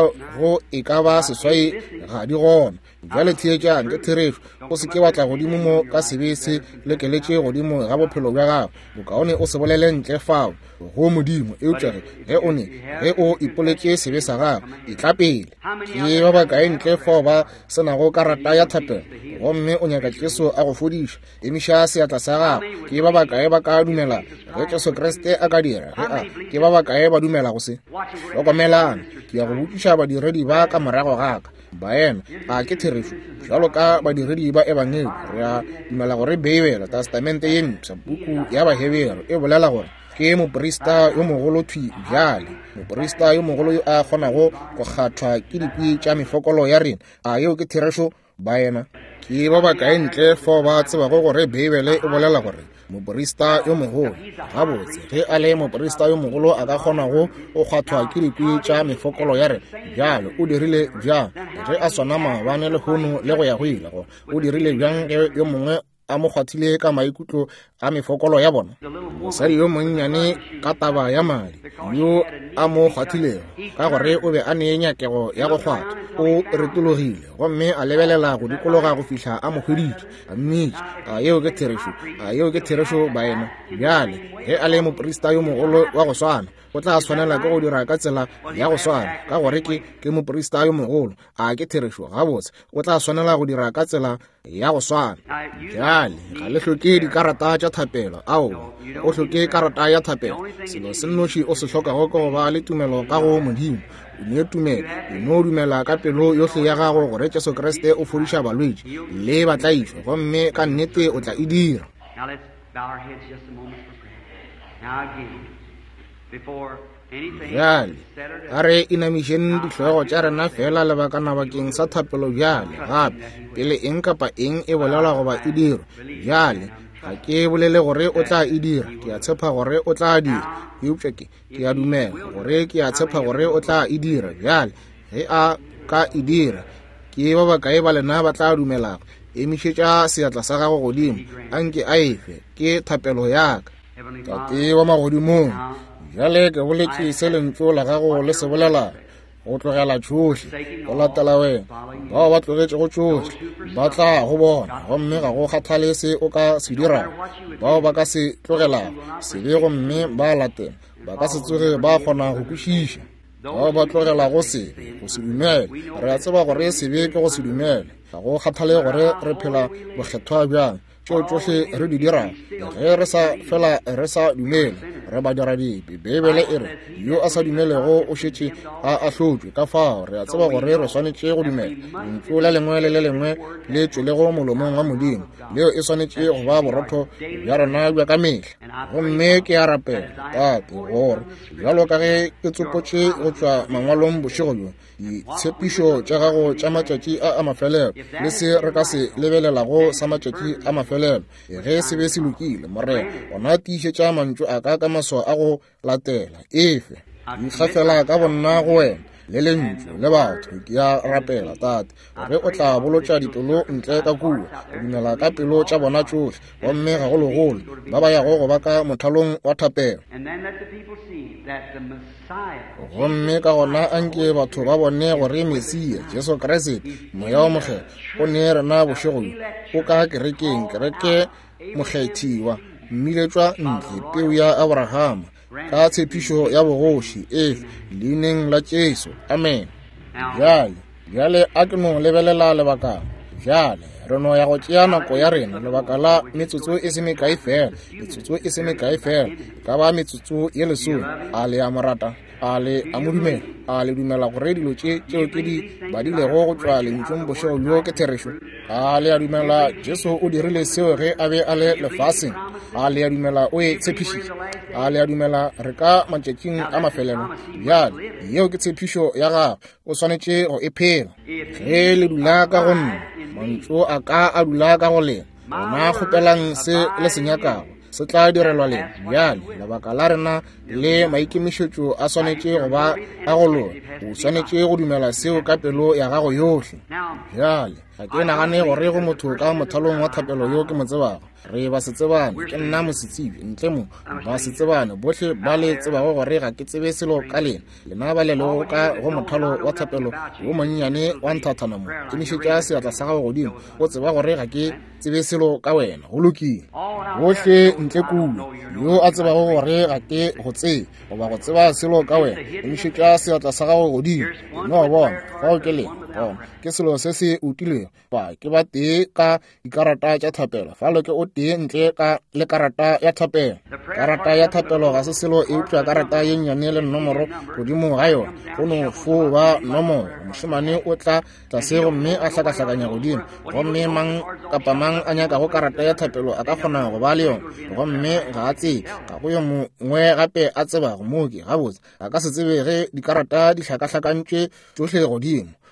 go e ka ba seswai ga di gona bjale theetšang ke therešo o se ke batla godimo mo ka sebese le keletše godimo ga bophelo bja gago bokaone o se bolele ntle fao go modimo eupša ge o ne ge o ipoletše sebe sa gago e tla pele ke ba bakae ntle fao ba senago karata ya thapelo gomme o nyaka Jesu a go fodiša emiša seatla sa gago ke ba bakae ba ka dumela ge Jesu Kriste a ka dira ge a ke ba bakae ba dumela go se hlokomelana ke ya go botšiša badiredi ba ka morago gaka baena a ke therešo jalo ka badiredi ba ebangeli re a dumela gore beibela testamente ye mpša buku ya bahebero e bolela gore ke moporista yo mogolo thwi bjale moporista yo mogolo yo a kgonago go kgathwa ke dipui tša mefokolo ya rena a yeo ke therešo baena ke ba ba kae ntle fo ba tseba go gore Bibele e bolela gore moporista yo mogolo ga botse ge a le moporista yo mogolo a ka kgona go o kgwathwa ke dikwi tša mefokolo ya re bjalo o dirile bjang ge a swana maabane le hono le go ya go ile go o dirile bjang ge yo mongwe a mo kgwathile ka maikutlo a mefokolo ya bona mosadi yo monnyane ka taba ya madi yo a mo kgwathilego ka gore o be a ne nyakego ya go kgwatha o retologile gomme a lebelela go dikologa go fihla a mo hweditše a mmitše a yeo ke therešo a yeo ke therešo baena bjale ge a le moporista yo mogolo wa go swana o tla tshwanela ke go dira ka tsela ya go swana ka gore ke ke moporista yo mogolo a ke therešo gabotse o tla tshwanela go dira ka tsela ya go swana bjale ga le hloke dikarata tša thapelo ao o hloke karata ya thapelo selo se nnoši o se hlokago ke go ba le tumelo ka go modimo o ne tumela o no dumela ka pelo yohle ya gago gore Jesu Kriste o fodiša balwetši le batlaišwa gomme ka nnete o tla e dira. Now let's bow our heads just a moment for prayer. Now again, before anything bjale is said or done, a re inamišeng ditlhogo tša rena fela lebakana bakeng sa thapelo bjale gape pele eng kapa eng e bolela goba e dirwa bjale ga ke bolele gore o tla e dira ke a tshepa gore o tla dira eupša ke ke a dumela gore ke a tshepa gore o tla e dira bjale ge a ka e dira ke ba bakae ba lena ba tla dumelago emišetša seatla sa gago godimo a nke a efe ke thapelo yaka Heavenly tate wa magodimong bjale ke boletše se lentso la gago le se bolela go tlogela tšohle go latela wena bao ba tlogetše go tšohle ba tla go bona gomme ga go kgathale se o ka se dirago bao ba ka se tlogelago se be gomme ba latela ba ka se tsoge ba kgona go kwešiša bao ba tlogela go sebe go se dumele re a tseba gore sebe ke go se dumele ga go kgathale gore re phela bokgethwa bjang tšeo tšohle re di dirago ge re sa fela re sa dumele re ba dira dipe Bibele e re yo a sa dumelego o šetše a ahlotšwe ka fao re a tseba gore re swanetše go dumela lentšu le lengwe le le lengwe le tšwelego molomong wa modimo leo e swanetše go ba borotho bja rona bja ka mehla gomme ke a rapela tate gore bjalo ka ge ke tsopotše go tšwa mangwalong bošego bjo ditshepišo tša gago tša matšatši a a mafelelo le se re ka se lebelelago sa matšatši a mafelelo ge se be se lokile morena gona tiišetša mantšu a ka ka maswa a go latela efe ikgafela ka bonna go wena le lentšu le batho ke a rapela tate gore o tla bolotša dipelo ntle ka kua o dumela ka pelo tša bona tšohle gomme gagologolo ba ba yago go ba ka mothalong wa thapelo and then let the people see that the Messiah gomme ka gona anke batho ba bone gore Mesia Jesu Kriste moya wa mokgelo o ne rena bošego o ka kerekeng kereke mokgethiwa mmiletšwa ntle peu ya Abrahama ka tshepišo ya bogoši efe leineng la Jesu amen. Bjale bjale a ke no lebelela lebakana bjale re no ya go tšea nako ya rena lebaka la metsotso e se mekae fela metsotso e se mekae fela ka ba metsotso ye lesome a le a morata a le a modumela a le dumela gore dilo tše tšeo ke di badilego go tšwa lentšong bošego bjo ke therešo a le a dumela Jesu o dirile seo ge a be a le lefaseng a le a dumela o e tshepišitše a le a dumela re ka matšatšing a mafelelo bjale yeo ke tshepišo ya gagwe o swanetše go e phela ge le dula ka go nna mantšu a ka a dula ka go lena gona kgopelang se le senyakago se tla direlwa lena bjale lebaka la rena le maikemišetšo a swanetše go ba a go lona o swanetše go dumela seo ka pelo ya gago yohle bjale ga ke nagane gore go motho ka mothalong wa thapelo yo ke mo tsebago re ba se tsebane ke nna mosetsibi ntle mo ba se tsebane bohle ba le tsebago gore ga ke tsebe selo ka lena lena ba le lego ka go mothalo wa thapelo wo monnyane wa nthathana mo ke mišetša seatla sa gago godimo o tseba gore ga ke tsebe selo ka wena go lokile bohle ntle kuno yo a tsebago gore ga ke go tsebe goba go tseba selo ka wena ke mišetša seatla sa gago godimo no bona fao ke lena bona ke selo se se utilwego ba ke ba tee ka dikarata tša thapelo falo ke o tee ntle ka le karata ya thapelo karata ya thapelo ga se selo e utlwa karata ye nnyane le nomoro godimo ga yona go no fo ba nomoro mošemane o tla tlase gomme a hlakahlakanya godimo gomme mang kapa mang a nyakago karata ya thapelo a ka kgona go ba le yona gomme ga a tsebe ga go yo mongwe gape a tsebago mooki gabotse a ka se tsebe ge dikarata di hlakahlakantšwe tšohle godimo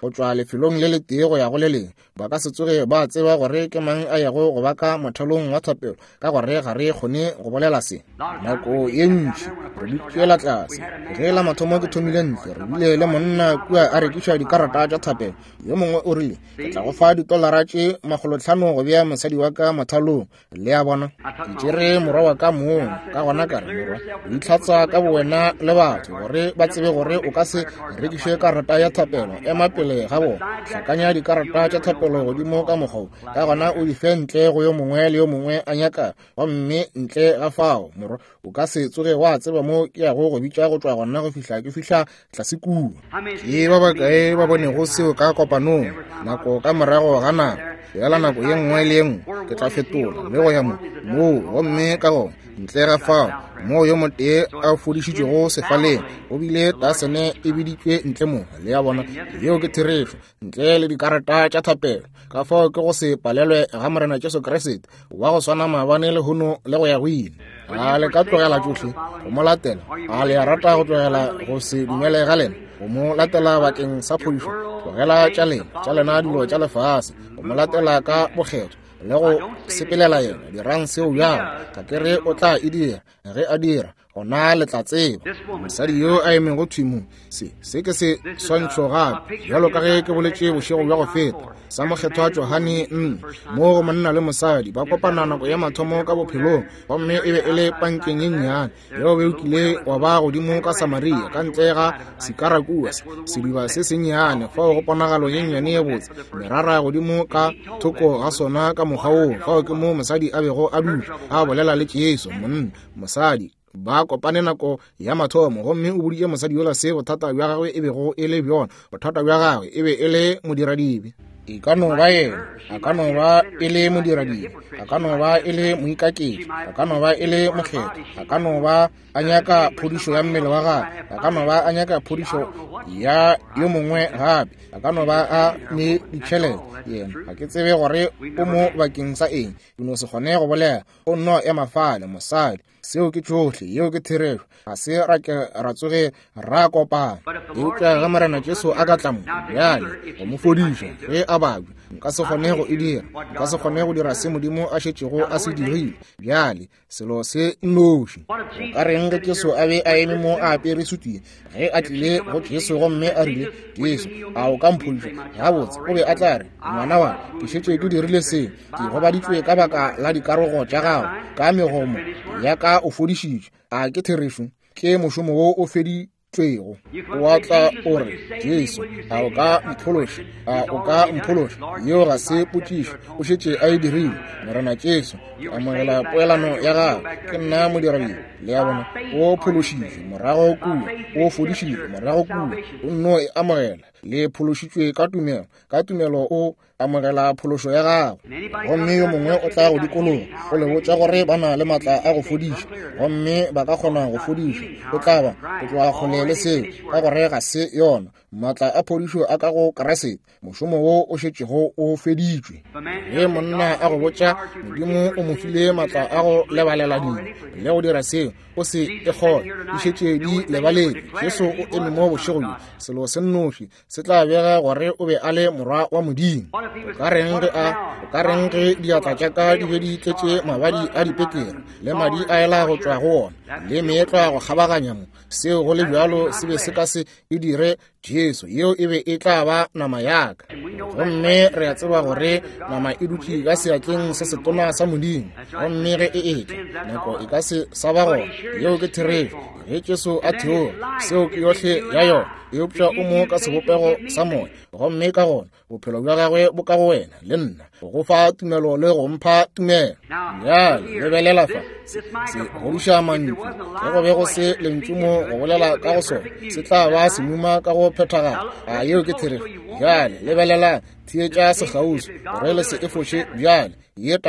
go tswa lefelong le le tee go ya go le leng ba ka se tsoge ba tseba gore ke mang a yago go ba ka mothalong wa thapelo ka gore ga re kgone go bolela se nako ye ntši re dutšela tlase ge la mathomo ke thomile ntle re bile le monna kua a rekiša dikarata tša thapelo yo mongwe o rile ke tla go fa ditolara tše magolotlhano go bea mosadi wa ka mothalong le a bona ke tšere morwa wa ka moo ka gona ka re morwa o itlhatsa ka bowena le batho gore ba tsebe gore o ka se rekiše karata ya thapelo ema pele ga bona hlakanya dikarata tša thapelo godimo ka mokgwa ka gona o di fe ntle go yo mongwe le yo mongwe a nyaka gomme ntle ga fao morwa o ka se tsoge wa tseba mo ke yago go bitša go tswa gona go fihla ke fihla tlase kudu ke ba bakae ba bonego seo ka kopanong nako ka morago ga nako yala nako ye nngwe le ye nngwe ke tla fetola le go ya mo moo gomme ka gona ntle ga fao mo yo motee a fodišitšego sefaleng o bile tasene e biditšwe ntle mo le ya bona yeo ke therešo ntle le dikarata tša thapelo ka fao ke go se palelwe ga morena Jesu Kriste wa go swana maabane le hono le go ya go ile a le ka tlogela tšohle go mo latela a le a rata go tlogela go se dumele ga lena go mo latela bakeng sa phodišo tlogela tša lena tša lena dilo tša lefase go mo latela ka bokgetho le go sepelela yena dirang seo bjang ka kere o tla e dira ge a dira gona le tla tseba mosadi yo a emeng go thwimo se se ke se swantšho gape bjalo ka ge ke boletše bošego bja go feta sa mokgetho wa Johane nne mo go monna le mosadi ba kopana nako ya mathomo ka bophelong gomme e be e le pankeng ye nnyane yeo be o kile wa ba godimo ka Samaria ka ntle ga Sikarakua sediba se sennyane fao go ponagalo ye nnyane ye botse merara godimo ka thoko ga sona ka mokgwa oo fao ke mo mosadi a bego a dutše a bolela le Jesu monna mosadi ba kopane nako ya mathomo gomme o boditše mosadi yola se bothata bja gagwe e bego e le bjona bothata bja gagwe e be e le modiradibe e ka no ba yena a ka no ba e le modiradibe a ka no ba e le moikaketši a ka no ba e le mokgetho a ka no ba a nyaka phodišo ya mmele wa gagwe a ka no ba a nyaka phodišo ya yo mongwe gape a ka no ba a ne ditšhelete yena a ke tsebe gore o mo bakeng sa eng ke no se kgone go bolela o nno ema fale mosadi seo ke tšohle yeo ke therešo ga se ra ke ra tsoge ra kopana eupša ga morena Jesu a ka tla mo bjale go mo fodiša ge a babja nka se kgone go e dira nka se kgone go dira se Modimo a šetšego a se dirile bjale selo se nnoši o ka reng ge Jesu a be a eme mo a apere sutile ge a tlile go Jesu gomme a rile Jesu a o ka mphodiša gabotse o be a tla re ngwana wa ke šetše ke dirile se ke gobaditšwe ka baka la dikarogo tša gago ka megomo ya ka o fodišitše a ke therešo ke mošomo wo o feditšwego o tla o re Jesu a o ka mphološa a o ka mphološa yeo ga se potšišo o šetše a e dirile morena Jesu ke amogela poelano ya gago ke nna modiradibe le ya bona o phološitšwe morago kua o fodišitšwe morago kua o nno e amogela le phološitšwe ka tumelo ka tumelo o amogela phološo ya gago gomme yo mongwe o tla go dikologa o le botša gore ba na le maatla a go fodiša gomme ba ka kgona go fodiša o tla ba o tloga kgole le seo ka gore ga se yona maatla a phodišo a ka go Kriste mošomo wo o šetšego o feditšwe ge monna a go botša Modimo o mo file maatla a go lebalela dilo le go dira seo o se e kgole di šetše di lebalele Jesu o eme mo bošego selo se nnoši se tla bega gore o be a le morwa wa Modimo o ka reng ge a o ka reng ge diatla tša ka di be di tletše mabadi a dipekere le madi a ela go tšwa go ona le meetlo go kgabaganya mo seo go le bjalo se be se ka se e dire Jesu yeo e be e tla ba nama yaka gomme re a tseba gore nama e dutše ka seatleng se setona sa Modimo gomme ge e etla nako e ka se sa ba gona yeo ke therešo ge Jesu a theoga seo ke yohle ya yona eupša o mo ka sebopego sa moya gomme ka gona bophelo bja gagwe bo ka go wena le nna go fa tumelo le go mpha tumelo bjale lebelela fa se godiša mantšu ge go be go se lentšumo go bolela ka go sona se tla ba semuma ka go phethagala a yeo ke therešo bjale lebelela thietša segauso gore le se e foše bjale yeta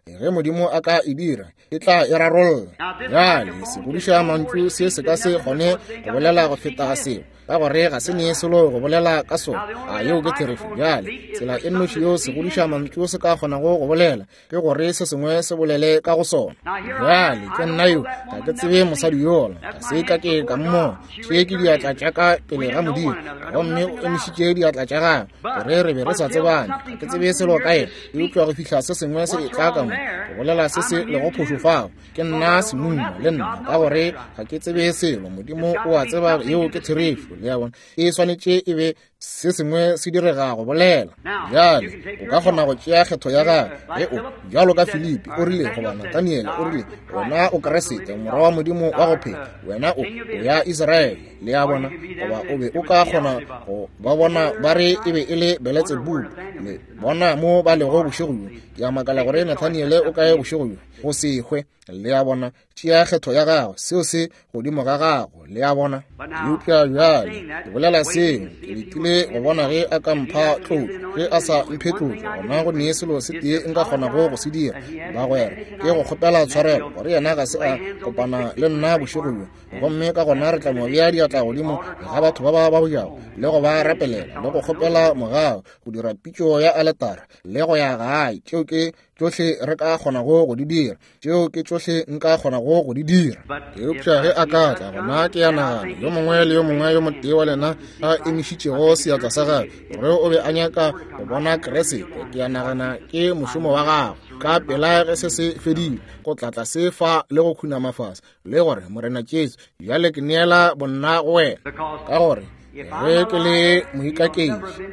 ge modimo a ka e dira e tla e rarolla. Jale segodiša mantšu se se ka se kgone go bolela go feta seo ka gore ga se nee selo go bolela ka sone a yeo ke therefo. Jale tsela e nnoši yo segodiša mantšu se ka kgonago go bolela ke gore se sengwe se bolele ka go sona. Jale ke nna yo ga ke tsebe mosadi yola ka se ka ke ka mmo tše ke diatla tša ka pele ga modimo gomme o emišitše diatla tša gago gore re be re sa tsebane. Ga ke tsebe selo ka ena e utlwa go fitlha se sengwe se e tla ka mo go bolela se se le go phošofago ke nna semonna le nna ka gore ga ke tsebe selo. Modimo o a tseba yeo ke therefo le ya bona e swanetše e be se sengwe se direga go bolela. Jale o ka kgona go tšea kgetho ya gago ge o jalo ka Filipi o rile goba Nataniele o rile wena o keresete morwa wa modimo wa go phela wena o ya Israele le ya bona goba o be o ka kgona go ba bona ba re e be e le Belzebub le bona mo ba lego bošego ya makala gore Nataniele o ka ye bošego go sekgwe le ya bona tšea kgetho ya gago seo se godimo ga gago le ya bona. Eupša jale ke bolela seo ke letile go bona ge a ka mpha tlotlo ge a sa mphe tlotlo gona go nee selo se tee nka kgona go go se dira ba gwera ke go kgopela tshwarelo gore yena ga se a kopana le nna bošego yo gomme ka gona re tla mo bea diatla godimo ga batho ba ba ba bojago le go ba rapelela le go kgopela mogao go dira pitšo ya aletara le go ya gae tšeo ke tšohle re ka kgonago go di dira tšeo ke tšohle nka kgonago go di dira. Eupša ge a ka tla gona ke ya nagana yo mongwe le yo mongwe yo motee wa lena a emišitšego seatla sa gagwe gore o be a nyaka go bona keresete ke ya nagana ke mošomo wa gago ka pela ge se se fedile go tlatla se fa le go khuna mafase le gore morena Jesu bjale ke neela bonna go wena ka gore ge ke le moikakedi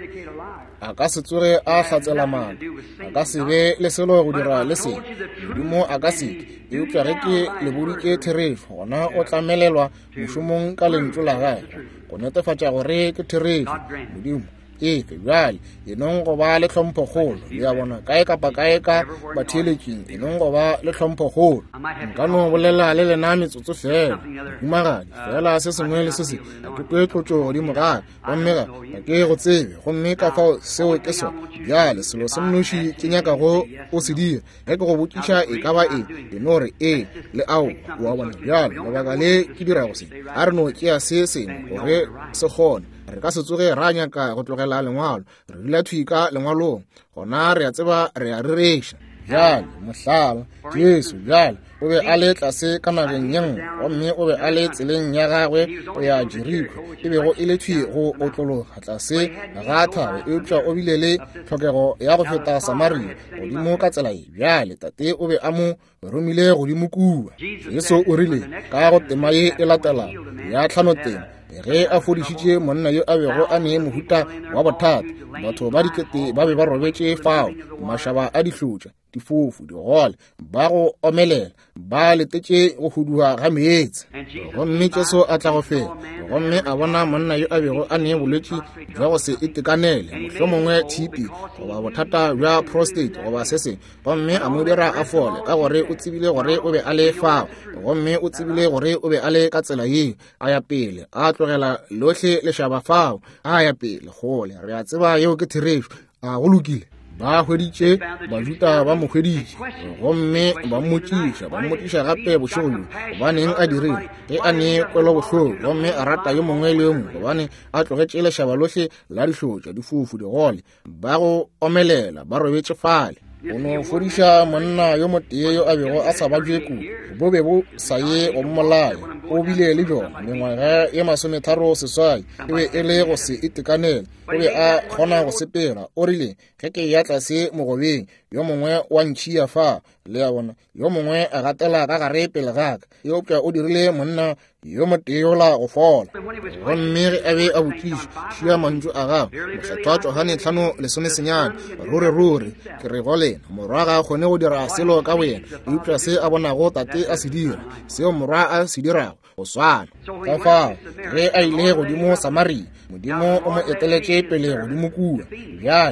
a ka se tsoge a hlatsela maaka a ka se be le selo go dira le selo modimo a ka seke eupša ge ke le bodike therefo gona o tlamelelwa mošomong ka lentšu la gage go netefatša gore ke therefo modimo efe bjale enong go ba le tlhompho kgolo le ya bona kae kapa kae ka batheeletšing enong go ba le tlhompho kgolo nka no bolela le lena metsotso fela humagadi fela se sengwe le se se a ke kwe tlotšo godimo gae gomme ga ga ke go tsebe gomme ka fao seo ke sona bjale selo se nnoši ke nyakago o se dira ge ke go botšiša e ka ba e e no re ee le ao wa bona bjale lebaka le ke dirago se a re no tšea se sengwe gore se kgone re ka se tsoge ra nyaka go tlogela lengwalo re dula thwika lengwalong gona re a tseba re a rereša. Jale mohlala Jesu bjale o be a le tlase ka nageng ye nngwe gomme o be a le tseleng ya gagwe go ya Jeriko e bego e le thwi go otlologa tlase ga thaba eupša o bile le tlhokego ya go feta Samaria godimo ka tsela e bjale tate o be a mo romile godimo kua. Jesu o rile ka go tema ye e latelago ya tlhanoteng ge a fodišitše monna yo a bego a nee mohuta wa bothata batho ba dikete ba be ba robetše fao mašaba a dihlotša difofu digole ba go omelela ba letetše go huduga ga meetse gomme Jesu a tla go fela gomme a bona monna yo a bego a nee bolwetši jwa go se itekanele mohlomongwe thipi goba bothata bja prostate goba se sengwe gomme a mo dira a fole ka gore o tsebile gore o be a le fao gomme o tsebile gore o be a le ka tsela yeo a ya pele a tlogela lohle lešaba fao a ya pele gole re a tseba yeo ke therefo a go lokile ba hweditše bajuta ba mo hweditše gomme ba mmotšiša ba mmotšiša gape bošego gobaneng a dirile ge a nee kwelo bohloko gomme a rata yo mongwe le yo mongwe gobane a tlogetše lešaba lohle la dihlotša difofu digole ba go omelela ba robetše fale o no fodiša monna yo motee yo a bego a sa bajwe kudu bo be bo sa ye go mmolaya o bile le jona mengwaga ye masometharo seswai e be e le go se itekanele o be a kgona go sepela o rile ge ke ya tlase mogobeng yo mongwe wa ntšhia fa le ya bona yo mongwe a gatela ka gare pele gaka eupša o dirile monna yo motee yola go fola gomme ge a be a botšiša šia mantšu a gago mokgetho wa Johane tlhano lesomesenyane ruri ruri ke re go lena morwa ga a kgone go dira selo ka boyena eupša se a bonago tate a se dira seo morwa a se dirago go swana ka fao ge a ile godimo Samaria modimo o mo eteletše pele godimo kua bjale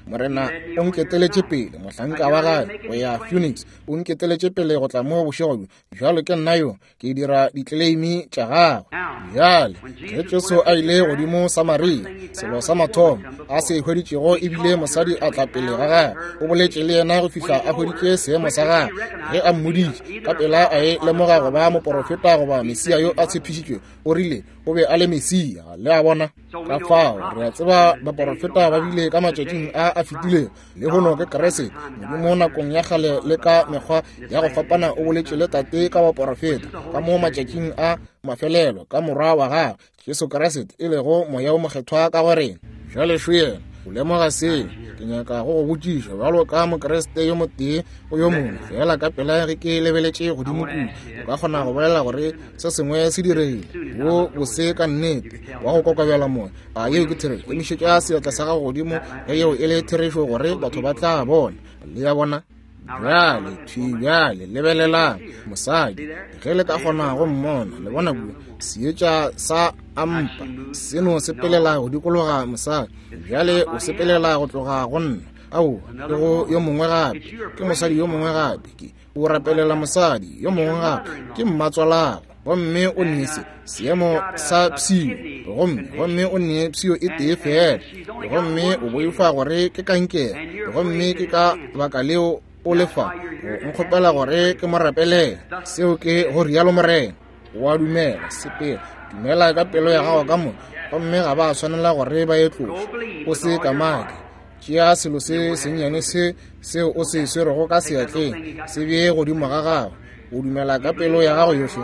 morena o nketeletše pele mohlanka wa gae go ya Phoenix o nketeletše pele go tla mo bošego bjalo ke nna yo ke dira ditleimi tša gagwe bjale ge Jesu a ile godimo Samaria selo sa mathomo a se hweditšego ebile mosadi a tla pele ga gagwe o boletše le yena go fihla a hweditše seemo sa gagwe ge a mmoditše ka pela a e lemoga go ba moporofeta goba Mesia yo a tshepišitšwe o rile o be a le Mesia le a bona ka fao re a tseba baporofeta ba bile ka matšatšing a a fetile le gono ke Keresete modimo nakong ya kgale le ka mekgwa ya go fapana o boletše le tate ka baporofeta ka mo matšatšing a mafelelo ka morwa wa gagwe Jesu Keresete e lego moya o mokgethwa ka gore jale šoyena o lemoga se ke nyaka go go botšiša bjalo ka mokeresete yo motee go yo mongwe fela ka pela ge ke lebeletše godimo kudu o ka kgona go bolela gore se sengwe se diregile wo bose ka nnete wa go kokobela moya a yeo ke therešo emišetša ya seatla sa gago godimo ge yeo e le therešo gore batho ba tla bona le ya bona bjale thwi bjale lebelelang mosadi ge le ka kgona go mmona le bona bua seetša sa ampa seno se pelela go dikologa mosadi bjale o sepelela go tloga go nna ao le go yo mongwe gape ke mosadi yo mongwe gape o rapelela mosadi yo mongwe gape ke mmatswalago gomme o nese seemo sa psio gomme gomme o ne psio e tee fela gomme o boifa gore ke kankere gomme ke ka baka leo o lefa o nkgopela gore ke mo rapele seo ke go rialo morena wa dumela sepela dumela ka pelo ya gago ka mo gomme ga ba tshwanela gore ba ye tloso o se ka make tšea selo se sennyane se seo o se swerego ka seatleng se bee godimo ga gago o dumela ka pelo ya gago yohle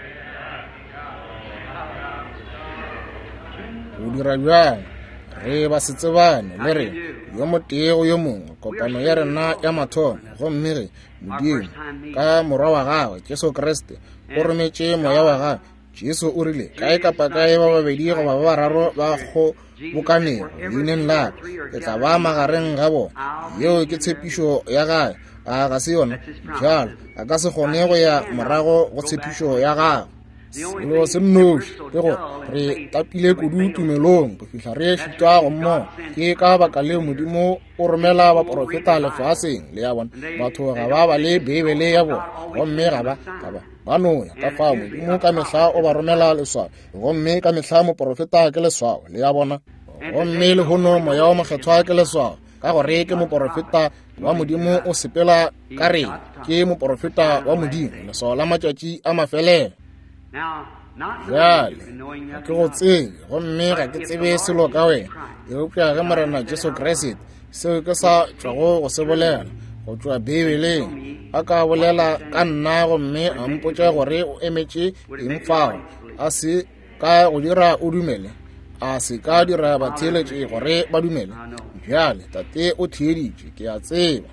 o dira bjang re ba se tsebane le re yo motee go yo mongwe kopano ya rena ya mathomo gomme re modimo ka morwa wa gagwe Jesu Kriste o rometše moya wa gagwe Jesu o rile kae kapa kae ba babedi goba ba bararo ba go bokanego leineng la ke tla ba magareng ga bona yeo ke tshepišo ya gae a ga se yona bjalo a ka se kgone go ya morago go tshepišo ya gagwe selo se nnoši ke go re tapile kudu tumelong go fihla re šitwa go mmogo ke ka baka leo modimo o romela baporofeta lefaseng le ya bona batho ga ba ba le bebele ya bona gomme ga ba ga ba no ya ka fao modimo ka mehla o ba romela leswao gomme ka mehla moporofeta ke leswao le ya bona gomme le hono moya o mokgethwa ke leswao ka gore ke moporofeta wa modimo o sepela ka re ke moporofeta wa modimo leswao la matšatši a mafelelo bjale ga ke go tsebe gomme ga ke tsebe selo ka wena eupša ge morena Jesu Kriste seo ke sa tšwago go se bolela go tšwa bebeleng a ka bolela ka nna gomme a mpotša gore o emetše eng fao a se ka go dira o dumele a se ka dira batheeletše gore ba dumele bjale tate o theeditše ke a tseba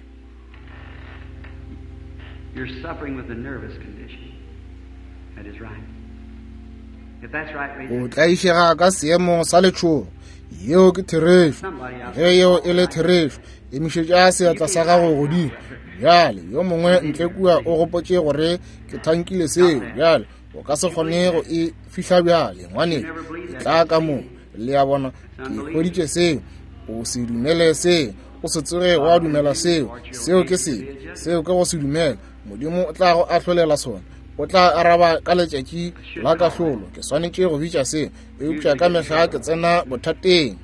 You're suffering with a nervous condition. That is right. If that's right, raise o tlaišega ka seemo sa letšhogo yeo ke therešo ge yeo e le therešo emišetša seatla sa gago godimo bjale yo mongwe ntle kua o gopotše gore ke thankile seo bjale o ka se kgone go e fihla bjale ngwaneng e tla ka moo le ya bona ke hweditše seo o se dumele seo o se tsoge wa dumela seo seo ke se seo ke go se dumela modimo o tla go ahlolela sona o tla araba ka letšatši la kahlolo ke swanetše go bitša se eupša ka mehla ke tsena bothateng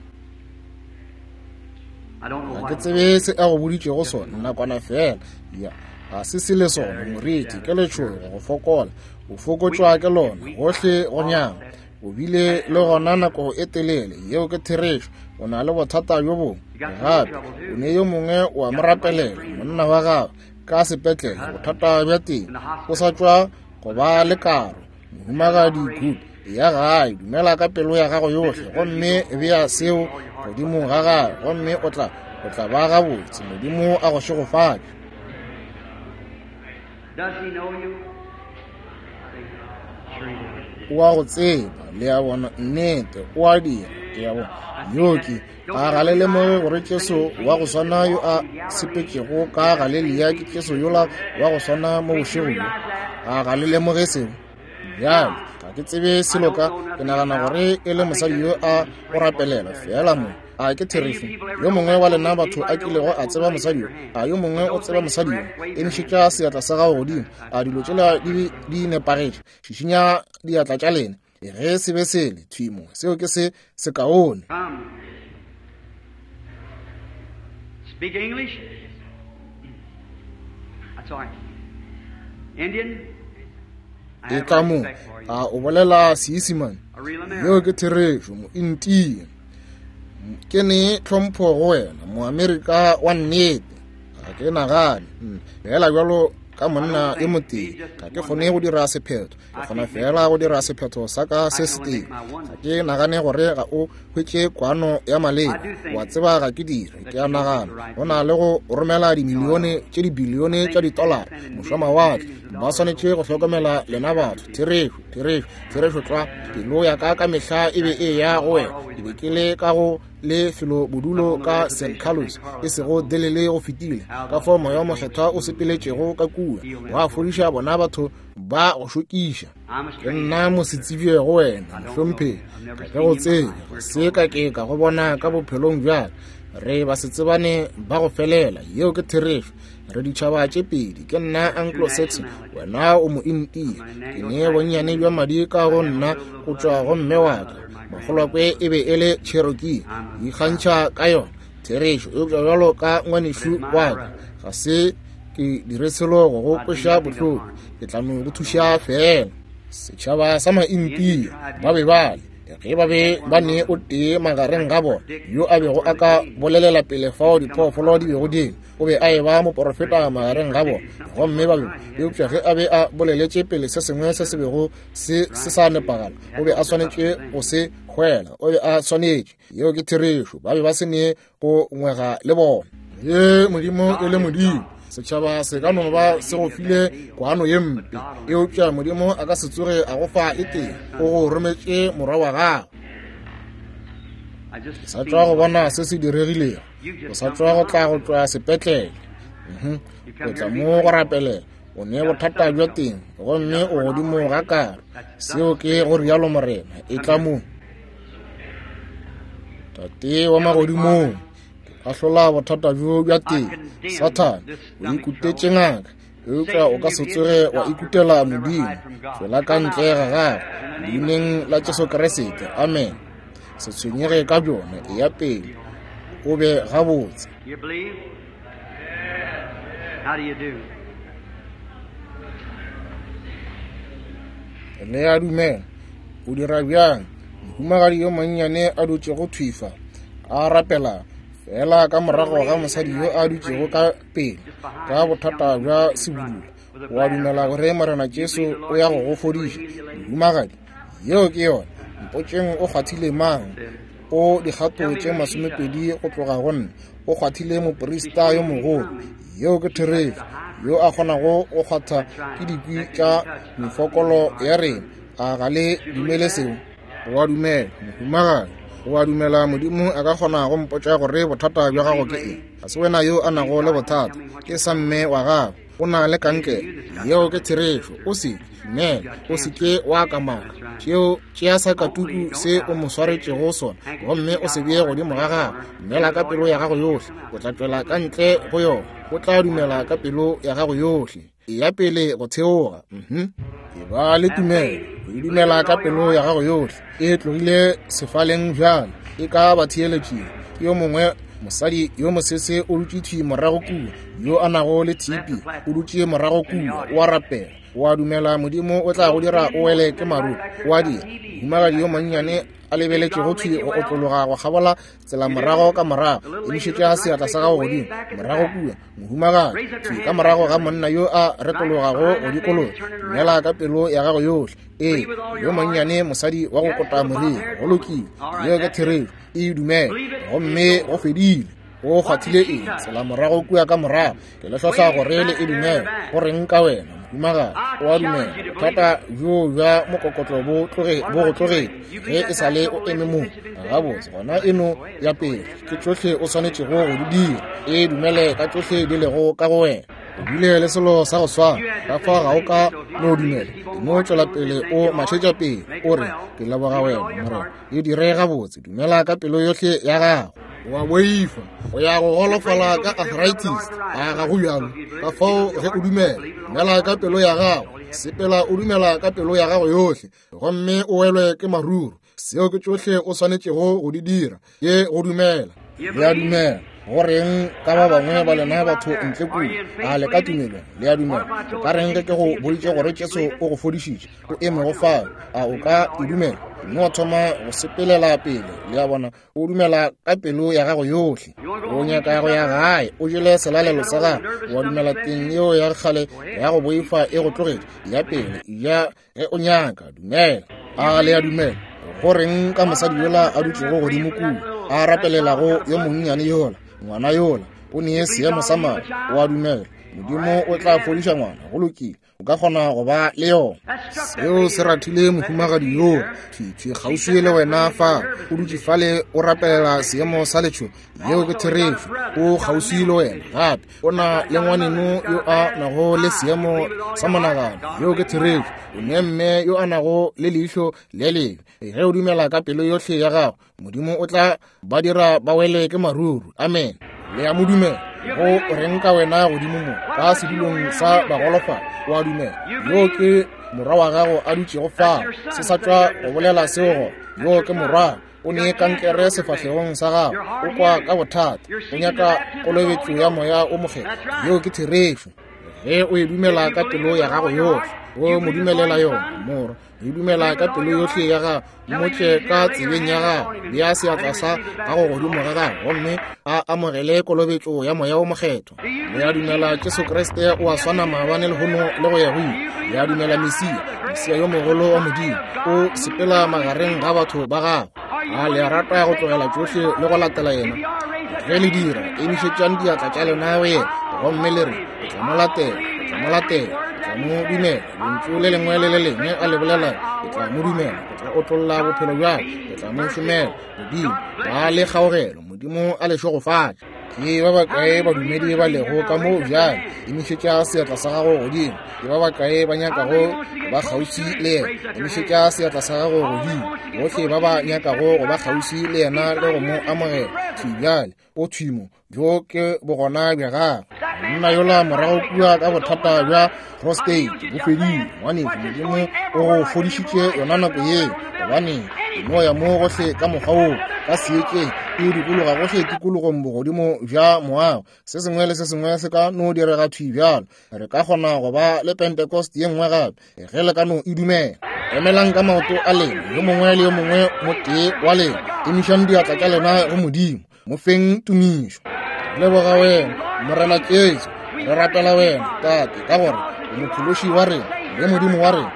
ga ke tsebe se a go boditše go sona nakwana fela ya ga se se le sona moreti ke letšhogo go fokola o fokotšwa ke lona gohle go nyama o bile le gona nako e telele yeo ke therešo o na le bothata jo bongwe gape o ne yo mongwe wa mo rapelela monna wa gagwe ka sepetlele bothata bja teng o sa tšwa go ba le karo mohumagadi good ya gae dumela ka pelo ya gago yohle gomme e bea seo godimo ga gae gomme o tla o tla ba gabotse modimo a go šegofatša Does he know you? o a go tseba le ya bona nnete o a dira ke ya bona yoki a ga le lemoge gore Jesu wa go swana yo a sepetšego ka Galilea ke Jesu yola wa go swana mo bošego a ga le lemoge seo bjale ga ga ke tsebe selo ka ke nagana gore e le mosadi yo a go rapelela fela mo a ke Therese yo mongwe wa lena batho a kilego a tseba mosadi yo a yo mongwe o tseba mosadi yo e nshitša seatla sa gago godimo a dilo tšela di nepagetše šišinya diatla tša lena e ge se be sele thwimo seo ke se se kaone. Speak English? That's all right. Indian? E ka mo a o bolela Seesimane yo ke Therese mo India ke ne tlhompho go wena mo America wa nnete a ke nagane fela bjalo ka monna e moteng ka ke kgone go dira sephetho ke kgona fela go dira sephetho sa ka se seteng ga ke nagane gore ga o hwetše kwano ya maleba wa tseba ga ke dire ke a nagana go na le go romela dimilione tše dibilione tša ditolara mošamawatle ba swanetše go hlokomela lena batho Therese Therese Therese tla pelo ya ka ka mehla e be e ya go wena e be ke le ka go le felo bodulo ka Saint Carlos e sego delele go fetile ka fo moya mokgethwa o sepeletšego ka kua wa fodiša bona batho ba go šokiša ke nna mosetsibie go wena mohlompheng ka ke go tsebe se ka ke ka go bona ka bophelong bjale re ba se tsebane ba go felela yeo ke Therese re ditšhaba tše pedi ke nna Anglo-Saxon wena o mo India ke ne bonnyane bja madi ka go nna go tšwa go mme waka magolokwe e be e le Cherokee ikgantšha ka yona Therese e bja bjalo ka ngwanešu waka ga se ke dire selo go go kweša bohloko ke tlano go thuša fela setšhaba sa ma-India ba be bale ge ba be ba ne o tee magareng ga bona yo a bego a ka bolelela pele fao diphoofolo di bego ding o be a e ba moporofeta magareng ga bona gomme ba be eupša ge a be a boleletše pele se sengwe se se bego se sa nepagala o be a swanetše go se hwela o be a swanetše yeo ke Therese ba be ba se ne go ngwega le bona ye modimo e le modimo setšhaba se ka no ba se go file kwano ye mpe e upša modimo a ka se tsoge a go fa e teng o go rometše morwa wa gago ke sa tšwa go bona se se diregilego o sa tšwa go tla go tšwa sepetlele o tla mo go rapelela o ne bothata bja teng gomme o godimo ga kare seo ke go rialo morena e tla mo tate wa magodimong a hlola bothata bjo bja teng Satan o ikutetše ngaka eupša o ka se tsoge wa ikutela modimo fela ka ntle ga gago leineng la Jesu Kriste amen se tshwenyege ka bjona e ya pele o be gabotse. You believe? How do you do? le a dumela o dira bjang mohumagadi yo monnyane a dutše go thwifa a rapela fela ka morago ga mosadi yo a dutšego ka pele ka bothata bja sebudula wa dumela gore morena Jesu o ya go go fodiša mohumagadi yeo ke yona mpotšeng o kgathile mang o dikgato tše masomepedi go tloga go nna o kgathile moporista yo mogolo yeo ke Therese yo a kgonago go kgatha ke dikwi tša mefokolo ya rena a ga le dumele seo wa dumela mohumagadi wa dumela modimo a ka kgona go mpotša gore bothata bja gago ke eng ga se wena yo a nago le bothata ke sa mme wa gago o na le kankele yeo ke Therese o se dumela o se ke wa kamaka tšeo tšea sa katuku se o mo swaretšego sona gomme o se bee godimo ga gago dumela ka pelo ya gago yohle o tla tšwela ka ntle go yona o tla dumela ka pelo ya gago yohle e ya pele go theoga mhm e ba le tumelo o e dumela ka pelo ya gago yohle e tlogile sefaleng bjalo e ka ba theeletšeng yo mongwe mosadi yo mosese o dutšitšwe morago kua yo a nago le thipi o dutše morago kua o a rapela wa dumela modimo o tla go dira o wele ke maru wa dira mohumagadi yo monnyane a lebeletše go thwe go otlologa go kgabola tsela morago ka morago e mišetša seatla sa gago godimo morago kua mohumagadi thwe ka morago ga monna yo a retologago go dikologa dumela ka pelo ya gago yohle ee yo monnyane mosadi wa go kota moriri go lokile yo ke Therese e dumela gomme go fedile o kgathile eng tsela morago kua ka morago ke le tlhotlha gore le e dumela go reng ka wena mohumagadi o a dumela bothata bjo bja mokokotlo bo go tlogele ge e sa le o eme moo gabotse gona eno ya pele ke tsohle o swanetšego go di dira e dumele ka tsohle di lego ka go wena o bile le selo sa go swana ka fa ga o ka no dumela no tswela pele o matšhetša pele o re ke leboga wena morena e dire gabotse dumela ka pelo yohle ya gago wa boifa o ya go golofala ka arthritis a ga go bjalo ka fao ge o dumela dumela ka pelo ya gago sepela o dumela ka pelo ya gago yohle gomme o welwe ke maruru seo ke tsohle o swanetšego go di dira ye go dumela le a dumela go reng ka ba bangwe ba lena batho ntle kudu a le ka tumelo le a dumela o ka reng ke go boditše gore Jesu o go fodišitše o eme go fao a o ka e dumela no thoma go sepelela pele le a bona o dumela ka pelo ya gago yohle o nyaka go ya gae o jele selalelo sa gago wa dumela teng yeo ya kgale ya go boifa e go tlogetše ya pele ya ge o nyaka dumela a le a dumela go reng ka mosadi yola a dutšego godimo kudu a rapelelago yo monnyane yola ngwana yola o nee seemo sa madi o a dumela modimo o tla fodiša ngwana go lokile o ka kgona go ba le yona seo se rathile mohumagadi yoo thwithwi kgauswi le wena fa o dutše fale o rapelela seemo sa letšho yeo ke therefi o kgauswi le wena gape o na le ngwaneno yo a nago le seemo sa monagano yeo ke therefi o ne mme yo a nago le leitlho le lebe ge o dumela ka pelo yohle ya gago modimo o tla ba dira ba wele ke maruru amen le ya modumela go reng ka wena godimo mo ka sedulong sa bagolofa o a dumela yo ke morwa wa gago a dutšego fao se sa tšwa go bolela seo yo ke morwa o ne kankere sefahlegong sa gago o kwa ka bothata o nyaka kolobetšo ya moya o mokgetho yo ke therefi ge o e dumela ka pelo ya gago yohle o mo dumelela yona moro e dumela ka pelo yohle ya gago mmotše ka tsebeng ya gago le ya seatla sa gago godimo ga gago gomme a amogele kolobetšo ya moya o mokgetho le ya dumela Jesu Kriste o a swana maabane lehono le go ya go ile le ya dumela Mesia Mesia yo mogolo wa modimo o sepela magareng ga batho ba gago a le a rata go tlogela tsohle le go latela yena ge le dira emišetšang diatla tša lena go yena gomme le re o tla mo latela o tla mo latela tla mo dumela lentšu le lengwe le le lengwe a le bolela o tla mo dumela o tla otlolla bophelo bjago o tla mo šomela modimo ba le kgaogelo modimo a lešo go fatša ke ba bakae badumedi ba lego ka moo bjale emišetša seatla sa gago godimo ke ba bakae ba nyakago ba kgauswi le yena emišetša seatla sa gago godimo bohle ba ba nyakago go ba kgauswi le yena le go mo amogela thibjale o thwimo bjo ke bogona bja gago monna yola morago kua ka bothata bja prostate bo fedile gobane modimo o go fodišitše yona nako ye gobane eno ya mo gohle ka mokgwa oo ka seeke e dikologa gohle tikologong bogodimo bja moago se sengwe le se sengwe se ka no direga thwi bjalo re ka kgona go ba le pentecost ye nngwe gape ge le ka no e dumela emelang ka maoto a lena yo mongwe le yo mongwe mo tee wa lena emišang diatla tša lena go modimo mo feng tumišo leboga wena morena Jesu re rapela wena tate ka gore o mophološi wa rena le modimo wa rena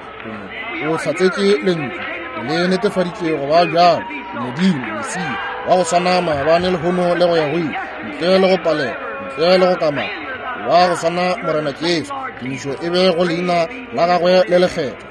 o hlatsetše lentswe le netefaditše go ba bjalo modimo Mesia wa go swana maabane lehono le go ya go ile ntle le go palela ntle le go kamana wa go swana morena Jesu tumišo e be go leina la gagwe le lekgetho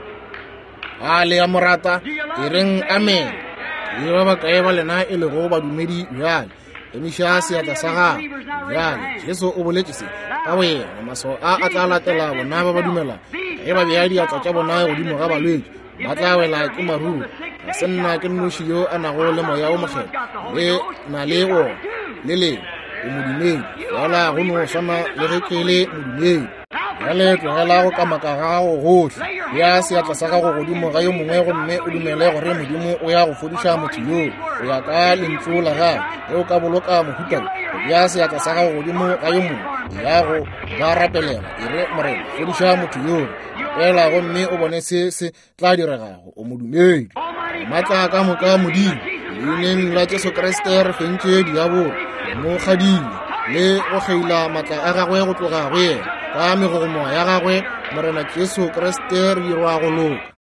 a le ya morata ke reng amen ke ba bakae ba lena e lego badumedi bjale emiša seatla sa gago bjale Jesu o boletše se ka wena maso a a tla latela bona ba ba dumela ge ba bea diatla tša bona godimo ga balwetši ba tla wela ke maruru ga se nna ke nnoši yo a nago le moya o mokgetho le na le o le le o modumedi fela go no swana le ge ke le modumedi bjale tlogela go kamaka ga gago gohle ya seatla sa gago godimo ga yo mongwe gomme o dumele gore modimo o ya go fodiša motho yoo o ya ka lentšu la gago ge o ka boloka mohuta ya seatla sa gago godimo ga yo mongwe ya go ba rapelela e re morena fodiša motho yoo fela gomme o bone se se tla diregago o modumedi maatla ka moka modimo leineng la Jesu Kriste re fentše diabolo mo kgadile le go kgeila maatla a gagwe go tloga go yena ka megogomo ya gagwe morena Jesu Kriste re dirwa go loka